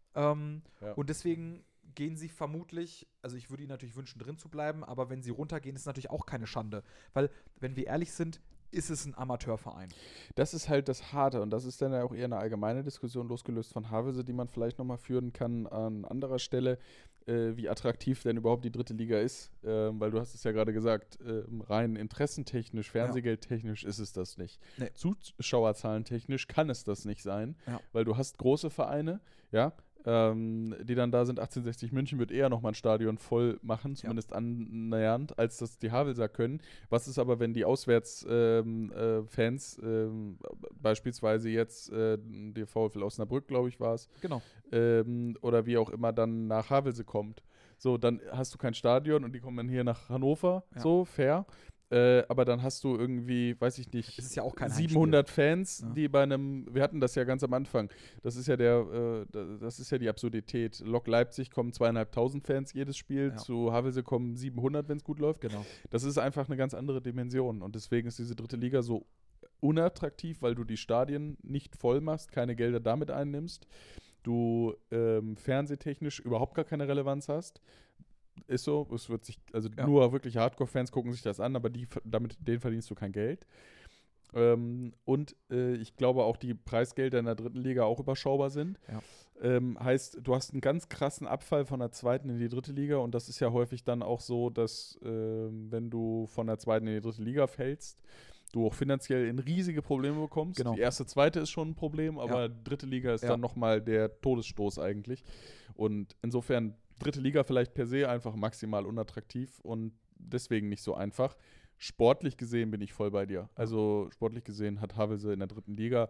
S2: Und deswegen gehen sie vermutlich, also ich würde ihnen natürlich wünschen, drin zu bleiben, aber wenn sie runtergehen, ist natürlich auch keine Schande. Weil, wenn wir ehrlich sind, ist es ein Amateurverein.
S3: Das ist halt das Harte und das ist dann ja auch eher eine allgemeine Diskussion losgelöst von Havelse, die man vielleicht nochmal führen kann an anderer Stelle, wie attraktiv denn überhaupt die 3. Liga ist, weil du hast es ja gerade gesagt, rein interessentechnisch, fernsehgeldtechnisch ist es das nicht. Nee. Zuschauerzahlentechnisch kann es das nicht sein, weil du hast große Vereine, die dann da sind. 1860 München wird eher nochmal ein Stadion voll machen, zumindest annähernd, als das die Havelser können. Was ist aber, wenn die Auswärtsfans, beispielsweise jetzt die VfL Osnabrück, glaube ich, war es,
S2: genau.
S3: Oder wie auch immer dann nach Havelse kommt. So, dann hast du kein Stadion und die kommen dann hier nach Hannover, so, fair. Aber dann hast du irgendwie, weiß ich nicht,
S2: es ist ja auch kein
S3: 700 Fans, die bei einem, wir hatten das ja ganz am Anfang, das ist ja die Absurdität. Lok Leipzig kommen 2.500 Fans jedes Spiel, zu Havelse kommen 700, wenn es gut läuft.
S2: Genau.
S3: Das ist einfach eine ganz andere Dimension und deswegen ist diese 3. Liga so unattraktiv, weil du die Stadien nicht voll machst, keine Gelder damit einnimmst, du fernsehtechnisch überhaupt gar keine Relevanz hast. Ist so, es wird sich, also nur wirklich Hardcore-Fans gucken sich das an, aber denen verdienst du kein Geld. Und ich glaube auch, die Preisgelder in der 3. Liga auch überschaubar sind.
S2: Ja.
S3: Heißt, du hast einen ganz krassen Abfall von der 2. in die 3. Liga und das ist ja häufig dann auch so, dass wenn du von der 2. in die 3. Liga fällst, du auch finanziell in riesige Probleme bekommst.
S2: Genau.
S3: Die 1., 2. ist schon ein Problem, aber 3. Liga ist dann nochmal der Todesstoß eigentlich. Und insofern 3. Liga vielleicht per se einfach maximal unattraktiv und deswegen nicht so einfach. Sportlich gesehen bin ich voll bei dir. Also sportlich gesehen hat Havelse in der 3. Liga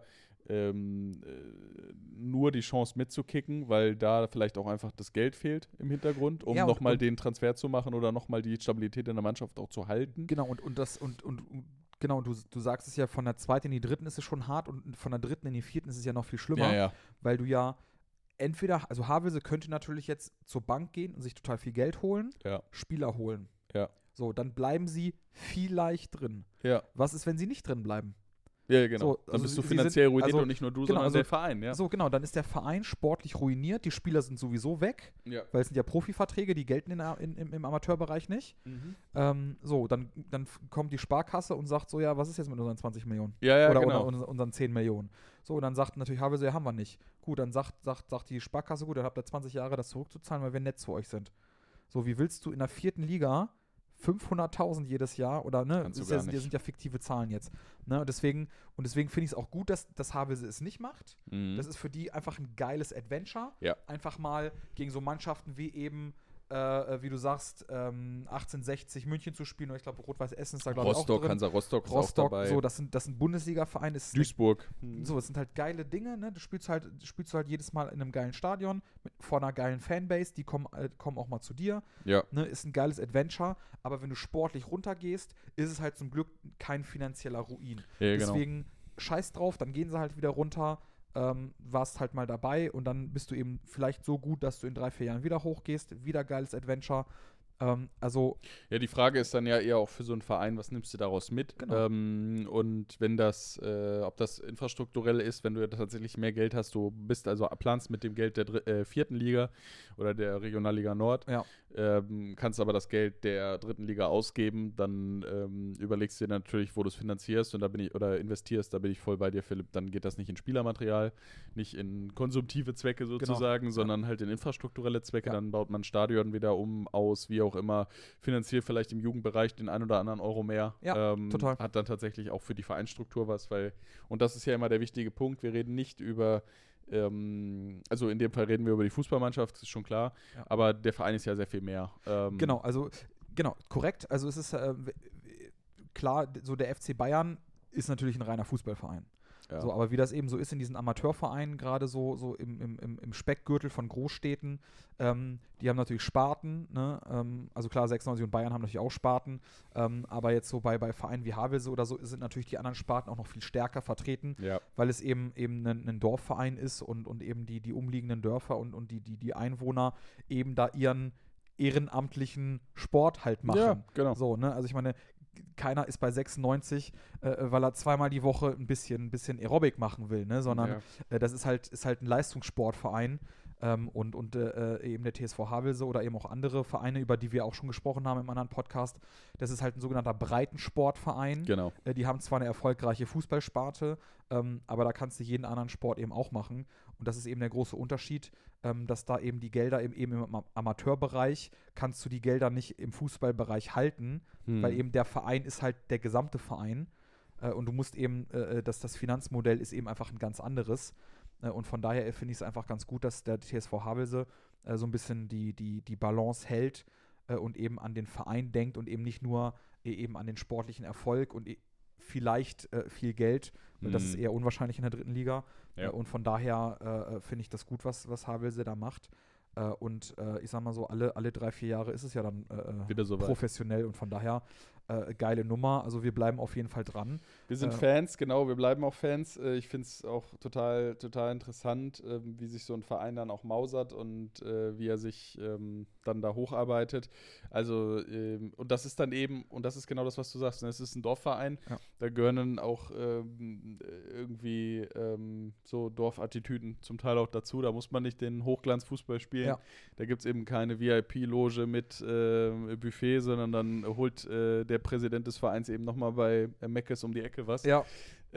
S3: nur die Chance mitzukicken, weil da vielleicht auch einfach das Geld fehlt im Hintergrund, um nochmal den Transfer zu machen oder nochmal die Stabilität in der Mannschaft auch zu halten.
S2: Genau, und genau, du sagst es ja, von der 2. in die 3. ist es schon hart und von der 3. in die 4. ist es ja noch viel schlimmer, weil du ja entweder, also Havelse könnte natürlich jetzt zur Bank gehen und sich total viel Geld holen, Spieler holen.
S3: Ja.
S2: So, dann bleiben sie vielleicht drin.
S3: Ja.
S2: Was ist, wenn sie nicht drin bleiben?
S3: Ja, genau.
S2: So,
S3: dann bist du finanziell ruiniert und nicht nur du, sondern der Verein. Ja.
S2: So, genau, dann ist der Verein sportlich ruiniert, die Spieler sind sowieso weg, weil es sind ja Profiverträge, die gelten im Amateurbereich nicht. Mhm. Dann kommt die Sparkasse und sagt so, was ist jetzt mit unseren 20 Millionen? Oder unseren 10 Millionen? So, und dann sagt natürlich Havelse, haben wir nicht. Gut, dann sagt die Sparkasse, gut, dann habt ihr 20 Jahre das zurückzuzahlen, weil wir nett zu euch sind. So, wie willst du in der 4. Liga 500.000 jedes Jahr oder, ne, das sind ja fiktive Zahlen jetzt. Ne, und deswegen finde ich es auch gut, dass Havelse es nicht macht. Mhm. Das ist für die einfach ein geiles Adventure.
S3: Ja.
S2: Einfach mal gegen so Mannschaften wie eben, wie du sagst, 1860 München zu spielen, oder ich glaube, Rot-Weiß Essen ist da, glaube ich, auch drin.
S3: Hansa Rostock ist auch dabei.
S2: So, das sind Bundesliga-Vereine.
S3: Duisburg.
S2: So, es sind halt geile Dinge, ne? Du spielst halt jedes Mal in einem geilen Stadion, vor einer geilen Fanbase, die kommen auch mal zu dir.
S3: Ja.
S2: Ne? Ist ein geiles Adventure, aber wenn du sportlich runtergehst, ist es halt zum Glück kein finanzieller Ruin.
S3: Ja,
S2: deswegen scheiß drauf, dann gehen sie halt wieder runter, warst halt mal dabei und dann bist du eben vielleicht so gut, dass du in 3-4 Jahren wieder hochgehst, wieder geiles Adventure,
S3: Ja, die Frage ist dann ja eher auch für so einen Verein, was nimmst du daraus mit?
S2: Genau.
S3: Und wenn das, ob das infrastrukturell ist, wenn du ja tatsächlich mehr Geld hast, du planst mit dem Geld der 4. Liga oder der Regionalliga Nord, kannst aber das Geld der 3. Liga ausgeben, dann überlegst du dir natürlich, wo du es finanzierst und investierst, da bin ich voll bei dir, Philipp, dann geht das nicht in Spielermaterial, nicht in konsumtive Zwecke sozusagen, sondern halt in infrastrukturelle Zwecke, dann baut man Stadion wieder aus, wie auch immer, finanziert vielleicht im Jugendbereich den ein oder anderen Euro mehr.
S2: Ja, total.
S3: Hat dann tatsächlich auch für die Vereinsstruktur was, und das ist ja immer der wichtige Punkt, wir reden nicht über, also in dem Fall reden wir über die Fußballmannschaft, das ist schon klar, aber der Verein ist ja sehr viel mehr.
S2: Genau, korrekt. Also es ist klar, so der FC Bayern ist natürlich ein reiner Fußballverein. Ja. So, aber wie das eben so ist in diesen Amateurvereinen, gerade so im Speckgürtel von Großstädten, die haben natürlich Sparten, ne? Also klar, 96 und Bayern haben natürlich auch Sparten, aber jetzt so bei Vereinen wie Havelse oder so sind natürlich die anderen Sparten auch noch viel stärker vertreten, weil es eben ein Dorfverein ist und eben die umliegenden Dörfer und die Einwohner eben da ihren ehrenamtlichen Sport halt machen.
S3: Ja, genau.
S2: So, ne? Also ich meine, keiner ist bei 96, weil er zweimal die Woche ein bisschen Aerobic machen will, ne? Sondern das ist halt ein Leistungssportverein und eben der TSV Havelse oder eben auch andere Vereine, über die wir auch schon gesprochen haben im anderen Podcast, das ist halt ein sogenannter Breitensportverein.
S3: Genau.
S2: Die haben zwar eine erfolgreiche Fußballsparte, aber da kannst du jeden anderen Sport eben auch machen. Und das ist eben der große Unterschied, dass da eben die Gelder eben im Amateurbereich kannst du die Gelder nicht im Fußballbereich halten, weil eben der Verein ist halt der gesamte Verein und du musst eben, das Finanzmodell ist eben einfach ein ganz anderes und von daher finde ich es einfach ganz gut, dass der TSV Havelse so ein bisschen die Balance hält und eben an den Verein denkt und eben nicht nur eben an den sportlichen Erfolg und vielleicht viel Geld. Das ist eher unwahrscheinlich in der 3. Liga. Ja. Und von daher finde ich das gut, was Havelse da macht. Und ich sag mal so, alle 3-4 Jahre ist es ja dann wieder so professionell und von daher geile Nummer. Also wir bleiben auf jeden Fall dran.
S3: Wir sind Fans, genau, wir bleiben auch Fans. Ich finde es auch total interessant, wie sich so ein Verein dann auch mausert und wie er sich dann da hocharbeiten. Also, und das ist dann eben, und das ist genau das, was du sagst, es ist ein Dorfverein, da gehören dann auch irgendwie so Dorfattitüden zum Teil auch dazu. Da muss man nicht den Hochglanzfußball spielen. Ja. Da gibt es eben keine VIP-Loge mit Buffet, sondern dann holt der Präsident des Vereins eben nochmal bei Meckes um die Ecke was. Ja.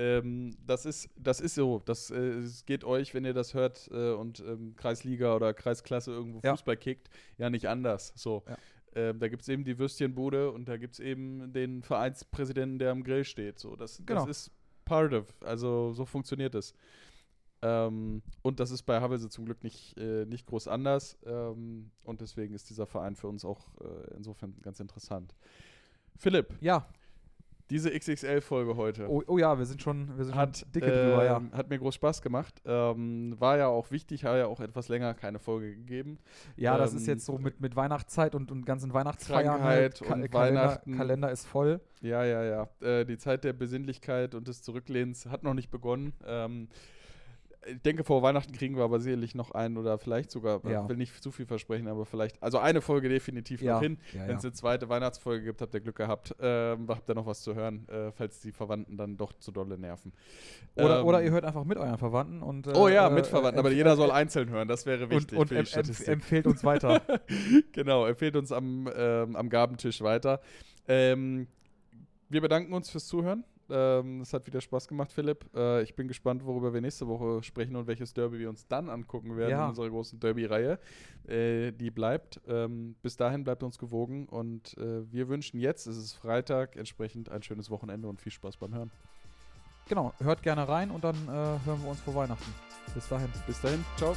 S3: Das ist so. Das geht euch, wenn ihr das hört und Kreisliga oder Kreisklasse irgendwo Fußball kickt, ja nicht anders. So. Ja. Da gibt es eben die Würstchenbude und da gibt es eben den Vereinspräsidenten, der am Grill steht. So, das ist part of. Also so funktioniert es. Und das ist bei Havelse zum Glück nicht groß anders. Und deswegen ist dieser Verein für uns auch insofern ganz interessant. Philipp.
S2: Ja.
S3: Diese XXL-Folge heute.
S2: Oh ja, wir sind schon dicke drüber, ja.
S3: Hat mir groß Spaß gemacht. War ja auch wichtig, hat ja auch etwas länger keine Folge gegeben.
S2: Ja, das ist jetzt so mit Weihnachtszeit und ganzen Weihnachtsfeiern.
S3: Krankheit und Weihnachten.
S2: Kalender ist voll.
S3: Ja. Die Zeit der Besinnlichkeit und des Zurücklehnens hat noch nicht begonnen. Ich denke, vor Weihnachten kriegen wir aber sicherlich noch einen oder vielleicht sogar, ich will nicht zu viel versprechen, aber vielleicht, also eine Folge definitiv noch hin. Wenn es eine zweite Weihnachtsfolge gibt, habt ihr Glück gehabt, habt ihr noch was zu hören, falls die Verwandten dann doch zu dolle nerven.
S2: Oder ihr hört einfach mit euren Verwandten. Und,
S3: mit Verwandten, aber jeder soll einzeln hören, das wäre wichtig.
S2: Und empfehlt uns weiter.
S3: Genau, empfehlt uns am Gabentisch weiter. Wir bedanken uns fürs Zuhören. Es hat wieder Spaß gemacht, Philipp. Ich bin gespannt, worüber wir nächste Woche sprechen und welches Derby wir uns dann angucken werden in unserer großen Derby-Reihe. Die bleibt. Bis dahin bleibt uns gewogen und wir wünschen jetzt, es ist Freitag, entsprechend ein schönes Wochenende und viel Spaß beim Hören.
S2: Genau, hört gerne rein und dann hören wir uns vor Weihnachten. Bis dahin.
S3: Bis dahin, ciao.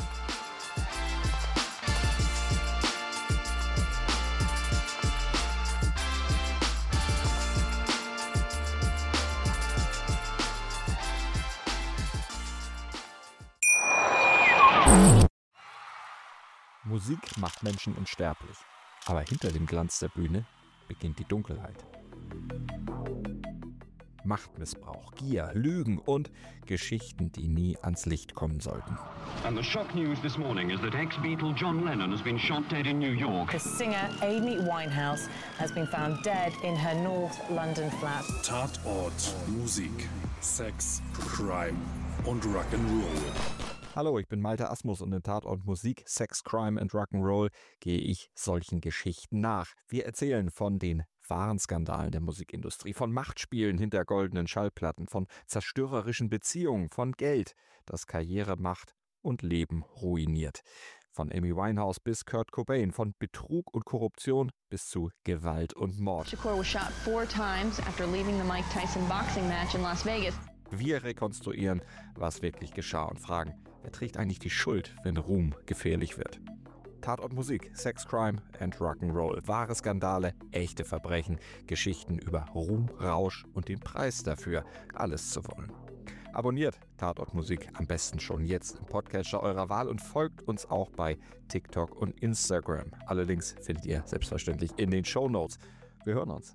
S4: Musik macht Menschen unsterblich, aber hinter dem Glanz der Bühne beginnt die Dunkelheit. Machtmissbrauch, Gier, Lügen und Geschichten, die nie ans Licht kommen sollten.
S5: And the shock news this morning is that ex-Beatle John Lennon has been shot dead in New York.
S6: The singer Amy Winehouse has been found dead in her North London flat.
S7: Tatort, Musik, Sex, Crime und Rock'n'Roll.
S4: Hallo, ich bin Malte Asmus und in Tatort Musik, Sex, Crime and Rock'n'Roll gehe ich solchen Geschichten nach. Wir erzählen von den wahren Skandalen der Musikindustrie, von Machtspielen hinter goldenen Schallplatten, von zerstörerischen Beziehungen, von Geld, das Karriere, Macht und Leben ruiniert. Von Amy Winehouse bis Kurt Cobain, von Betrug und Korruption bis zu Gewalt und Mord.
S8: Shakur was shot 4 times after leaving the Mike Tyson boxing match in Las Vegas.
S4: Wir rekonstruieren, was wirklich geschah und fragen, wer trägt eigentlich die Schuld, wenn Ruhm gefährlich wird? Tatort Musik, Sex, Crime and Rock'n'Roll. Wahre Skandale, echte Verbrechen, Geschichten über Ruhm, Rausch und den Preis dafür, alles zu wollen. Abonniert Tatort Musik am besten schon jetzt im Podcatcher eurer Wahl und folgt uns auch bei TikTok und Instagram. Alle Links findet ihr selbstverständlich in den Shownotes. Wir hören uns.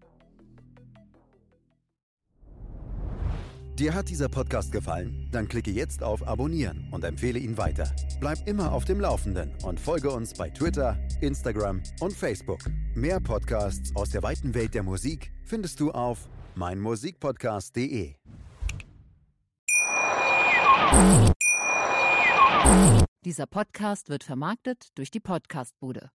S9: Dir hat dieser Podcast gefallen? Dann klicke jetzt auf Abonnieren und empfehle ihn weiter. Bleib immer auf dem Laufenden und folge uns bei Twitter, Instagram und Facebook. Mehr Podcasts aus der weiten Welt der Musik findest du auf meinmusikpodcast.de.
S10: Dieser Podcast wird vermarktet durch die Podcastbude.